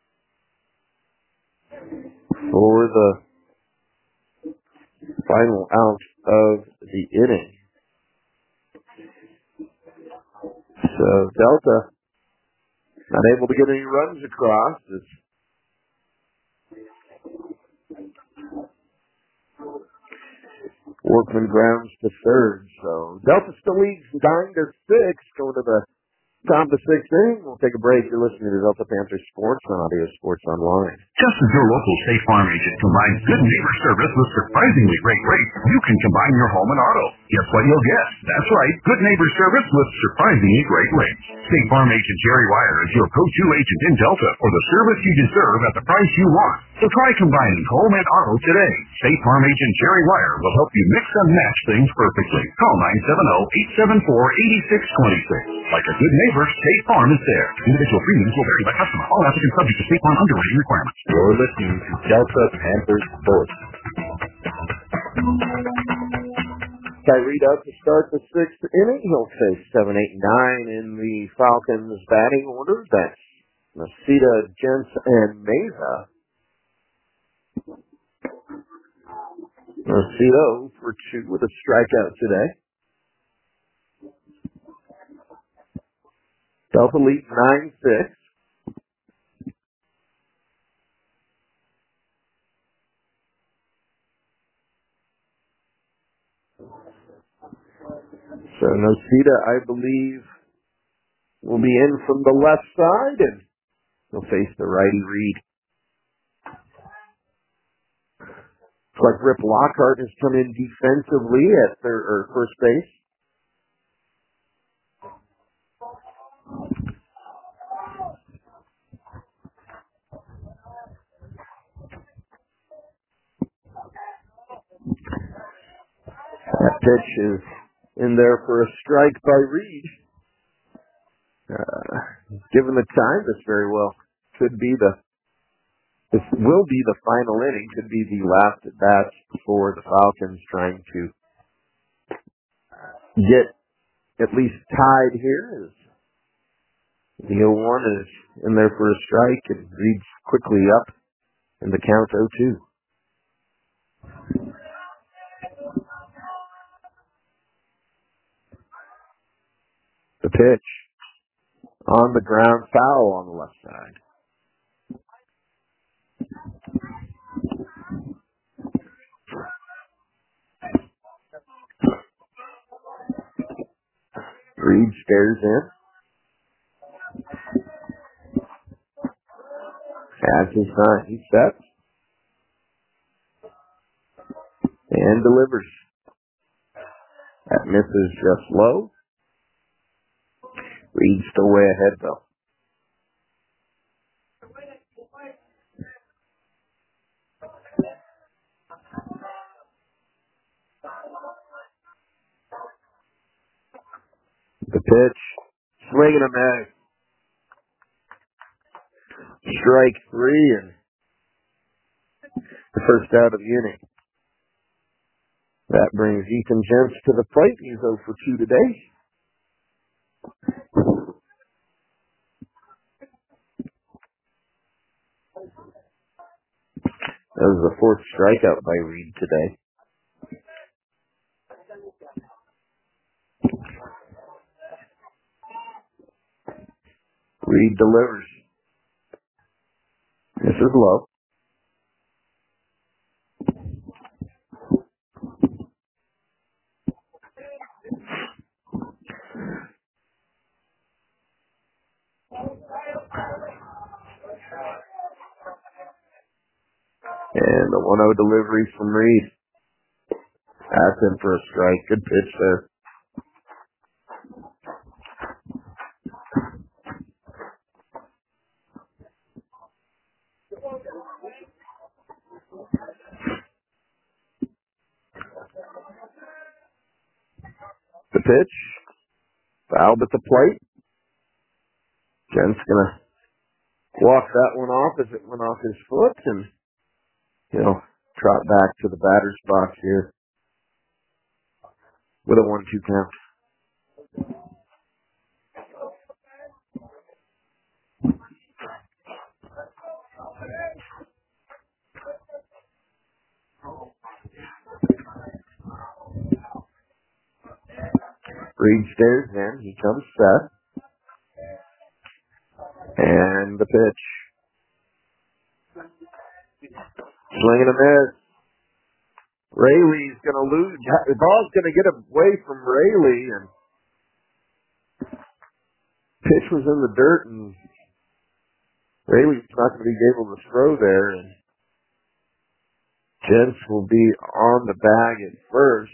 for the final out of the inning. So Delta not able to get any runs across. It's Workman grounds to third. So Delta still leads nine to six going to the top of the sixth inning. We'll take a break. You're listening to Delta Panthers Sports on Audio Sports Online. Just as your local State Farm agent combines good neighbor service with surprisingly great rates, you can combine your home and auto. Guess what you'll get? That's right, good neighbor service with surprisingly great rates. State Farm agent Jerry Wire is your go-to agent in Delta for the service you deserve at the price you want. So try combining home and auto today. State Farm agent Jerry Wire will help you mix and match things perfectly. Call nine seven zero, eight seven four, eight six two six. Like a good neighbor, State Farm is there. Individual premiums will vary by customer. All applicants subject to State Farm underwriting requirements. You're listening to Delta Panthers Sports. Tyree out to start the sixth inning. He'll face seven, eight, nine in the Falcons batting order. That's Nacita, Jentz, and Meza. Nacita for two with a strikeout today. Delta leads nine six. So Nocita, I believe, will be in from the left side, and he'll face the righty Reed. Looks like Rip Lockhart has come in defensively at third or first base. That pitch is in there for a strike by Reed. Uh, given the time, this very well could be the, this will be the final inning, could be the last at bat for the Falcons trying to get at least tied here. As the oh one is in there for a strike and Reed's quickly up in the count oh two. The pitch on the ground, foul on the left side. Reed stares in. Has his sign. He sets. And delivers. That misses just low. Reed's still way ahead though. The pitch. Swing and a miss. Strike three and the first out of the inning. That brings Ethan Jentz to the plate. He's oh for two today. That was the fourth strikeout by Reed today. Reed delivers. This is low. And the one oh delivery from Reed. That's in for a strike. Good pitch there. The pitch. Fouled at the plate. Jen's gonna walk that one off as it went off his foot, and he'll trot back to the batter's box here with a one two count. Reed stares in. He comes set. And the pitch. Swing and a miss. Rayleigh's going to lose. The ball's going to get away from Rayleigh, and pitch was in the dirt, and Rayleigh's not going to be able to throw there, and Gents will be on the bag at first.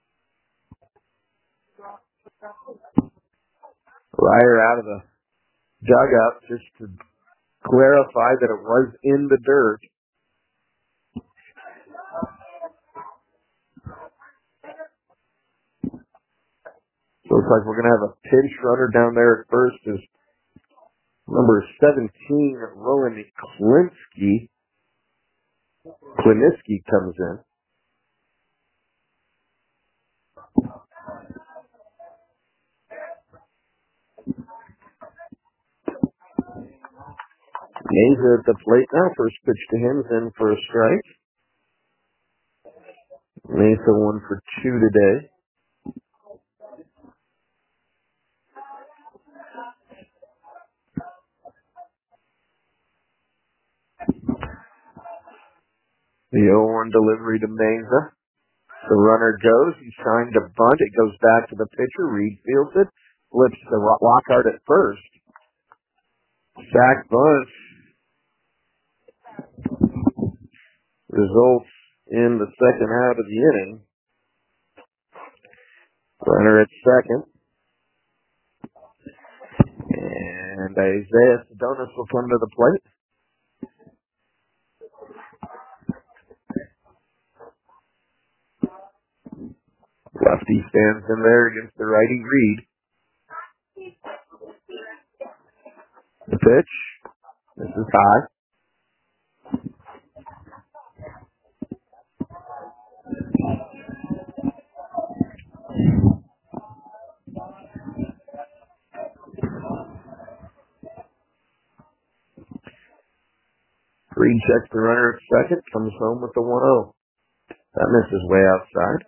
Ryer out of the dugout just to clarify that it was in the dirt. Looks like we're going to have a pinch runner down there at first as number seventeen, Rowan Klinsky. Kliniski comes in. Mesa at the plate now. First pitch to him is in for a strike. Mesa one for two today. The oh one delivery to Mesa. The runner goes. He's trying to bunt. It goes back to the pitcher. Reed fields it. Flips to Lockhart at first. Sack bunt. Results in the second out of the inning. Runner at second. And Isaiah Sedonis will come to the plate. Lefty stands in there against the righty Reed. The pitch. This is high. Reed checks the runner at second, comes home with the one oh. That misses way outside.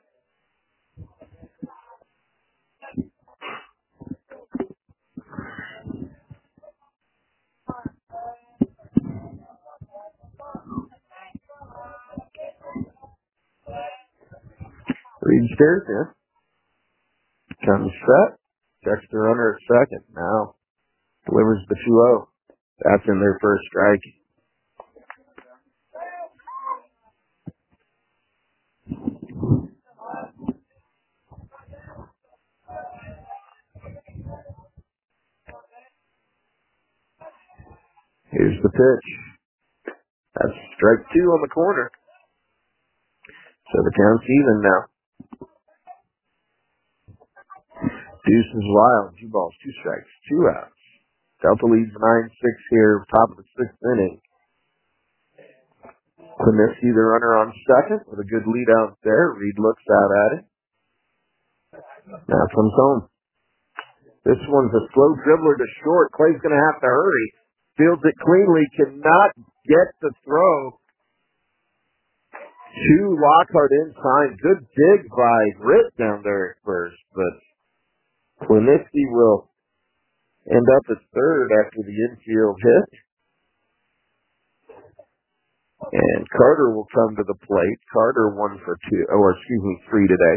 Reed stares in. Comes set. Checks the runner at second. Now delivers the two oh. That's in their first strike. Here's the pitch. That's strike two on the corner. So the count's even now. Deuce is wild. Two balls, two strikes, two outs. Delta leads nine six here, top of the sixth inning. Kliniski, the runner on second, with a good lead out there. Reed looks out at it. Now comes home. This one's a slow dribbler to short. Clay's going to have to hurry. Fields it cleanly, cannot get the throw. To Lockhart inside. Good dig by Britt down there at first, but Kliniski will end up at third after the infield hit. And Carter will come to the plate. Carter one for two, or excuse me, three today.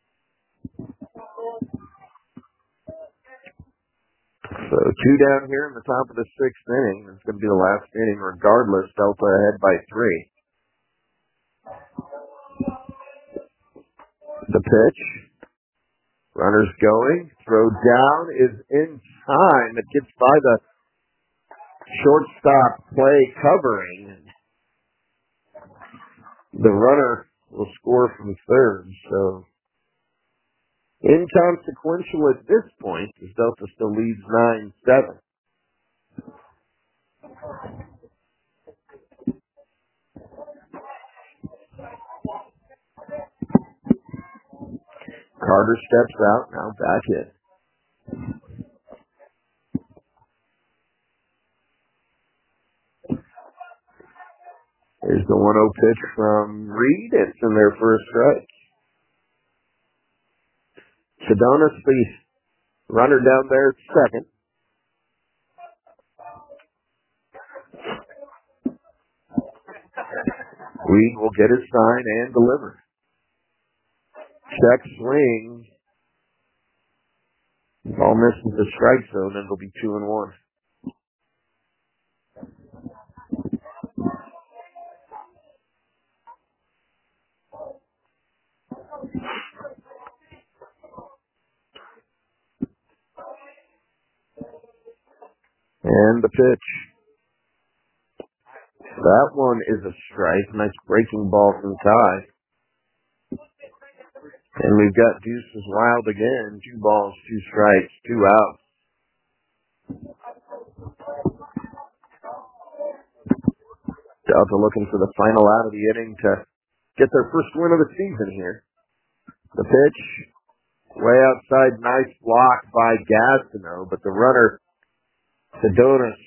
So two down here in the top of the sixth inning. It's going to be the last inning regardless. Delta ahead by three. The pitch. Runner's going. Throw down is in time. It gets by the shortstop play covering. The runner will score from third. So inconsequential at this point as Delta still leads nine seven. Carter steps out, now back in. Here's the one oh pitch from Reed. It's in their first strike. Sedonis, the runner down there at second. Reed will get his sign and deliver. Check swing. Ball misses the strike zone, and it'll be two and one. And the pitch. That one is a strike. Nice breaking ball from Ty. And we've got Deuces Wild again. Two balls, two strikes, two outs. Delta looking for the final out of the inning to get their first win of the season here. The pitch, way outside, nice block by Gastineau, but the runner, Sedonis,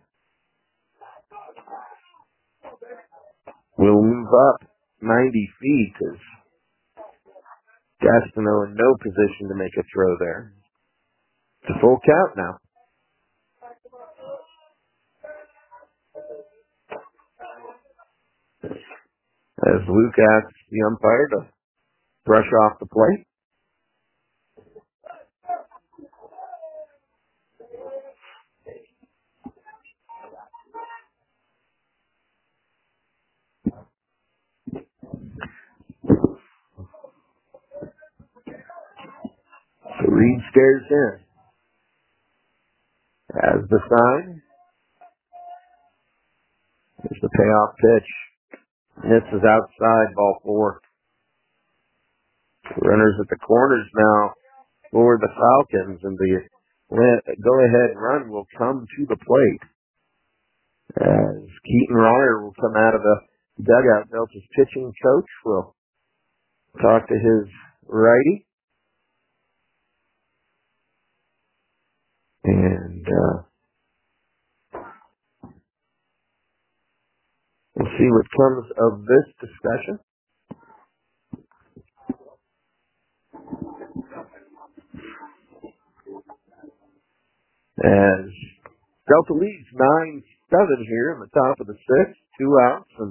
will move up ninety feet as Gastineau in no position to make a throw there. It's a full count now. As Luke asks the umpire to brush off the plate. So Reed stares in. As the sign. Here's the payoff pitch. Misses outside, ball four. Runners at the corners now for the Falcons, and the go-ahead run will come to the plate. As Keaton Ryer will come out of the dugout. Delta's pitching coach will talk to his righty. And uh, we'll see what comes of this discussion. As Delta leads nine seven here in the top of the sixth, two outs, and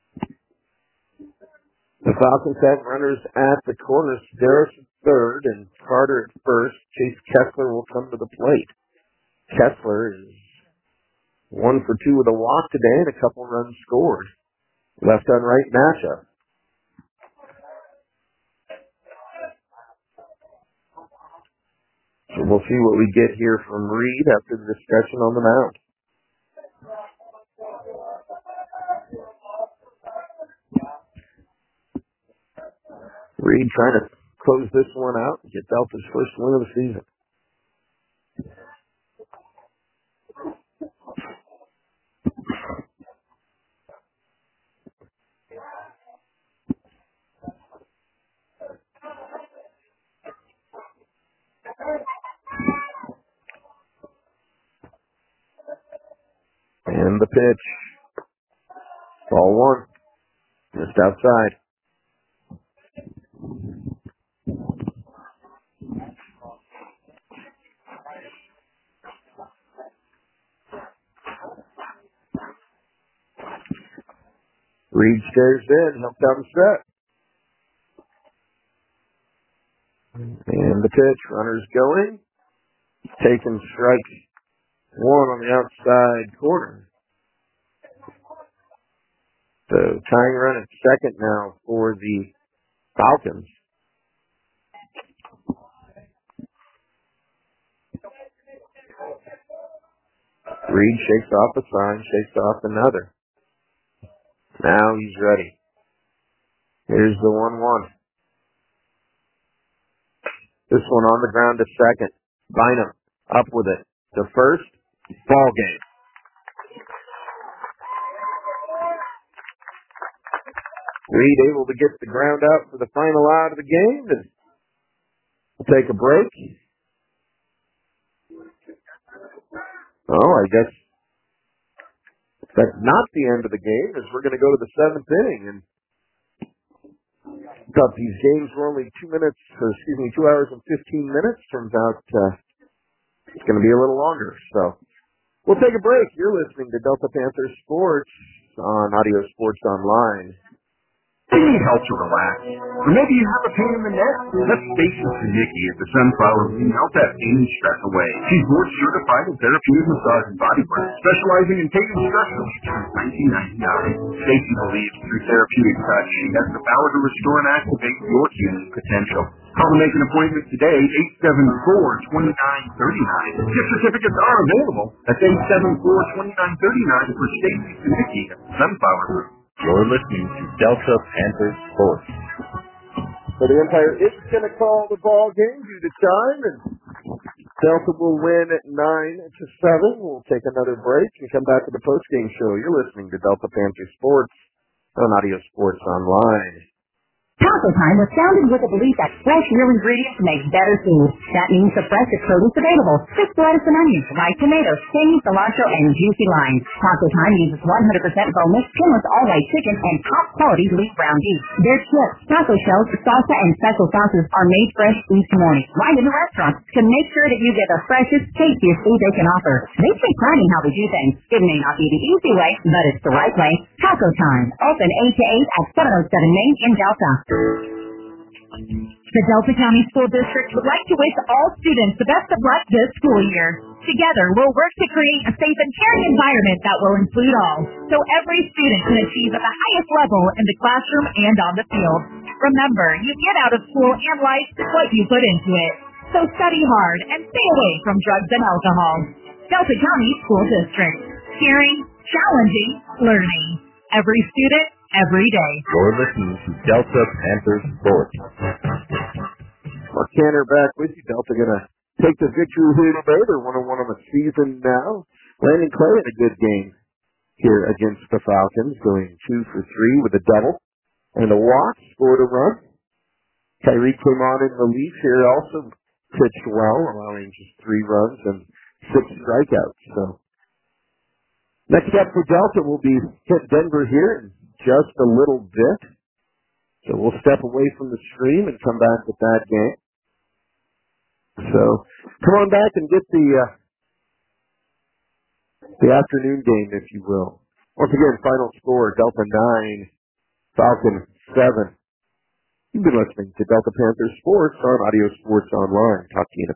the Falcons have runners at the corners. Sedaris at third and Carter at first. Chase Kessler will come to the plate. Kessler is one for two with a walk today and a couple runs scored. Left on right matchup. So we'll see what we get here from Reed after the discussion on the mound. Reed trying to close this one out and get Delta's first win of the season. And the pitch. Ball one. Just outside. Reed stares in. He'll come set. And the pitch. Runners going. Taking strike one on the outside corner. So tying run at second now for the Falcons. Reed shakes off a sign, shakes off another. Now he's ready. Here's the one one. This one on the ground to second. Bynum up with it. To first. Ball game. Reed able to get the ground out for the final out of the game. And we'll take a break. Oh, I guess that's not the end of the game, as we're going to go to the seventh inning. And thought these games were only two minutes, or excuse me, two hours and fifteen minutes. Turns out uh, it's going to be a little longer. So we'll take a break. You're listening to Delta Panther Sports on Audio Sports Online. You need help to relax. Or maybe you have a pain in the neck. Let Stacy Sinicki at the Sunflower Room help that pain and stress away. She's board certified in therapeutic massage and body work, specializing in pain and stress relief since nineteen ninety-nine. Stacy believes through therapeutic touch, she has the power to restore and activate your healing potential. Call to make an appointment today, eight seven four, two nine three nine. Gift certificates are available. That's eight seven four, two nine three nine for Stacy Sinicki at the Sunflower Room. You're listening to Delta Panthers Sports. So the Empire is going to call the ball game due to time, and Delta will win at nine to seven. We'll take another break and come back to the post-game show. You're listening to Delta Panthers Sports on Audio Sports Online. Taco Time was founded with a belief that fresh, real ingredients make better food. That means the freshest produce available. Crisp lettuce and onions, ripe tomatoes, tangy cilantro, and juicy limes. Taco Time uses one hundred percent boneless, skinless, all-white chicken and top-quality leaf ground beef. Their chips, taco shells, salsa, and special sauces are made fresh each morning, right in the restaurant, to make sure that you get the freshest, tastiest food they can offer. They take pride in how they do things. It may not be the easy way, but it's the right way. Taco Time, open eight to eight at seven oh seven Main in Delta. The Delta County School District would like to wish all students the best of luck this school year. Together, we'll work to create a safe and caring environment that will include all, so every student can achieve at the highest level in the classroom and on the field. Remember, you get out of school and life what you put into it. So study hard and stay away from drugs and alcohol. Delta County School District. Caring, challenging, learning. Every student, every day. You're listening to Delta Panthers Sports. Mark Tanner back with you. Delta going to take the victory here today. They're one and one on the season now. Landon Clay had a good game here against the Falcons, going two for three with a double and a walk, scored a run. Kyrie came on in relief here, also pitched well, allowing just three runs and six strikeouts. So next up for Delta will be hit Denver here in just a little bit. So we'll step away from the stream and come back with that game. So come on back and get the uh, the afternoon game, if you will. Once again, final score, Delta nine, Falcon seven. You've been listening to Delta Panthers Sports on Audio Sports Online. Talk to you in a